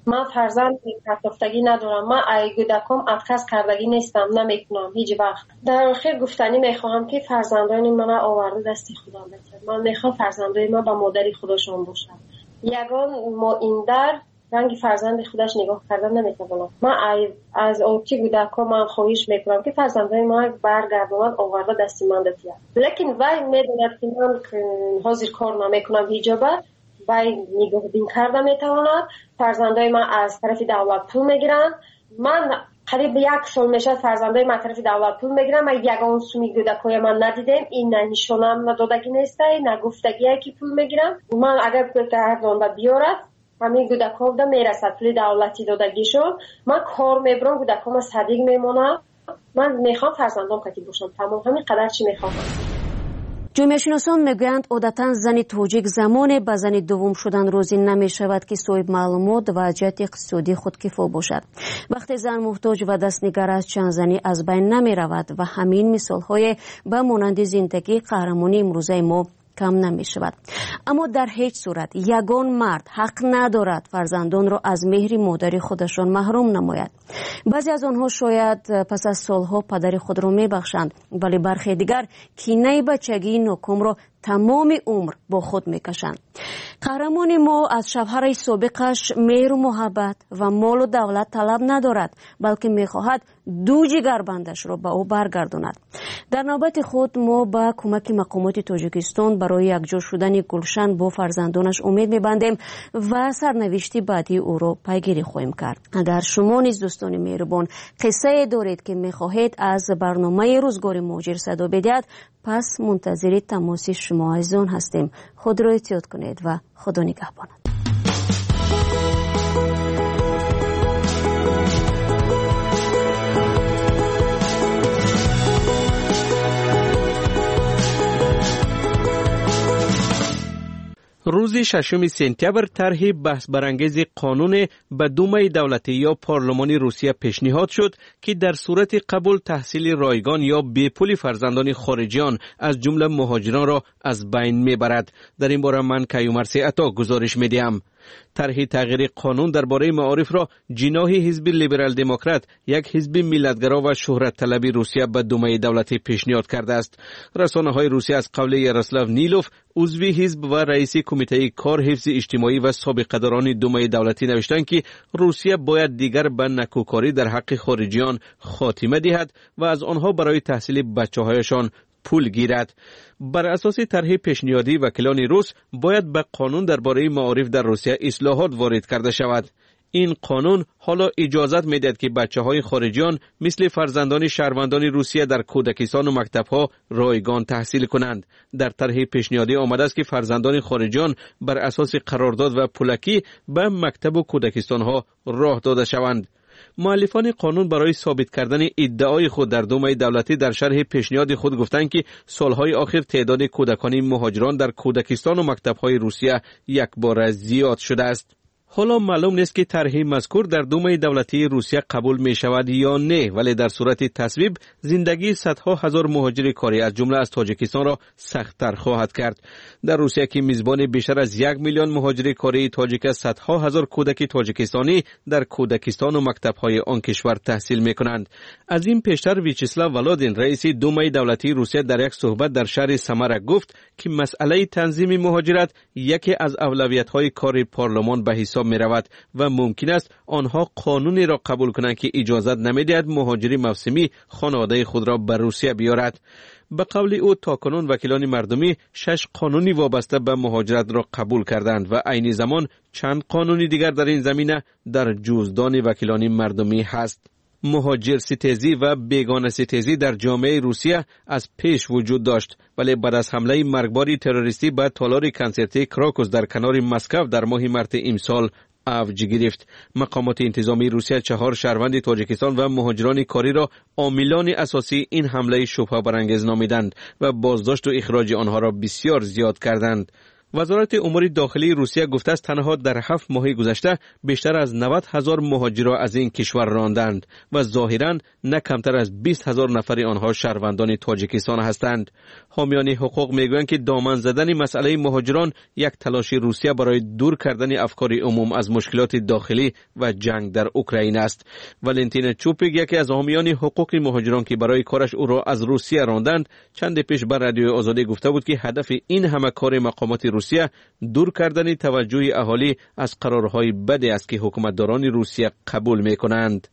من فرزند کارتافتگی ندارم. من ای کودکم اتخاذ کردگی نیستم، نمیکنم هیچ وقت. در آخر گفتنی میخواهم که فرزندان من آورده دستی خدا بده. من میخوام فرزندای من با مادری خودشون باشن. یگان ما این در رنگ فرزند خودش نگاه کردن نمیتونم. من از اوکی کودکم من خواهش میکنم که فرزندای من برگردوند آورده دستی من دادید. لیکن وای میدوند که من حاضر کار نمیکنم حجابه. وای نگاه بین کرده میتواند. فرزندای من از طرف دولت پول میگیرن. من قریب یک سال میشه فرزندای من طرف دولت پول میگیرن. من یگان سومی کودکای من ندیدم. این نه نشونم ندادگی نیسته، نه گفتگیه که پول میگیرن. من اگر گردونده بیارد همین کودک‌ها بوده میرسد پول دولتی دادگیشون. من کار میبرم کودک‌ها صدیق میمونم. من میخوام فرزندام کتی باشم. تمام همین قدر چی میخوام. جامعه شناسان میگویند عادتا زن توجیک زمان به زن دوم شدن روزی نمی شود که صاحب معلومات و جهت اقتصادی خود کفا باشد. وقتی زن محتاج و دستنگر است چند زنی از بین نمی رود و همین مثال های به مانند زندگی قهرمانی امروزه ما کم نمی شود. اما در هیچ صورت یگان مرد حق ندارد فرزندان را از مهر مادری خودشان محروم نماید. بعضی از آنها شاید پس از سالها پدر خود را می بخشند، ولی برخی دیگر کینه بچگی ناکام را تمام عمر با خود میکشند. قهرمان ما از شوهر سابقش مهر و محبت و مال و دولت طلب ندارد، بلکه میخواهد دو جگربندش را به او برگرداند. در نوبت خود ما با کمک مقامات تاجیکستان برای یکجا شدن گلشن با فرزندانش امید میبندیم و سرنوشت بعدی او را پیگیری خواهیم کرد. اگر شما نیز دوستان مهربان قصه دارید که میخواهید از برنامه روزگار مهاجر صدا بدهید، پس منتظر تماس شما عزیزان هستیم. خود را احتیاط کنید و خدا نگهبان. روز ششم سپتامبر طرح بحث برانگیز قانون به دومای دولتی یا پارلمانی روسیه پیشنهاد شد که در صورت قبول تحصیل رایگان یا بی پول فرزندان خارجیان از جمله مهاجران را از بین میبرد. در این باره من کیومرث عطا گزارش میدهم. طرح تغییر قانون درباره معارف را جناح حزب لیبرال دموکرات، یک حزب ملتگرا و شهرت طلبی روسیه به دومای دولتی پیشنهاد کرده است. رسانه های روسیه از قول یاروسلاو نیلوف، عضو حزب و رئیس کمیته کار حفظ اجتماعی و سابقه‌داران دومای دولتی نوشتند که روسیه باید دیگر به نکوکاری در حق خارجیان خاتمه دهد و از آنها برای تحصیل بچه‌هایشان پول گیرد. بر اساس طرح پیشنهادی وکیلان روس باید به قانون درباره معارف در روسیه اصلاحات وارد کرده شود. این قانون حالا اجازت میدهد که بچه‌های خارجیان مثل فرزندان شهروندان روسیه در کودکستان و مکتب‌ها رایگان تحصیل کنند. در طرح پیشنهادی آمده است که فرزندان خارجیان بر اساس قرارداد و پولکی به مکتب و کودکستان‌ها راه داده شوند. مؤلفان قانون برای ثابت کردن ادعای خود در دومای دولتی در شرح پیشنهاد خود گفتند که سالهای آخر تعداد کودکان مهاجران در کودکستان و مکتب‌های روسیه یک بار زیاد شده است. حالا معلوم نیست که طرح مذکور در دومای دولتی روسیه قبول می شود یا نه، ولی در صورت تصویب زندگی صدها هزار مهاجر کاری از جمله از تاجیکستان را سخت‌تر خواهد کرد. در روسیه که میزبان بیشتر از یک میلیون مهاجر کاری تاجیک، صدها هزار کودک تاجیکستانی در کودکستان و مکتب‌های آن کشور تحصیل می کنند. از این پیشتر ویچسلاو ولادین، رئیس دومای دولتی روسیه، در یک صحبت در شهر سمرا گفت که مسئله تنظیم مهاجرت یکی از اولویت‌های کار پارلمان به حساب می رود و ممکن است آنها قانونی را قبول کنند که اجازت نمیدهد مهاجری موسمی خانواده خود را به روسیه بیارد. به قول او تاکنون وکیلان مردمی شش قانونی وابسته به مهاجرت را قبول کردند و عین زمان چند قانونی دیگر در این زمینه در جزدان وکیلان مردمی هست. مهاجر ستیزی و بیگانه ستیزی در جامعه روسیه از پیش وجود داشت، ولی بعد از حمله مرگباری تروریستی به تالار کنسرتی کراکوس در کنار مسکو در ماه مارس امسال اوج گرفت. مقامات انتظامی روسیه چهار شهروند تاجیکستان و مهاجران کاری را عاملان اساسی این حمله شبهه برانگیز نامیدند و بازداشت و اخراج آنها را بسیار زیاد کردند. وزارت امور داخلی روسیه گفته است تنها در هفت ماه گذشته بیشتر از نود هزار مهاجر را از این کشور راندند و ظاهراً نه کمتر از بیست هزار نفر آنها شهروندان تاجیکستان هستند. حامیان حقوق میگویند که دامن زدن مسئله مهاجران یک تلاش روسیه برای دور کردن افکار عموم از مشکلات داخلی و جنگ در اوکراین است. والنتین چوپیک، یکی از حامیان حقوق مهاجران که برای کارش او را از روسیه راندند، چند پیش بر رادیوی آزادی گفته بود که هدف این همه کار مقامات روسیه دور کردن توجه اهالی از قرارهای بدی است که حکومتداران روسیه قبول میکنند.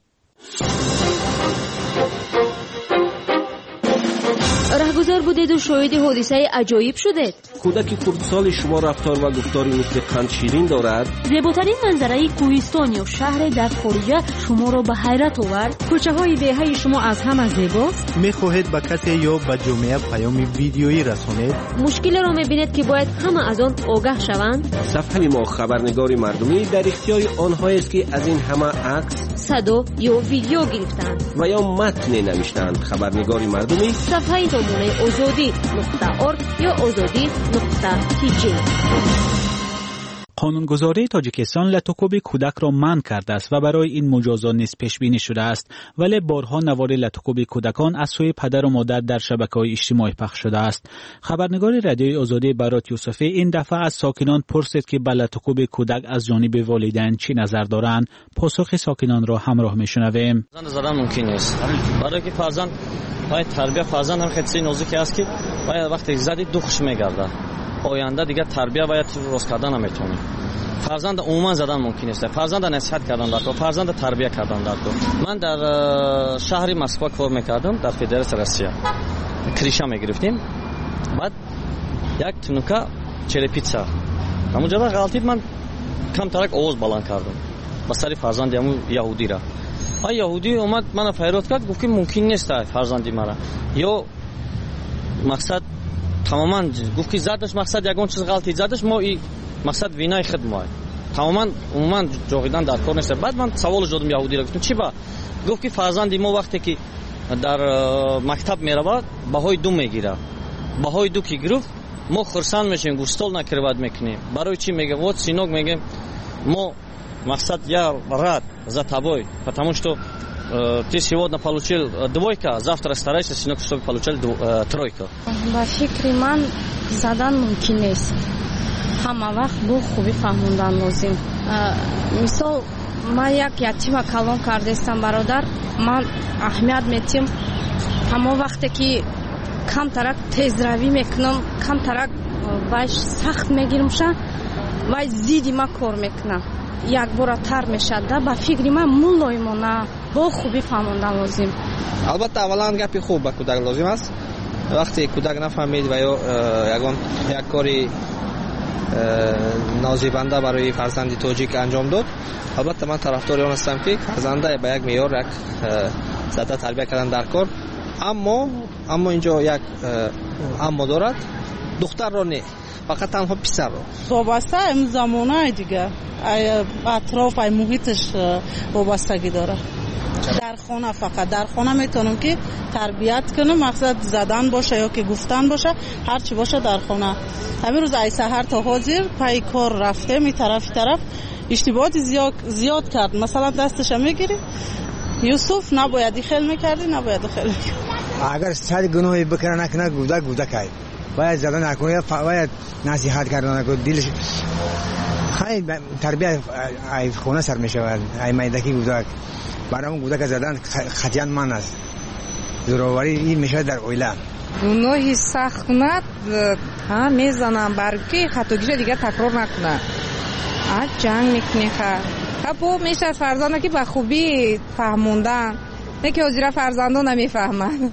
رهگذر بودید و شاهد حادثه عجایب شدید. کودک خردسال شما رفتار و گفتاری مثل قند شیرین دارد. زیباترین منظره کوهستان یا شهر در خارجه شما را به حیرت آورد. کوچه های دهه شما از همه زیباست. میخواهید به کسی یا به جامعه پیام ویدیویی رسانید؟ مشکل را میبینید که باید همه از آن آگاه شوند. صفحه ما خبرنگار مردمی در اختیار آنهایی است که از این همه عکس، صدا یا ویدیو گرفتند و یا متن نوشتند. خبرنگار مردمی صفحه تومونه آزادی نقطه ارگ یا آزادی نقطه تی جی. قانونگذاری تاجیکستان لطکوب کودک را منع کرده است و برای این مجازات نیز پیش بینی شده است، ولی بارها نوار لطکوب کودکان از سوی پدر و مادر در شبکه‌های اجتماعی پخش شده است. خبرنگار رادیوی آزادی برات یوسفی این دفعه از ساکنان پرسید که به لطکوب کودک از جانب والدین چی نظر دارند. پاسخ ساکنان را همراه میشنویم. فرزند زدن ممکن نیست، برای که فرزند باید تربیت فرزند هم خیلی نازکی است که باید وقتی زدی دخش میگرده، آینده دیگه تربیت باید روز کردن نمیتونه. فرزند عموما زدن ممکن است، فرزند نصیحت کردن در کار، فرزند تربیت کردن در کار. من در شهر مسکو کار میکردم، در فدراسیون روسیه کریشا میگرفتیم، بعد یک تونوکا چرپیتسا همونجا غلطی من کم ترک آواز بلند کردم با سر فرزند همون یهودی را. آ یهودی اومد منو فریاد کرد، گفت که ممکن نیست فرزندی مرا، یا مقصد تماما گفت که زدش مقصد یگان چیز غلطی زدش، ما این مقصد وینای خدمت تماما عموما جوغیدن در کار نیست. بعد من سوال جدم یهودی را گفتم چی با؟ گفت که فرزندی ما وقتی که در مکتب میره بهای دو میگیره، بهای دو که گرفت ما خرسان میشیم، گوشتال نکرود میکنیم. برای چی میگه؟ вот сынок میگه ما мақсад я рад за тобой, потому что э, ты сегодня получил двойка, завтра старайся, сынок, чтобы получил э, тройку. Ба фикри ман задан мумкин нест. Ҳама вақт бо хубӣ фаҳмондан лозим. Мисол ман як ятима калон кардестам бародар, ман аҳамият метим ҳама вақте ки камтарак тезравӣ мекунам, камтарак вайш сахт мегирмша, вай зидди ма кор мекунам. یک بار تر میشد ده با فکر من مولایمانه با خوبی فهماندن لازم. البته اولا گپی خوب به کودک لازم است. وقتی کودک نفهمید و یا یگان یک کاری نازیبنده برای فرزند تاجیک انجام داد، البته من طرفدار آن هستم که فرزنده به یک معیار یک زده تربیت کردن در کار، اما اما اینجا یک اما دارد، دختر را نه، فقط تنها پسر را. وابسته این زمانه دیگه اطراف ای محیطش وابستگی داره. در خانه فقط در خانه میتونم که تربیت کنم، مقصد زدن باشه یا که گفتن باشه، هر چی باشه در خانه. همین روز ای سحر تا حاضر پای کار رفته می طرف طرف اشتباهات زیاد زیاد کرد، مثلا دستش میگیری یوسف نباید خیل میکردی، نباید خیل میکردی. اگر صد گناهی بکنه نکنه گوده گوده که باید زدن نکنه، باید نصیحت کردن نکنه، دلش خیلی تربیت ای خونه سر می شود. ای میدکی گودک برای اون گودک زدن خطیان من است، ضروری این می شود در اویله. گناهی سخت کند ها میزنم برای که خطاگیش دیگه تکرار نکنه. آ جنگ میکنه خا خب میشه فرزانده که به خوبی فهموندن، نه که حضور فرزندان نمیفهمن.